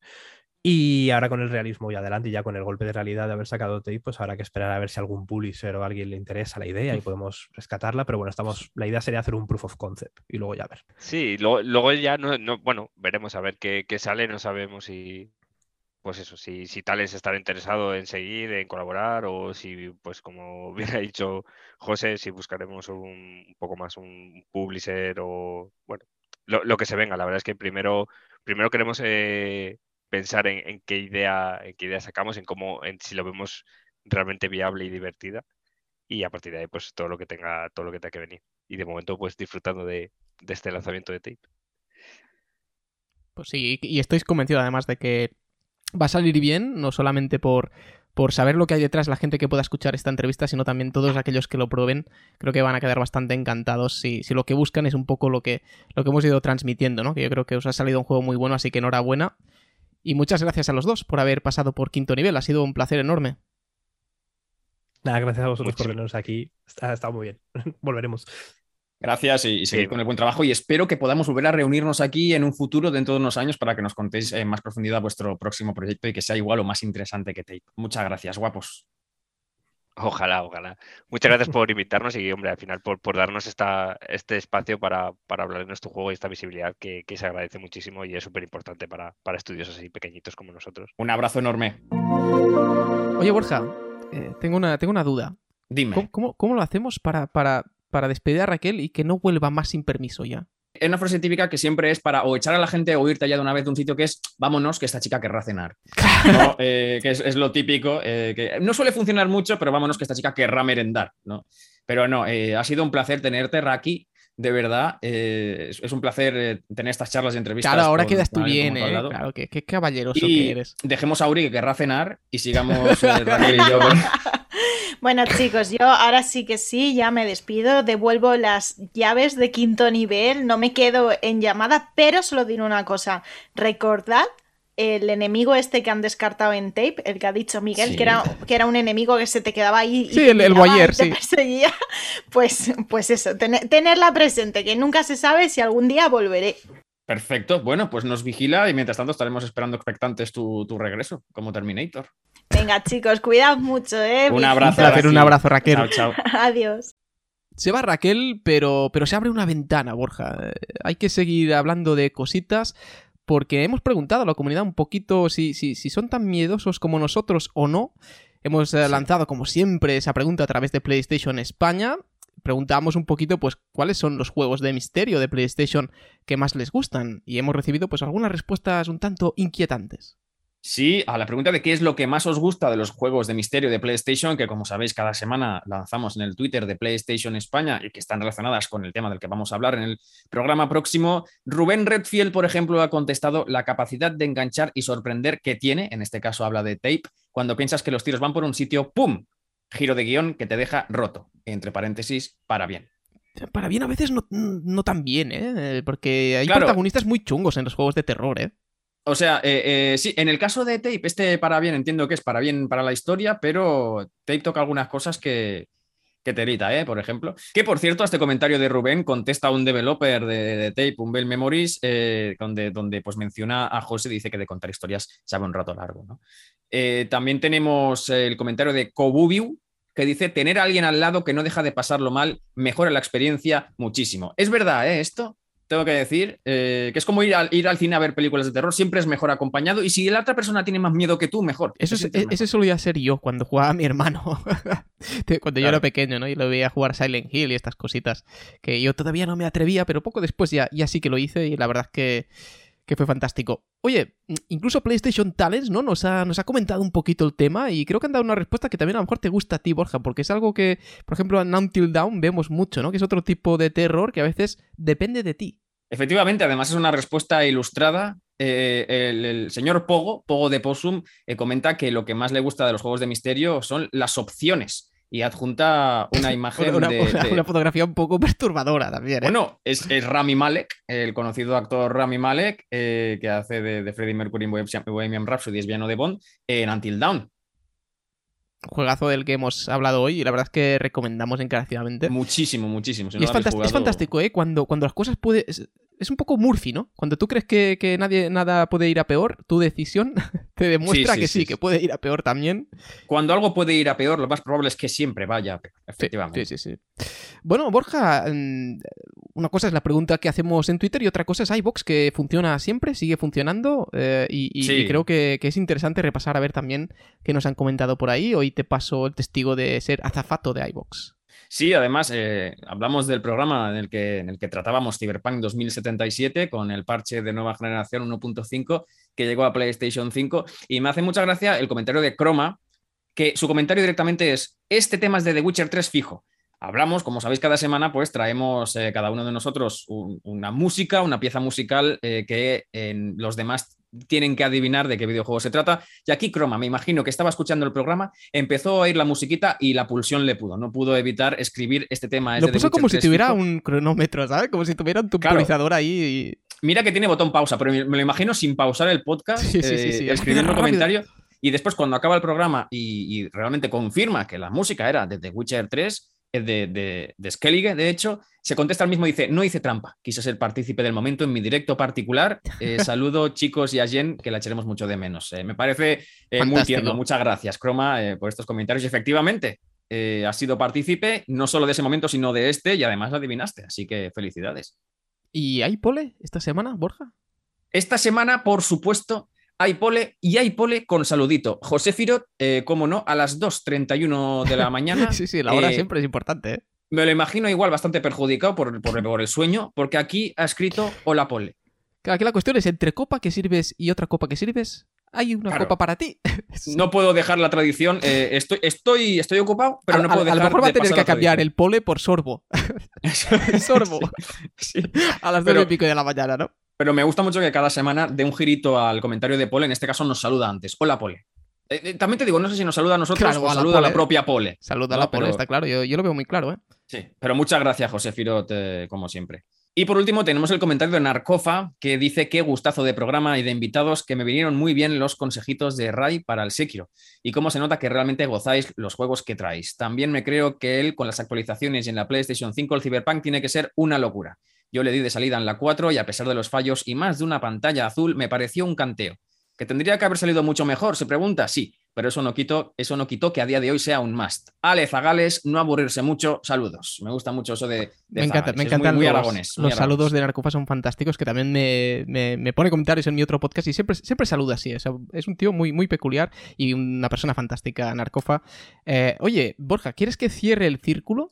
[SPEAKER 5] Y ahora con el realismo y adelante, y ya con el golpe de realidad de haber sacado Tape, pues habrá que esperar a ver si algún publisher o a alguien le interesa la idea y podemos rescatarla. Pero bueno, estamos, la idea sería hacer un proof of concept y luego ya ver.
[SPEAKER 6] Sí, luego, luego ya no, no, bueno, veremos a ver qué, qué sale, no sabemos si, pues eso, si, si Talents estará interesado en seguir, en colaborar, o si, pues como bien ha dicho José, si buscaremos un, un poco más un publisher o, bueno, lo, lo que se venga. La verdad es que primero, primero queremos eh, pensar en, en qué idea, en qué idea sacamos, en cómo, en si lo vemos realmente viable y divertida, y a partir de ahí, pues todo lo que tenga, todo lo que tenga que venir. Y de momento, pues disfrutando de, de este lanzamiento de Tape.
[SPEAKER 1] Pues sí, y estoy convencido además de que va a salir bien, no solamente por, por saber lo que hay detrás la gente que pueda escuchar esta entrevista, sino también todos aquellos que lo prueben. Creo que van a quedar bastante encantados si, si lo que buscan es un poco lo que, lo que hemos ido transmitiendo, ¿no? Que yo creo que os ha salido un juego muy bueno, así que enhorabuena. Y muchas gracias a los dos por haber pasado por quinto nivel, ha sido un placer enorme.
[SPEAKER 5] Nada, gracias a vosotros por
[SPEAKER 6] Muchísimo.
[SPEAKER 5] tenernos aquí. Ha estado muy bien. Volveremos.
[SPEAKER 2] Gracias y, y seguir
[SPEAKER 6] Sí.
[SPEAKER 2] con el buen trabajo y espero que podamos volver a reunirnos aquí en un futuro dentro de unos años para que nos contéis en más profundidad vuestro próximo proyecto y que sea igual o más interesante que Tape. Muchas gracias, guapos.
[SPEAKER 6] Ojalá, ojalá. Muchas gracias por invitarnos y, hombre, al final por, por darnos esta, este espacio para, para hablar de nuestro juego y esta visibilidad que, que se agradece muchísimo y es súper importante para, para estudios así pequeñitos como nosotros.
[SPEAKER 2] Un abrazo enorme.
[SPEAKER 1] Oye, Borja, eh, tengo, una, tengo una duda.
[SPEAKER 2] Dime.
[SPEAKER 1] ¿Cómo, cómo, cómo lo hacemos para, para, para despedir a Raquel y que no vuelva más sin permiso ya?
[SPEAKER 2] Es una frase típica que siempre es para o echar a la gente o irte ya de una vez de un sitio, que es vámonos, que esta chica querrá cenar. ¿No? Eh, que es, es lo típico, eh, que no suele funcionar mucho, pero vámonos, que esta chica querrá merendar, ¿no? Pero no, eh, ha sido un placer tenerte, Raki. De verdad, eh, es, es un placer eh, tener estas charlas y entrevistas.
[SPEAKER 1] Claro, ahora
[SPEAKER 2] con,
[SPEAKER 1] quedas tú
[SPEAKER 2] con
[SPEAKER 1] bien, ¿eh?
[SPEAKER 2] hablado.
[SPEAKER 1] Claro, qué, qué caballeroso
[SPEAKER 2] Y
[SPEAKER 1] que eres.
[SPEAKER 2] dejemos a Uri, que querrá cenar, y sigamos eh, Raquel y yo.
[SPEAKER 4] Bueno, chicos, yo ahora sí que sí, ya me despido, devuelvo las llaves de quinto nivel, no me quedo en llamada, pero solo diré una cosa, recordad el enemigo este que han descartado en Tape, el que ha dicho Miguel,
[SPEAKER 2] Sí.
[SPEAKER 4] que, era, que era un enemigo que se te quedaba ahí y
[SPEAKER 1] Sí,
[SPEAKER 4] te
[SPEAKER 1] el- el
[SPEAKER 4] miraba
[SPEAKER 1] voyeur,
[SPEAKER 4] y te
[SPEAKER 1] sí.
[SPEAKER 4] perseguía, pues, pues eso, tener, tenerla presente, que nunca se sabe si algún día volveré.
[SPEAKER 2] Perfecto, bueno, pues nos vigila y mientras tanto estaremos esperando expectantes tu, tu regreso como Terminator.
[SPEAKER 4] Venga, chicos, cuidad mucho, ¿eh?
[SPEAKER 2] Un abrazo.
[SPEAKER 1] Un placer, un
[SPEAKER 2] Raki.
[SPEAKER 1] abrazo, Raquel.
[SPEAKER 2] Chao, chao.
[SPEAKER 4] Adiós.
[SPEAKER 1] Se va Raquel, pero, pero se abre una ventana, Borja. Eh, Hay que seguir hablando de cositas porque hemos preguntado a la comunidad un poquito si, si, si son tan miedosos como nosotros o no. Hemos eh,
[SPEAKER 2] Sí.
[SPEAKER 1] lanzado, como siempre, esa pregunta a través de PlayStation España. Preguntamos un poquito, pues, cuáles son los juegos de misterio de PlayStation que más les gustan. Y hemos recibido, pues, algunas respuestas un tanto inquietantes.
[SPEAKER 2] Sí, a la pregunta de qué es lo que más os gusta de los juegos de misterio de PlayStation, que como sabéis cada semana lanzamos en el Twitter de PlayStation España y que están relacionadas con el tema del que vamos a hablar en el programa próximo, Rubén Redfield, por ejemplo, ha contestado la capacidad de enganchar y sorprender que tiene, en este caso habla de Tape, cuando piensas que los tiros van por un sitio, ¡pum! Giro de guión que te deja roto, entre paréntesis, para bien.
[SPEAKER 1] Para bien, a veces no, no tan bien, ¿eh? Porque hay
[SPEAKER 2] Claro.
[SPEAKER 1] protagonistas muy chungos en los juegos de terror, ¿eh?
[SPEAKER 2] O sea, eh, eh, sí, en el caso de Tape, este para bien entiendo que es para bien para la historia, pero Tape toca algunas cosas que, que te irrita, ¿eh? Por ejemplo. Que por cierto, a este comentario de Rubén contesta un developer de, de Tape, un Bell Memories, eh, donde, donde pues menciona a José, dice que de contar historias sabe un rato largo, ¿no? Eh, también tenemos el comentario de Kobubiu, que dice, tener a alguien al lado que no deja de pasarlo mal mejora la experiencia muchísimo. Es verdad, ¿eh? Esto tengo que decir, eh, que es como ir al, ir al cine a ver películas de terror, siempre es mejor acompañado, y si la otra persona tiene más miedo que tú, mejor.
[SPEAKER 1] Eso
[SPEAKER 2] Te
[SPEAKER 1] es,
[SPEAKER 2] sientes mejor.
[SPEAKER 1] ese solía ser yo cuando jugaba a mi hermano. Cuando yo
[SPEAKER 2] Claro.
[SPEAKER 1] era pequeño, ¿no? Y lo veía jugar Silent Hill y estas cositas. Que yo todavía no me atrevía, pero poco después ya, ya sí que lo hice y la verdad es que, que fue fantástico. Oye, incluso PlayStation Talents, ¿no? Nos ha, nos ha comentado un poquito el tema y creo que han dado una respuesta que también a lo mejor te gusta a ti, Borja, porque es algo que, por ejemplo, en Until Dawn vemos mucho, ¿no? Que es otro tipo de terror que a veces depende de ti.
[SPEAKER 2] Efectivamente, además es una respuesta ilustrada. Eh, el, el señor Pogo, Pogo de Possum, eh, comenta que lo que más le gusta de los juegos de misterio son las opciones y adjunta una imagen
[SPEAKER 1] Una,
[SPEAKER 2] de,
[SPEAKER 1] una-
[SPEAKER 2] de-
[SPEAKER 1] una fotografía un poco perturbadora también, ¿eh?
[SPEAKER 2] Bueno, es, es Rami Malek, el conocido actor Rami Malek, eh, que hace de, de Freddie Mercury en Bohemian- Bohemian Rhapsody, es villano de Bond, en Until Dawn.
[SPEAKER 1] Juegazo del que hemos hablado hoy y la verdad es que recomendamos encarecidamente.
[SPEAKER 2] Muchísimo, muchísimo. Si no
[SPEAKER 1] Y es,
[SPEAKER 2] lo habéis
[SPEAKER 1] fantástico, es
[SPEAKER 2] jugado-
[SPEAKER 1] fantástico, ¿eh? Cuando, cuando las cosas pueden... Es, es un poco Murphy, ¿no? Cuando tú crees que, que nadie, nada puede ir a peor, tu decisión te demuestra
[SPEAKER 2] Sí, sí,
[SPEAKER 1] que
[SPEAKER 2] sí,
[SPEAKER 1] sí,
[SPEAKER 2] sí.
[SPEAKER 1] que puede ir a peor también.
[SPEAKER 2] Cuando algo puede ir a peor, lo más probable es que siempre vaya a peor,
[SPEAKER 1] Sí,
[SPEAKER 2] efectivamente.
[SPEAKER 1] sí, sí, sí. Bueno, Borja, mm, una cosa es la pregunta que hacemos en Twitter y otra cosa es iVoox, que funciona siempre, sigue funcionando eh, y, y-
[SPEAKER 2] Sí.
[SPEAKER 1] y creo que, que es interesante repasar a ver también qué nos han comentado por ahí. Hoy te paso el testigo de ser azafato de iVoox.
[SPEAKER 2] Sí, además, eh, hablamos del programa en el, que, en el que tratábamos Cyberpunk dos mil setenta y siete con el parche de nueva generación uno punto cinco que llegó a PlayStation cinco y me hace mucha gracia el comentario de Chroma, que su comentario directamente es, este tema es de The Witcher tres fijo. Hablamos, como sabéis, cada semana pues traemos eh, cada uno de nosotros un- una música, una pieza musical eh, que eh, los demás tienen que adivinar de qué videojuego se trata. Y aquí Chroma, me imagino que estaba escuchando el programa, empezó a oír la musiquita y la pulsión le pudo. No pudo evitar escribir este tema. Es
[SPEAKER 1] Lo
[SPEAKER 2] de The
[SPEAKER 1] puso
[SPEAKER 2] Witcher
[SPEAKER 1] como si
[SPEAKER 2] tres
[SPEAKER 1] tuviera
[SPEAKER 2] fijo.
[SPEAKER 1] un cronómetro, ¿sabes? Como si tuviera un
[SPEAKER 2] Claro.
[SPEAKER 1] temporizador ahí y...
[SPEAKER 2] Mira que tiene botón pausa, pero me me lo imagino sin pausar el podcast,
[SPEAKER 1] Sí, sí, sí,
[SPEAKER 2] eh,
[SPEAKER 1] sí.
[SPEAKER 2] escribiendo un
[SPEAKER 1] Rápido.
[SPEAKER 2] comentario. Y después, cuando acaba el programa y, y realmente confirma que la música era de The Witcher tres, eh, de, de, de Skellige, de hecho, se contesta al mismo y dice: no hice trampa, quise ser partícipe del momento en mi directo particular. Eh, saludo, chicos, y a Jen, que la echaremos mucho de menos. Eh, me parece eh, muy
[SPEAKER 1] Fantástico.
[SPEAKER 2] tierno. Muchas gracias, Chroma, eh, por estos comentarios. Y efectivamente, eh, has sido partícipe no solo de ese momento, sino de este, y además adivinaste. Así que felicidades.
[SPEAKER 1] ¿Y hay pole esta semana, Borja?
[SPEAKER 2] Esta semana, por supuesto, hay pole y hay pole con saludito. José Firot, eh, como no, a las dos treinta y uno de la mañana.
[SPEAKER 1] Sí, sí, la hora
[SPEAKER 2] eh,
[SPEAKER 1] siempre es importante, ¿eh?
[SPEAKER 2] me lo imagino igual bastante perjudicado por, por, por el sueño, porque aquí ha escrito hola Pole.
[SPEAKER 1] Aquí la cuestión es, entre copa que sirves y otra copa que sirves, hay una
[SPEAKER 2] Claro.
[SPEAKER 1] copa para ti.
[SPEAKER 2] No puedo dejar la tradición. eh, estoy, estoy, estoy ocupado, pero
[SPEAKER 1] a,
[SPEAKER 2] no puedo
[SPEAKER 1] a-
[SPEAKER 2] dejar
[SPEAKER 1] a lo mejor va a
[SPEAKER 2] de
[SPEAKER 1] tener
[SPEAKER 2] pasar
[SPEAKER 1] que
[SPEAKER 2] la
[SPEAKER 1] cambiar
[SPEAKER 2] tradición.
[SPEAKER 1] el pole por sorbo. Sorbo.
[SPEAKER 2] Sí, sí.
[SPEAKER 1] A las dos
[SPEAKER 2] Pero-
[SPEAKER 1] y pico de la mañana, ¿no?
[SPEAKER 2] Pero me gusta mucho que cada semana dé un girito al comentario de Pole. En este caso nos saluda antes. Hola, Pole. Eh, eh, también te digo, no sé si nos saluda a nosotros
[SPEAKER 1] Claro,
[SPEAKER 2] o
[SPEAKER 1] a la
[SPEAKER 2] saluda a la
[SPEAKER 1] Pole.
[SPEAKER 2] propia Pole.
[SPEAKER 1] Saluda a
[SPEAKER 2] No,
[SPEAKER 1] la pole,
[SPEAKER 2] pero-
[SPEAKER 1] está claro. Yo, yo lo veo muy claro, ¿eh?
[SPEAKER 2] Sí, pero muchas gracias, José Firot, eh, como siempre. Y por último tenemos el comentario de Narcofa, que dice qué gustazo de programa y de invitados, que me vinieron muy bien los consejitos de Rai para el Sekiro y cómo se nota que realmente gozáis los juegos que traéis. También me creo que él, con las actualizaciones y en la PlayStation cinco, el Cyberpunk tiene que ser una locura. Yo le di de salida en la cuatro y a pesar de los fallos y más de una pantalla azul, me pareció un canteo. ¿Que tendría que haber salido mucho mejor? Se pregunta, sí, pero eso no quitó, eso no quitó que a día de hoy sea un must. Ale Zagales, no aburrirse mucho, saludos. Me gusta mucho eso de, de
[SPEAKER 1] Me encanta,
[SPEAKER 2] Zagales.
[SPEAKER 1] me
[SPEAKER 2] Es
[SPEAKER 1] encantan
[SPEAKER 2] muy, muy
[SPEAKER 1] los,
[SPEAKER 2] aragonés. muy
[SPEAKER 1] los
[SPEAKER 2] aragonés.
[SPEAKER 1] saludos de Narcofa, son fantásticos, que también me, me, me pone comentarios en mi otro podcast y siempre, siempre saluda así. O sea, es un tío muy, muy peculiar y una persona fantástica, Narcofa. Eh, oye, Borja, ¿quieres que cierre el círculo?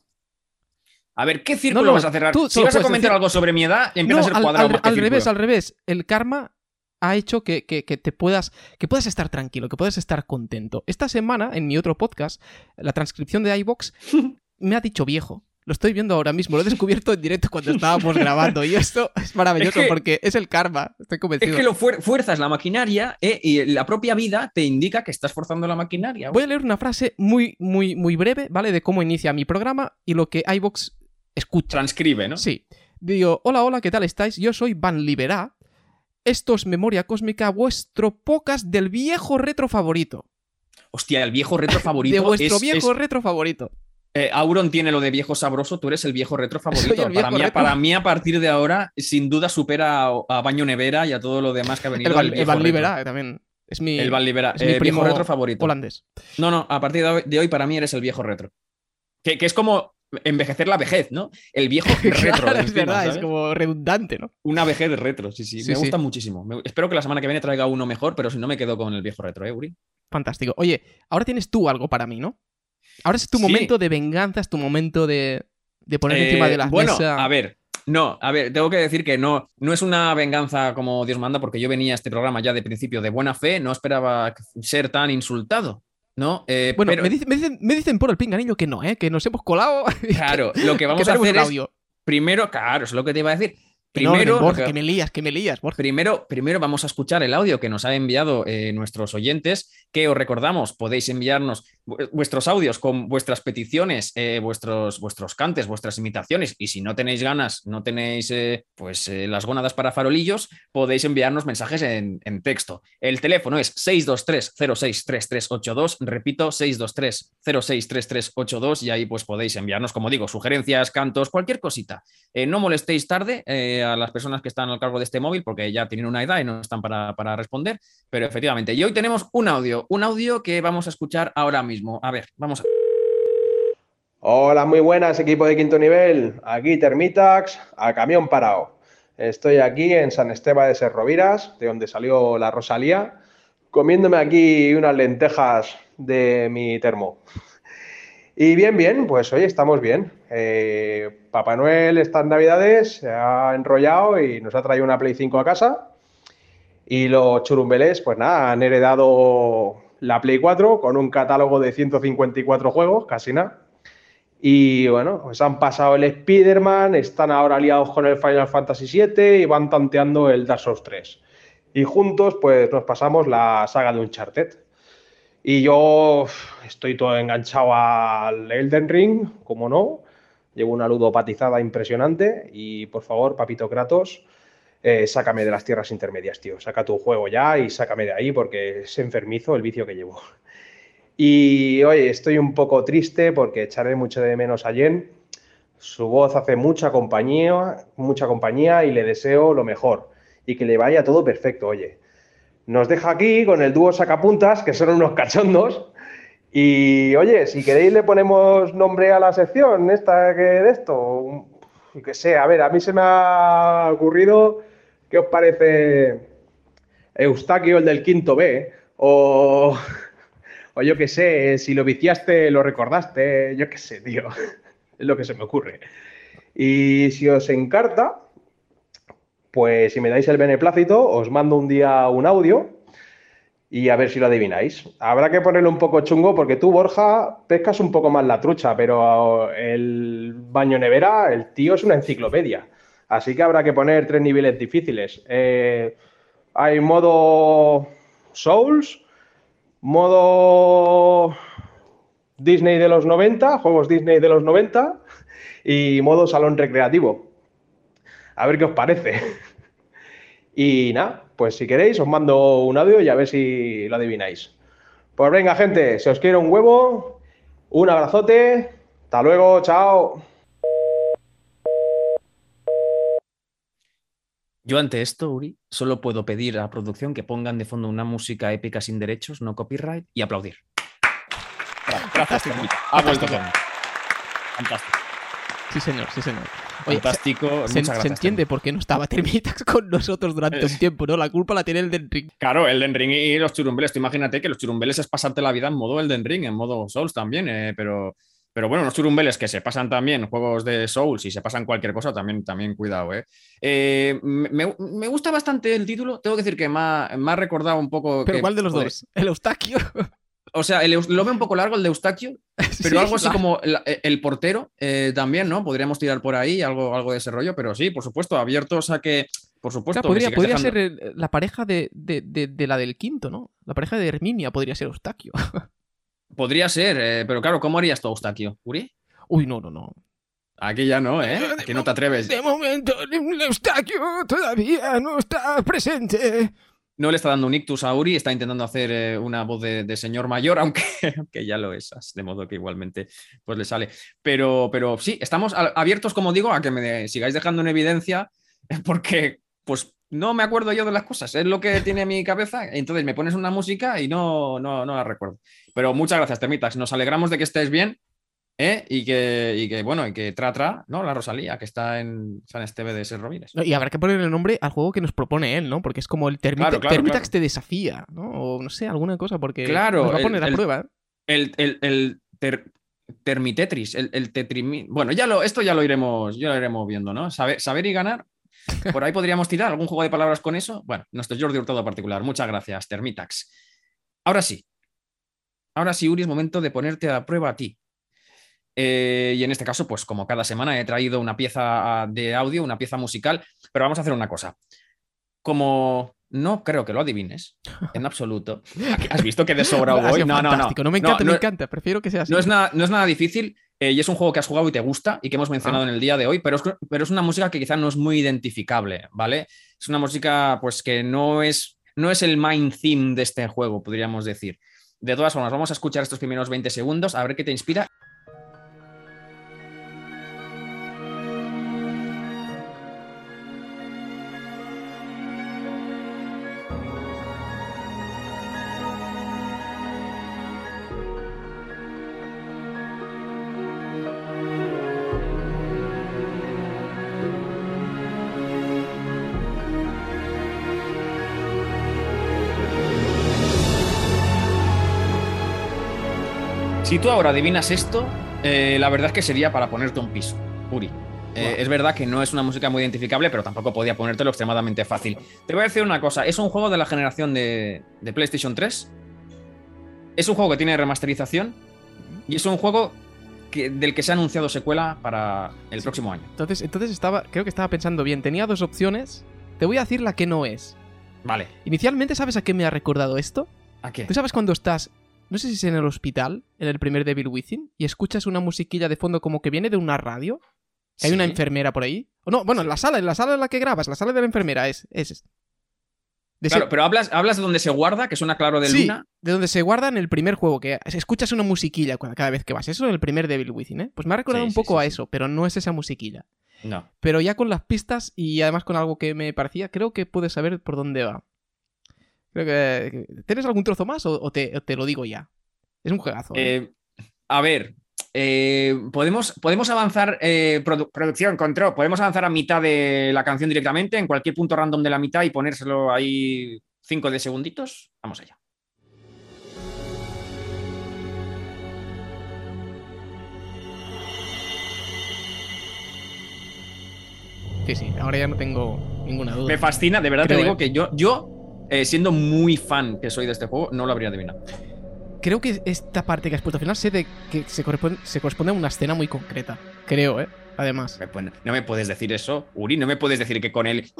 [SPEAKER 2] A ver, ¿qué círculo
[SPEAKER 1] No, no,
[SPEAKER 2] vas a cerrar?
[SPEAKER 1] tú
[SPEAKER 2] Si
[SPEAKER 1] solo
[SPEAKER 2] vas a
[SPEAKER 1] puedes
[SPEAKER 2] comentar
[SPEAKER 1] decir-
[SPEAKER 2] algo sobre mi edad, empieza
[SPEAKER 1] No,
[SPEAKER 2] a ser
[SPEAKER 1] al,
[SPEAKER 2] cuadrado
[SPEAKER 1] al-
[SPEAKER 2] más que
[SPEAKER 1] al revés,
[SPEAKER 2] círculo.
[SPEAKER 1] al revés. El karma ha hecho que, que- que te puedas, que puedas estar tranquilo, que puedas estar contento. Esta semana, en mi otro podcast, la transcripción de iVoox me ha dicho viejo. Lo estoy viendo ahora mismo, lo he descubierto en directo cuando estábamos grabando y esto es maravilloso
[SPEAKER 2] Es que-
[SPEAKER 1] porque es el karma, estoy
[SPEAKER 2] Es
[SPEAKER 1] convencido.
[SPEAKER 2] que lo fuer- fuerzas la maquinaria eh, y la propia vida te indica que estás forzando la maquinaria.
[SPEAKER 1] Voy a leer una frase muy, muy, muy breve, ¿vale? De cómo inicia mi programa y lo que iVoox escucha.
[SPEAKER 2] Transcribe, ¿no?
[SPEAKER 1] Sí. Digo, hola, hola, ¿qué tal estáis? Yo soy Van Liberá. Esto es Memoria Cósmica, vuestro podcast del viejo retro favorito.
[SPEAKER 2] Hostia, el viejo retro favorito.
[SPEAKER 1] De vuestro
[SPEAKER 2] es-
[SPEAKER 1] viejo
[SPEAKER 2] es-
[SPEAKER 1] retro favorito.
[SPEAKER 2] eh, Auron tiene lo de viejo sabroso, tú eres el viejo retro favorito.
[SPEAKER 1] Soy el viejo
[SPEAKER 2] para, mí,
[SPEAKER 1] retro.
[SPEAKER 2] para mí, a partir de ahora, sin duda supera a, a Baño Nevera y a todo lo demás que ha venido.
[SPEAKER 1] El Van,
[SPEAKER 2] al
[SPEAKER 1] el
[SPEAKER 2] viejo
[SPEAKER 1] Van
[SPEAKER 2] retro.
[SPEAKER 1] Liberá también. Es mi,
[SPEAKER 2] El Van Libera.
[SPEAKER 1] es mi
[SPEAKER 2] eh,
[SPEAKER 1] primo
[SPEAKER 2] viejo retro favorito.
[SPEAKER 1] holandés.
[SPEAKER 2] No, no, a partir de hoy, de hoy para mí eres el viejo retro. Que, que es como envejecer la vejez, ¿no? El viejo retro.
[SPEAKER 1] Claro, es
[SPEAKER 2] encima,
[SPEAKER 1] verdad,
[SPEAKER 2] ¿sabes?
[SPEAKER 1] es como redundante, ¿no?
[SPEAKER 2] Una vejez retro, sí, sí.
[SPEAKER 1] Sí,
[SPEAKER 2] me
[SPEAKER 1] sí.
[SPEAKER 2] gusta muchísimo. Me- espero que la semana que viene traiga uno mejor, pero si no me quedo con el viejo retro, ¿eh, Uri?
[SPEAKER 1] Fantástico. Oye, ahora tienes tú algo para mí, ¿no? Ahora es tu
[SPEAKER 2] Sí.
[SPEAKER 1] momento de venganza, es tu momento de, de poner
[SPEAKER 2] Eh,
[SPEAKER 1] encima de la
[SPEAKER 2] bueno,
[SPEAKER 1] mesa.
[SPEAKER 2] a ver, no, a ver, tengo que decir que no, no es una venganza como Dios manda, porque yo venía a este programa ya de principio de buena fe, no esperaba ser tan insultado, ¿no? Eh,
[SPEAKER 1] Bueno,
[SPEAKER 2] pero,
[SPEAKER 1] me, dice- me dicen, me dicen por el pinganillo que no, ¿eh? Que nos hemos colado. y que-
[SPEAKER 2] claro, lo que
[SPEAKER 1] que
[SPEAKER 2] vamos a
[SPEAKER 1] tenemos
[SPEAKER 2] hacer
[SPEAKER 1] un
[SPEAKER 2] es,
[SPEAKER 1] audio.
[SPEAKER 2] primero, claro, es lo que te iba a decir.
[SPEAKER 1] Que no,
[SPEAKER 2] Primero,
[SPEAKER 1] Borja,
[SPEAKER 2] lo que-
[SPEAKER 1] que me lías, que me lías, Borja.
[SPEAKER 2] Primero, primero vamos a escuchar el audio que nos ha enviado eh, nuestros oyentes, que os recordamos, podéis enviarnos vu- vuestros audios con vuestras peticiones, eh, vuestros, vuestros cantes, vuestras imitaciones, y si no tenéis ganas, no tenéis eh, pues eh, las gónadas para farolillos, podéis enviarnos mensajes en, en texto. El teléfono es seis dos tres cero seis tres tres ocho dos, repito, seis dos tres cero seis tres tres ocho dos, y ahí pues podéis enviarnos, como digo, sugerencias, cantos, cualquier cosita. Eh, no molestéis tarde eh, a las personas que están al cargo de este móvil porque ya tienen una edad y no están para, para responder, pero efectivamente. Y hoy tenemos un audio, un audio que vamos a escuchar ahora mismo. A ver, vamos a...
[SPEAKER 7] Hola, muy buenas, equipo de quinto nivel. Aquí Termitax, a camión parado. Estoy aquí en San Esteban de Serroviras, de donde salió la Rosalía, comiéndome aquí unas lentejas de mi termo. Y bien, bien, pues hoy estamos bien. Eh, Papá Noel estas navidades se ha enrollado y nos ha traído una Play cinco a casa. Y los churumbelés, pues nada, han heredado la Play cuatro con un catálogo de ciento cincuenta y cuatro juegos, casi nada. Y bueno, pues han pasado el Spider-Man, están ahora liados con el Final Fantasy siete y van tanteando el Dark Souls tres. Y juntos, pues nos pasamos la saga de Uncharted. Y yo uf, estoy todo enganchado al Elden Ring, como no. Llevo una ludopatizada impresionante. Y por favor, papito Kratos, eh, sácame de las tierras intermedias, tío. Saca tu juego ya y sácame de ahí porque es enfermizo el vicio que llevo. Y oye, estoy un poco triste porque echaré mucho de menos a Jen. Su voz hace mucha compañía, mucha compañía y le deseo lo mejor. Y que le vaya todo perfecto, oye. Nos deja aquí con el dúo Sacapuntas, que son unos cachondos. Y oye, si queréis le ponemos nombre a la sección, esta que de esto. Que sé, a ver, a mí se me ha ocurrido, ¿qué os parece Eustaquio, el del quinto B? O, o yo qué sé, si lo viciaste, lo recordaste, yo qué sé, tío. Es lo que se me ocurre. Y si os encarta, pues si me dais el beneplácito, os mando un día un audio y a ver si lo adivináis. Habrá que ponerle un poco chungo porque tú, Borja, pescas un poco más la trucha, pero el baño nevera, el tío es una enciclopedia. Así que habrá que poner tres niveles difíciles. Eh, hay modo Souls, modo Disney de los noventa, juegos Disney de los noventa y modo salón recreativo. A ver qué os parece. Y nada, pues si queréis os mando un audio y a ver si lo adivináis. Pues venga, gente, se os quiere un huevo, un abrazote, hasta luego, chao.
[SPEAKER 2] Yo ante esto, Uri, solo puedo pedir a la producción que pongan de fondo una música épica sin derechos, no copyright, y aplaudir. Gracias, Termita. Ha vuelto con. Fantástico.
[SPEAKER 1] Sí, señor, sí, señor. Oye,
[SPEAKER 2] Fantástico.
[SPEAKER 1] Se,
[SPEAKER 2] Muchas
[SPEAKER 1] se
[SPEAKER 2] gracias,
[SPEAKER 1] entiende
[SPEAKER 2] Termita.
[SPEAKER 1] por qué no estaba Termitax con nosotros durante un tiempo, ¿no? La culpa la tiene el Elden Ring.
[SPEAKER 2] Claro, Elden Ring y los churumbeles. Tú imagínate que los churumbeles es pasarte la vida en modo Elden Ring, en modo Souls también, eh, pero, pero bueno, los churumbeles que se pasan también juegos de Souls y se pasan cualquier cosa, también, también cuidado, ¿eh? eh me, me gusta bastante el título. Tengo que decir que me ha, me ha recordado un poco...
[SPEAKER 1] ¿Pero
[SPEAKER 2] que,
[SPEAKER 1] cuál de los
[SPEAKER 2] joder,
[SPEAKER 1] dos? ¿El Eustaquio?
[SPEAKER 2] O sea, el, lo veo un poco largo el de Eustaquio, pero
[SPEAKER 1] Sí,
[SPEAKER 2] algo así
[SPEAKER 1] la-
[SPEAKER 2] como el, el portero eh, también, ¿no? Podríamos tirar por ahí algo, algo de ese rollo, pero sí, por supuesto, abiertos a que, por supuesto,
[SPEAKER 1] Claro, podría
[SPEAKER 2] que
[SPEAKER 1] podría
[SPEAKER 2] sigáis
[SPEAKER 1] ser
[SPEAKER 2] dejando-
[SPEAKER 1] el- la pareja de, de, de, de la del quinto, ¿no? La pareja de Herminia podría ser Eustaquio.
[SPEAKER 2] Podría ser, eh, pero claro, ¿cómo harías tú, Eustaquio? ¿Uri?
[SPEAKER 1] Uy, no, no, no.
[SPEAKER 2] Aquí ya no, ¿eh? Aquí no te atreves.
[SPEAKER 1] De momento, el Eustaquio todavía no está presente.
[SPEAKER 2] No le está dando un ictus a Uri, está intentando hacer eh, una voz de, de señor mayor, aunque, aunque ya lo es, de modo que igualmente pues le sale. Pero, pero sí, estamos a- abiertos, como digo, a que me de- sigáis dejando en evidencia, porque pues no me acuerdo yo de las cosas, es lo que tiene mi cabeza, entonces me pones una música y no, no, no la recuerdo. Pero muchas gracias, Termitax, nos alegramos de que estés bien. ¿Eh? Y, que, y que, bueno, y que tra, tra, ¿no? La Rosalía, que está en San Esteve de Serrovires.
[SPEAKER 1] No, y habrá que poner el nombre al juego que nos propone él, ¿no? Porque es como el Termita-
[SPEAKER 2] Claro, claro,
[SPEAKER 1] Termitax
[SPEAKER 2] claro.
[SPEAKER 1] te desafía, ¿no? O no sé, alguna cosa, porque
[SPEAKER 2] Claro,
[SPEAKER 1] nos va a
[SPEAKER 2] el-
[SPEAKER 1] poner a
[SPEAKER 2] el-
[SPEAKER 1] prueba. ¿eh?
[SPEAKER 2] El, el, el ter- Termitetris, el, el tetrimi... Bueno, ya lo, esto ya lo iremos, ya lo iremos viendo, ¿no? Saber, saber y ganar. Por ahí podríamos tirar algún juego de palabras con eso. Bueno, nuestro Jordi Hurtado particular. Muchas gracias, Termitax. Ahora sí. Ahora sí, Uri, es momento de ponerte a prueba a ti. Eh, y en este caso, pues como cada semana he traído una pieza de audio, una pieza musical, pero vamos a hacer una cosa. Como no creo que lo adivines, en absoluto. ¿Has visto que de sobra
[SPEAKER 1] Ha
[SPEAKER 2] voy?
[SPEAKER 1] sido
[SPEAKER 2] No, no, no.
[SPEAKER 1] fantástico. No me encanta,
[SPEAKER 2] No,
[SPEAKER 1] me
[SPEAKER 2] no-
[SPEAKER 1] encanta. Prefiero que sea así.
[SPEAKER 2] No es nada, no es nada difícil eh, y es un juego que has jugado y te gusta y que hemos mencionado
[SPEAKER 1] Ah.
[SPEAKER 2] en el día de hoy, pero es, pero es una música que quizá no es muy identificable, ¿vale? Es una música pues que no es, no es el main theme de este juego, podríamos decir. De todas formas, vamos a escuchar estos primeros veinte segundos, a ver qué te inspira. Si tú ahora adivinas esto, eh, la verdad es que sería para ponerte un piso, Uri. Eh,
[SPEAKER 1] Wow.
[SPEAKER 2] Es verdad que no es una música muy identificable, pero tampoco podía ponértelo extremadamente fácil. Te voy a decir una cosa, es un juego de la generación de, de PlayStation tres, es un juego que tiene remasterización y es un juego que, del que se ha anunciado secuela para el próximo año.
[SPEAKER 1] Entonces, entonces estaba, creo que estaba pensando bien. Tenía dos opciones. Te voy a decir la que no es.
[SPEAKER 2] Vale,
[SPEAKER 1] Inicialmente, ¿sabes a qué me ha recordado esto?
[SPEAKER 2] ¿a qué?
[SPEAKER 1] ¿Tú sabes cuando estás, no sé si es en el hospital, en el primer Devil Within, y escuchas una musiquilla de fondo como que viene de una radio? ¿Hay
[SPEAKER 2] Sí.
[SPEAKER 1] una enfermera por ahí? O no, bueno, en la sala, en la sala en la que grabas, la sala de la enfermera es. es de
[SPEAKER 2] Claro,
[SPEAKER 1] ese-
[SPEAKER 2] pero hablas, hablas de donde se guarda, que suena claro de
[SPEAKER 1] sí,
[SPEAKER 2] luna.
[SPEAKER 1] de donde se guarda en el primer juego, que escuchas una musiquilla cuando- cada vez que vas. Eso en el primer Devil Within, ¿eh? Pues me ha recordado
[SPEAKER 2] Sí,
[SPEAKER 1] un
[SPEAKER 2] sí,
[SPEAKER 1] poco
[SPEAKER 2] sí,
[SPEAKER 1] a
[SPEAKER 2] sí.
[SPEAKER 1] eso, pero no es esa musiquilla.
[SPEAKER 2] No.
[SPEAKER 1] Pero ya con las pistas y además con algo que me parecía, creo que puedes saber por dónde va. Creo que... ¿Tienes algún trozo más o, o te, o te lo digo ya? Es un juegazo. ¿eh?
[SPEAKER 2] Eh, a ver, eh, podemos, podemos avanzar, eh, produ- producción, control, podemos avanzar a mitad de la canción directamente, en cualquier punto random de la mitad y ponérselo ahí cinco de segunditos. Vamos allá.
[SPEAKER 1] Sí, sí, ahora ya no tengo ninguna duda.
[SPEAKER 2] Me fascina, de verdad
[SPEAKER 1] Creo,
[SPEAKER 2] te digo
[SPEAKER 1] eh.
[SPEAKER 2] que yo, yo eh, siendo muy fan que soy de este juego, no lo habría adivinado.
[SPEAKER 1] Creo que esta parte que has puesto al final sé de que se corresponde, se corresponde a una escena muy concreta. Creo, ¿eh? Además.
[SPEAKER 2] Me pone- No me puedes decir eso, Uri, no me puedes decir que con el...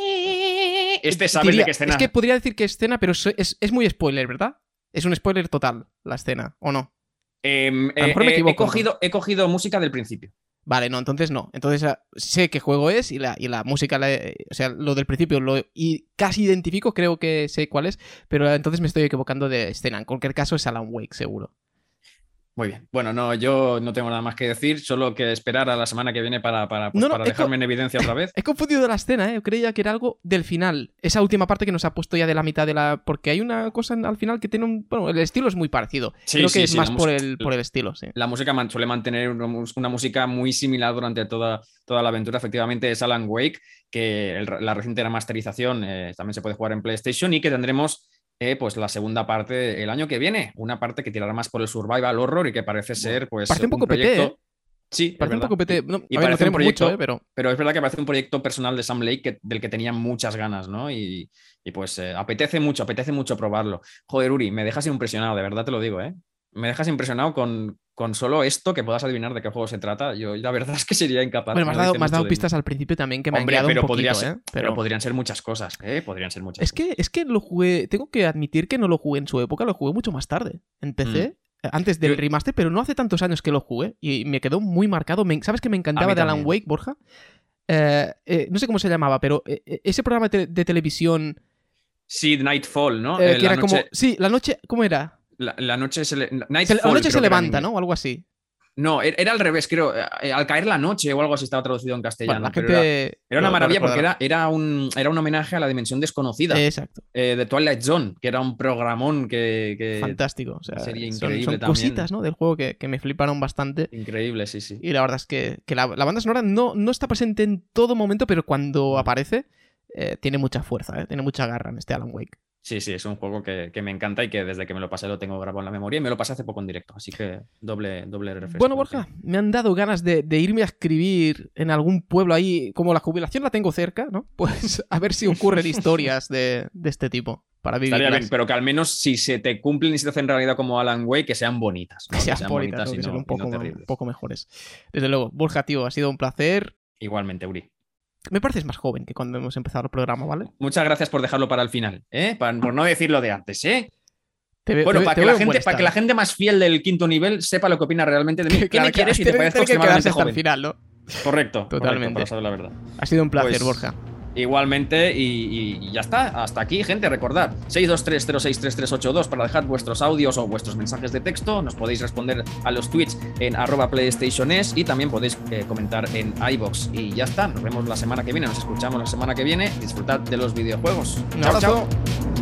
[SPEAKER 2] Este sabe
[SPEAKER 1] Diría-
[SPEAKER 2] de qué escena.
[SPEAKER 1] Es que podría decir que escena, pero es, es, es muy spoiler, ¿verdad? Es un spoiler total la escena, ¿o no?
[SPEAKER 2] Em,
[SPEAKER 1] A lo mejor me
[SPEAKER 2] eh, eh,
[SPEAKER 1] equivoco,
[SPEAKER 2] he, cogido, he cogido música del principio.
[SPEAKER 1] Vale, no, entonces no. Entonces ah, sé qué juego es y la, y la música, la- o sea, lo del principio lo y casi identifico, creo que sé cuál es, pero entonces me estoy equivocando de escena. En cualquier caso es Alan Wake, seguro.
[SPEAKER 2] Muy bien. Bueno, no, yo no tengo nada más que decir, solo que esperar a la semana que viene para, para, pues,
[SPEAKER 1] No, no,
[SPEAKER 2] para
[SPEAKER 1] he
[SPEAKER 2] dejarme
[SPEAKER 1] co-
[SPEAKER 2] en evidencia otra vez.
[SPEAKER 1] He confundido la escena, ¿eh? Yo creía que era algo del final. Esa última parte que nos ha puesto ya de la mitad de la... Porque hay una cosa en- al final que tiene un... Bueno, el estilo es muy parecido.
[SPEAKER 2] Sí,
[SPEAKER 1] Creo
[SPEAKER 2] sí,
[SPEAKER 1] que es
[SPEAKER 2] sí,
[SPEAKER 1] más
[SPEAKER 2] la
[SPEAKER 1] por
[SPEAKER 2] música-
[SPEAKER 1] el, por el estilo, sí.
[SPEAKER 2] La música man- suele mantener una, mus- una música muy similar durante toda, toda la aventura. Efectivamente, es Alan Wake, que el- la reciente remasterización eh, también se puede jugar en PlayStation y que tendremos eh, pues la segunda parte el año que viene. Una parte que tirará más por el survival horror y que parece ser pues
[SPEAKER 1] Parece un poco P T,
[SPEAKER 2] proyecto...
[SPEAKER 1] ¿eh?
[SPEAKER 2] Sí, es
[SPEAKER 1] Parece un
[SPEAKER 2] verdad.
[SPEAKER 1] poco P T. No,
[SPEAKER 2] Y
[SPEAKER 1] a ver, no
[SPEAKER 2] parece un
[SPEAKER 1] tenemos
[SPEAKER 2] proyecto,
[SPEAKER 1] mucho, ¿eh? Pero...
[SPEAKER 2] pero es verdad que parece un proyecto personal de Sam Lake que- del que tenía muchas ganas, ¿no? Y, y pues eh, apetece mucho, apetece mucho probarlo. Joder, Uri, me dejas impresionado, de verdad te lo digo, ¿eh? Me dejas impresionado con, con solo esto que puedas adivinar de qué juego se trata. Yo la verdad es que sería incapaz.
[SPEAKER 1] Bueno, me has
[SPEAKER 2] No
[SPEAKER 1] dado,
[SPEAKER 2] dice
[SPEAKER 1] me has dado
[SPEAKER 2] mucho de
[SPEAKER 1] pistas
[SPEAKER 2] mí.
[SPEAKER 1] al principio también que me
[SPEAKER 2] Hombre,
[SPEAKER 1] han quedado
[SPEAKER 2] pero,
[SPEAKER 1] un
[SPEAKER 2] podría
[SPEAKER 1] poquito,
[SPEAKER 2] ser-
[SPEAKER 1] ¿eh?
[SPEAKER 2] pero
[SPEAKER 1] Pero...
[SPEAKER 2] podrían ser muchas cosas, ¿eh? Podrían ser muchas
[SPEAKER 1] Es que, es que lo jugué... Tengo que admitir que no lo jugué en su época, lo jugué mucho más tarde. En P C...
[SPEAKER 2] Mm.
[SPEAKER 1] Antes del
[SPEAKER 2] Yo-
[SPEAKER 1] remaster, pero no hace tantos años que lo jugué y me quedó muy marcado. Me- ¿Sabes qué me encantaba
[SPEAKER 2] A mí
[SPEAKER 1] de Alan
[SPEAKER 2] también.
[SPEAKER 1] Wake, Borja? Eh, eh, no sé cómo se llamaba, pero eh, eh, ese programa de, de televisión
[SPEAKER 2] Sí, Nightfall, ¿no?
[SPEAKER 1] eh,
[SPEAKER 2] Eh,
[SPEAKER 1] que
[SPEAKER 2] la
[SPEAKER 1] era
[SPEAKER 2] noche,
[SPEAKER 1] como... Sí, la noche... ¿Cómo era?
[SPEAKER 2] la, la noche se le...
[SPEAKER 1] Se-
[SPEAKER 2] Nightfall,
[SPEAKER 1] la noche
[SPEAKER 2] creo
[SPEAKER 1] se
[SPEAKER 2] que era en
[SPEAKER 1] levanta,
[SPEAKER 2] inglés.
[SPEAKER 1] ¿no? O algo así.
[SPEAKER 2] No, era era al revés, creo. eh, Al caer la noche o algo así estaba traducido en castellano.
[SPEAKER 1] Bueno, la
[SPEAKER 2] pero
[SPEAKER 1] gente...
[SPEAKER 2] era, era una
[SPEAKER 1] lo- lo
[SPEAKER 2] maravilla porque
[SPEAKER 1] recordará.
[SPEAKER 2] era, era, un, era un homenaje a la dimensión desconocida.
[SPEAKER 1] Eh, Exacto.
[SPEAKER 2] eh, de Twilight Zone, que era un programón que... que-
[SPEAKER 1] Fantástico. O sea,
[SPEAKER 2] sería
[SPEAKER 1] son,
[SPEAKER 2] increíble
[SPEAKER 1] son
[SPEAKER 2] también.
[SPEAKER 1] cositas, ¿no? Del juego que, que me fliparon bastante.
[SPEAKER 2] Increíble, sí, sí.
[SPEAKER 1] Y la verdad es que, que la, la banda sonora no, no está presente en todo momento, pero cuando aparece eh, tiene mucha fuerza, ¿eh? Tiene mucha garra en este Alan Wake.
[SPEAKER 2] Sí, sí, es un juego que, que me encanta y que desde que me lo pasé lo tengo grabado en la memoria y me lo pasé hace poco en directo, así que doble, doble refresco.
[SPEAKER 1] Bueno, Borja, me han dado ganas de, de irme a escribir en algún pueblo ahí, como la jubilación la tengo cerca, ¿no? Pues a ver si ocurren historias de, de este tipo para
[SPEAKER 2] Estaría
[SPEAKER 1] vivirlas.
[SPEAKER 2] bien, pero que al menos si se te cumplen y se te hacen realidad como Alan Wake, que sean bonitas. ¿no?
[SPEAKER 1] Que sean bonitas,
[SPEAKER 2] bonitas
[SPEAKER 1] ¿no?
[SPEAKER 2] y
[SPEAKER 1] Que sean
[SPEAKER 2] no,
[SPEAKER 1] un
[SPEAKER 2] y no
[SPEAKER 1] poco, un
[SPEAKER 2] terribles.
[SPEAKER 1] poco mejores. Desde luego, Borja, tío, ha sido un placer.
[SPEAKER 2] Igualmente, Uri.
[SPEAKER 1] Me pareces más joven que cuando hemos empezado el programa, ¿vale?
[SPEAKER 2] Muchas gracias por dejarlo para el final, ¿eh? Para- por no decirlo de antes, ¿eh?
[SPEAKER 1] Te ve-
[SPEAKER 2] Bueno,
[SPEAKER 1] te ve-
[SPEAKER 2] para
[SPEAKER 1] te
[SPEAKER 2] que,
[SPEAKER 1] veo
[SPEAKER 2] la
[SPEAKER 1] en buen
[SPEAKER 2] gente, para que la
[SPEAKER 1] estado.
[SPEAKER 2] gente más fiel del quinto nivel sepa lo que opina realmente de mí. ¿Qué
[SPEAKER 1] Claro,
[SPEAKER 2] me quieres
[SPEAKER 1] claro,
[SPEAKER 2] y te
[SPEAKER 1] tiene-
[SPEAKER 2] parezco
[SPEAKER 1] tiene que quedarse
[SPEAKER 2] extremadamente
[SPEAKER 1] hasta el
[SPEAKER 2] joven?
[SPEAKER 1] final, ¿no?
[SPEAKER 2] Correcto,
[SPEAKER 1] Totalmente.
[SPEAKER 2] correcto, para saber la verdad.
[SPEAKER 1] Ha sido un placer,
[SPEAKER 2] Pues,
[SPEAKER 1] Borja.
[SPEAKER 2] Igualmente, y, y- y ya está. Hasta aquí, gente. Recordad, seis dos tres cero seis tres tres ocho dos para dejar vuestros audios o vuestros mensajes de texto. Nos podéis responder a los tweets en arroba PlayStationEs y también podéis eh, comentar en iVoox. Y ya está. Nos vemos la semana que viene. Nos escuchamos la semana que viene. Disfrutad de los videojuegos.
[SPEAKER 1] Un
[SPEAKER 2] Chao,
[SPEAKER 1] abrazo.
[SPEAKER 2] chao.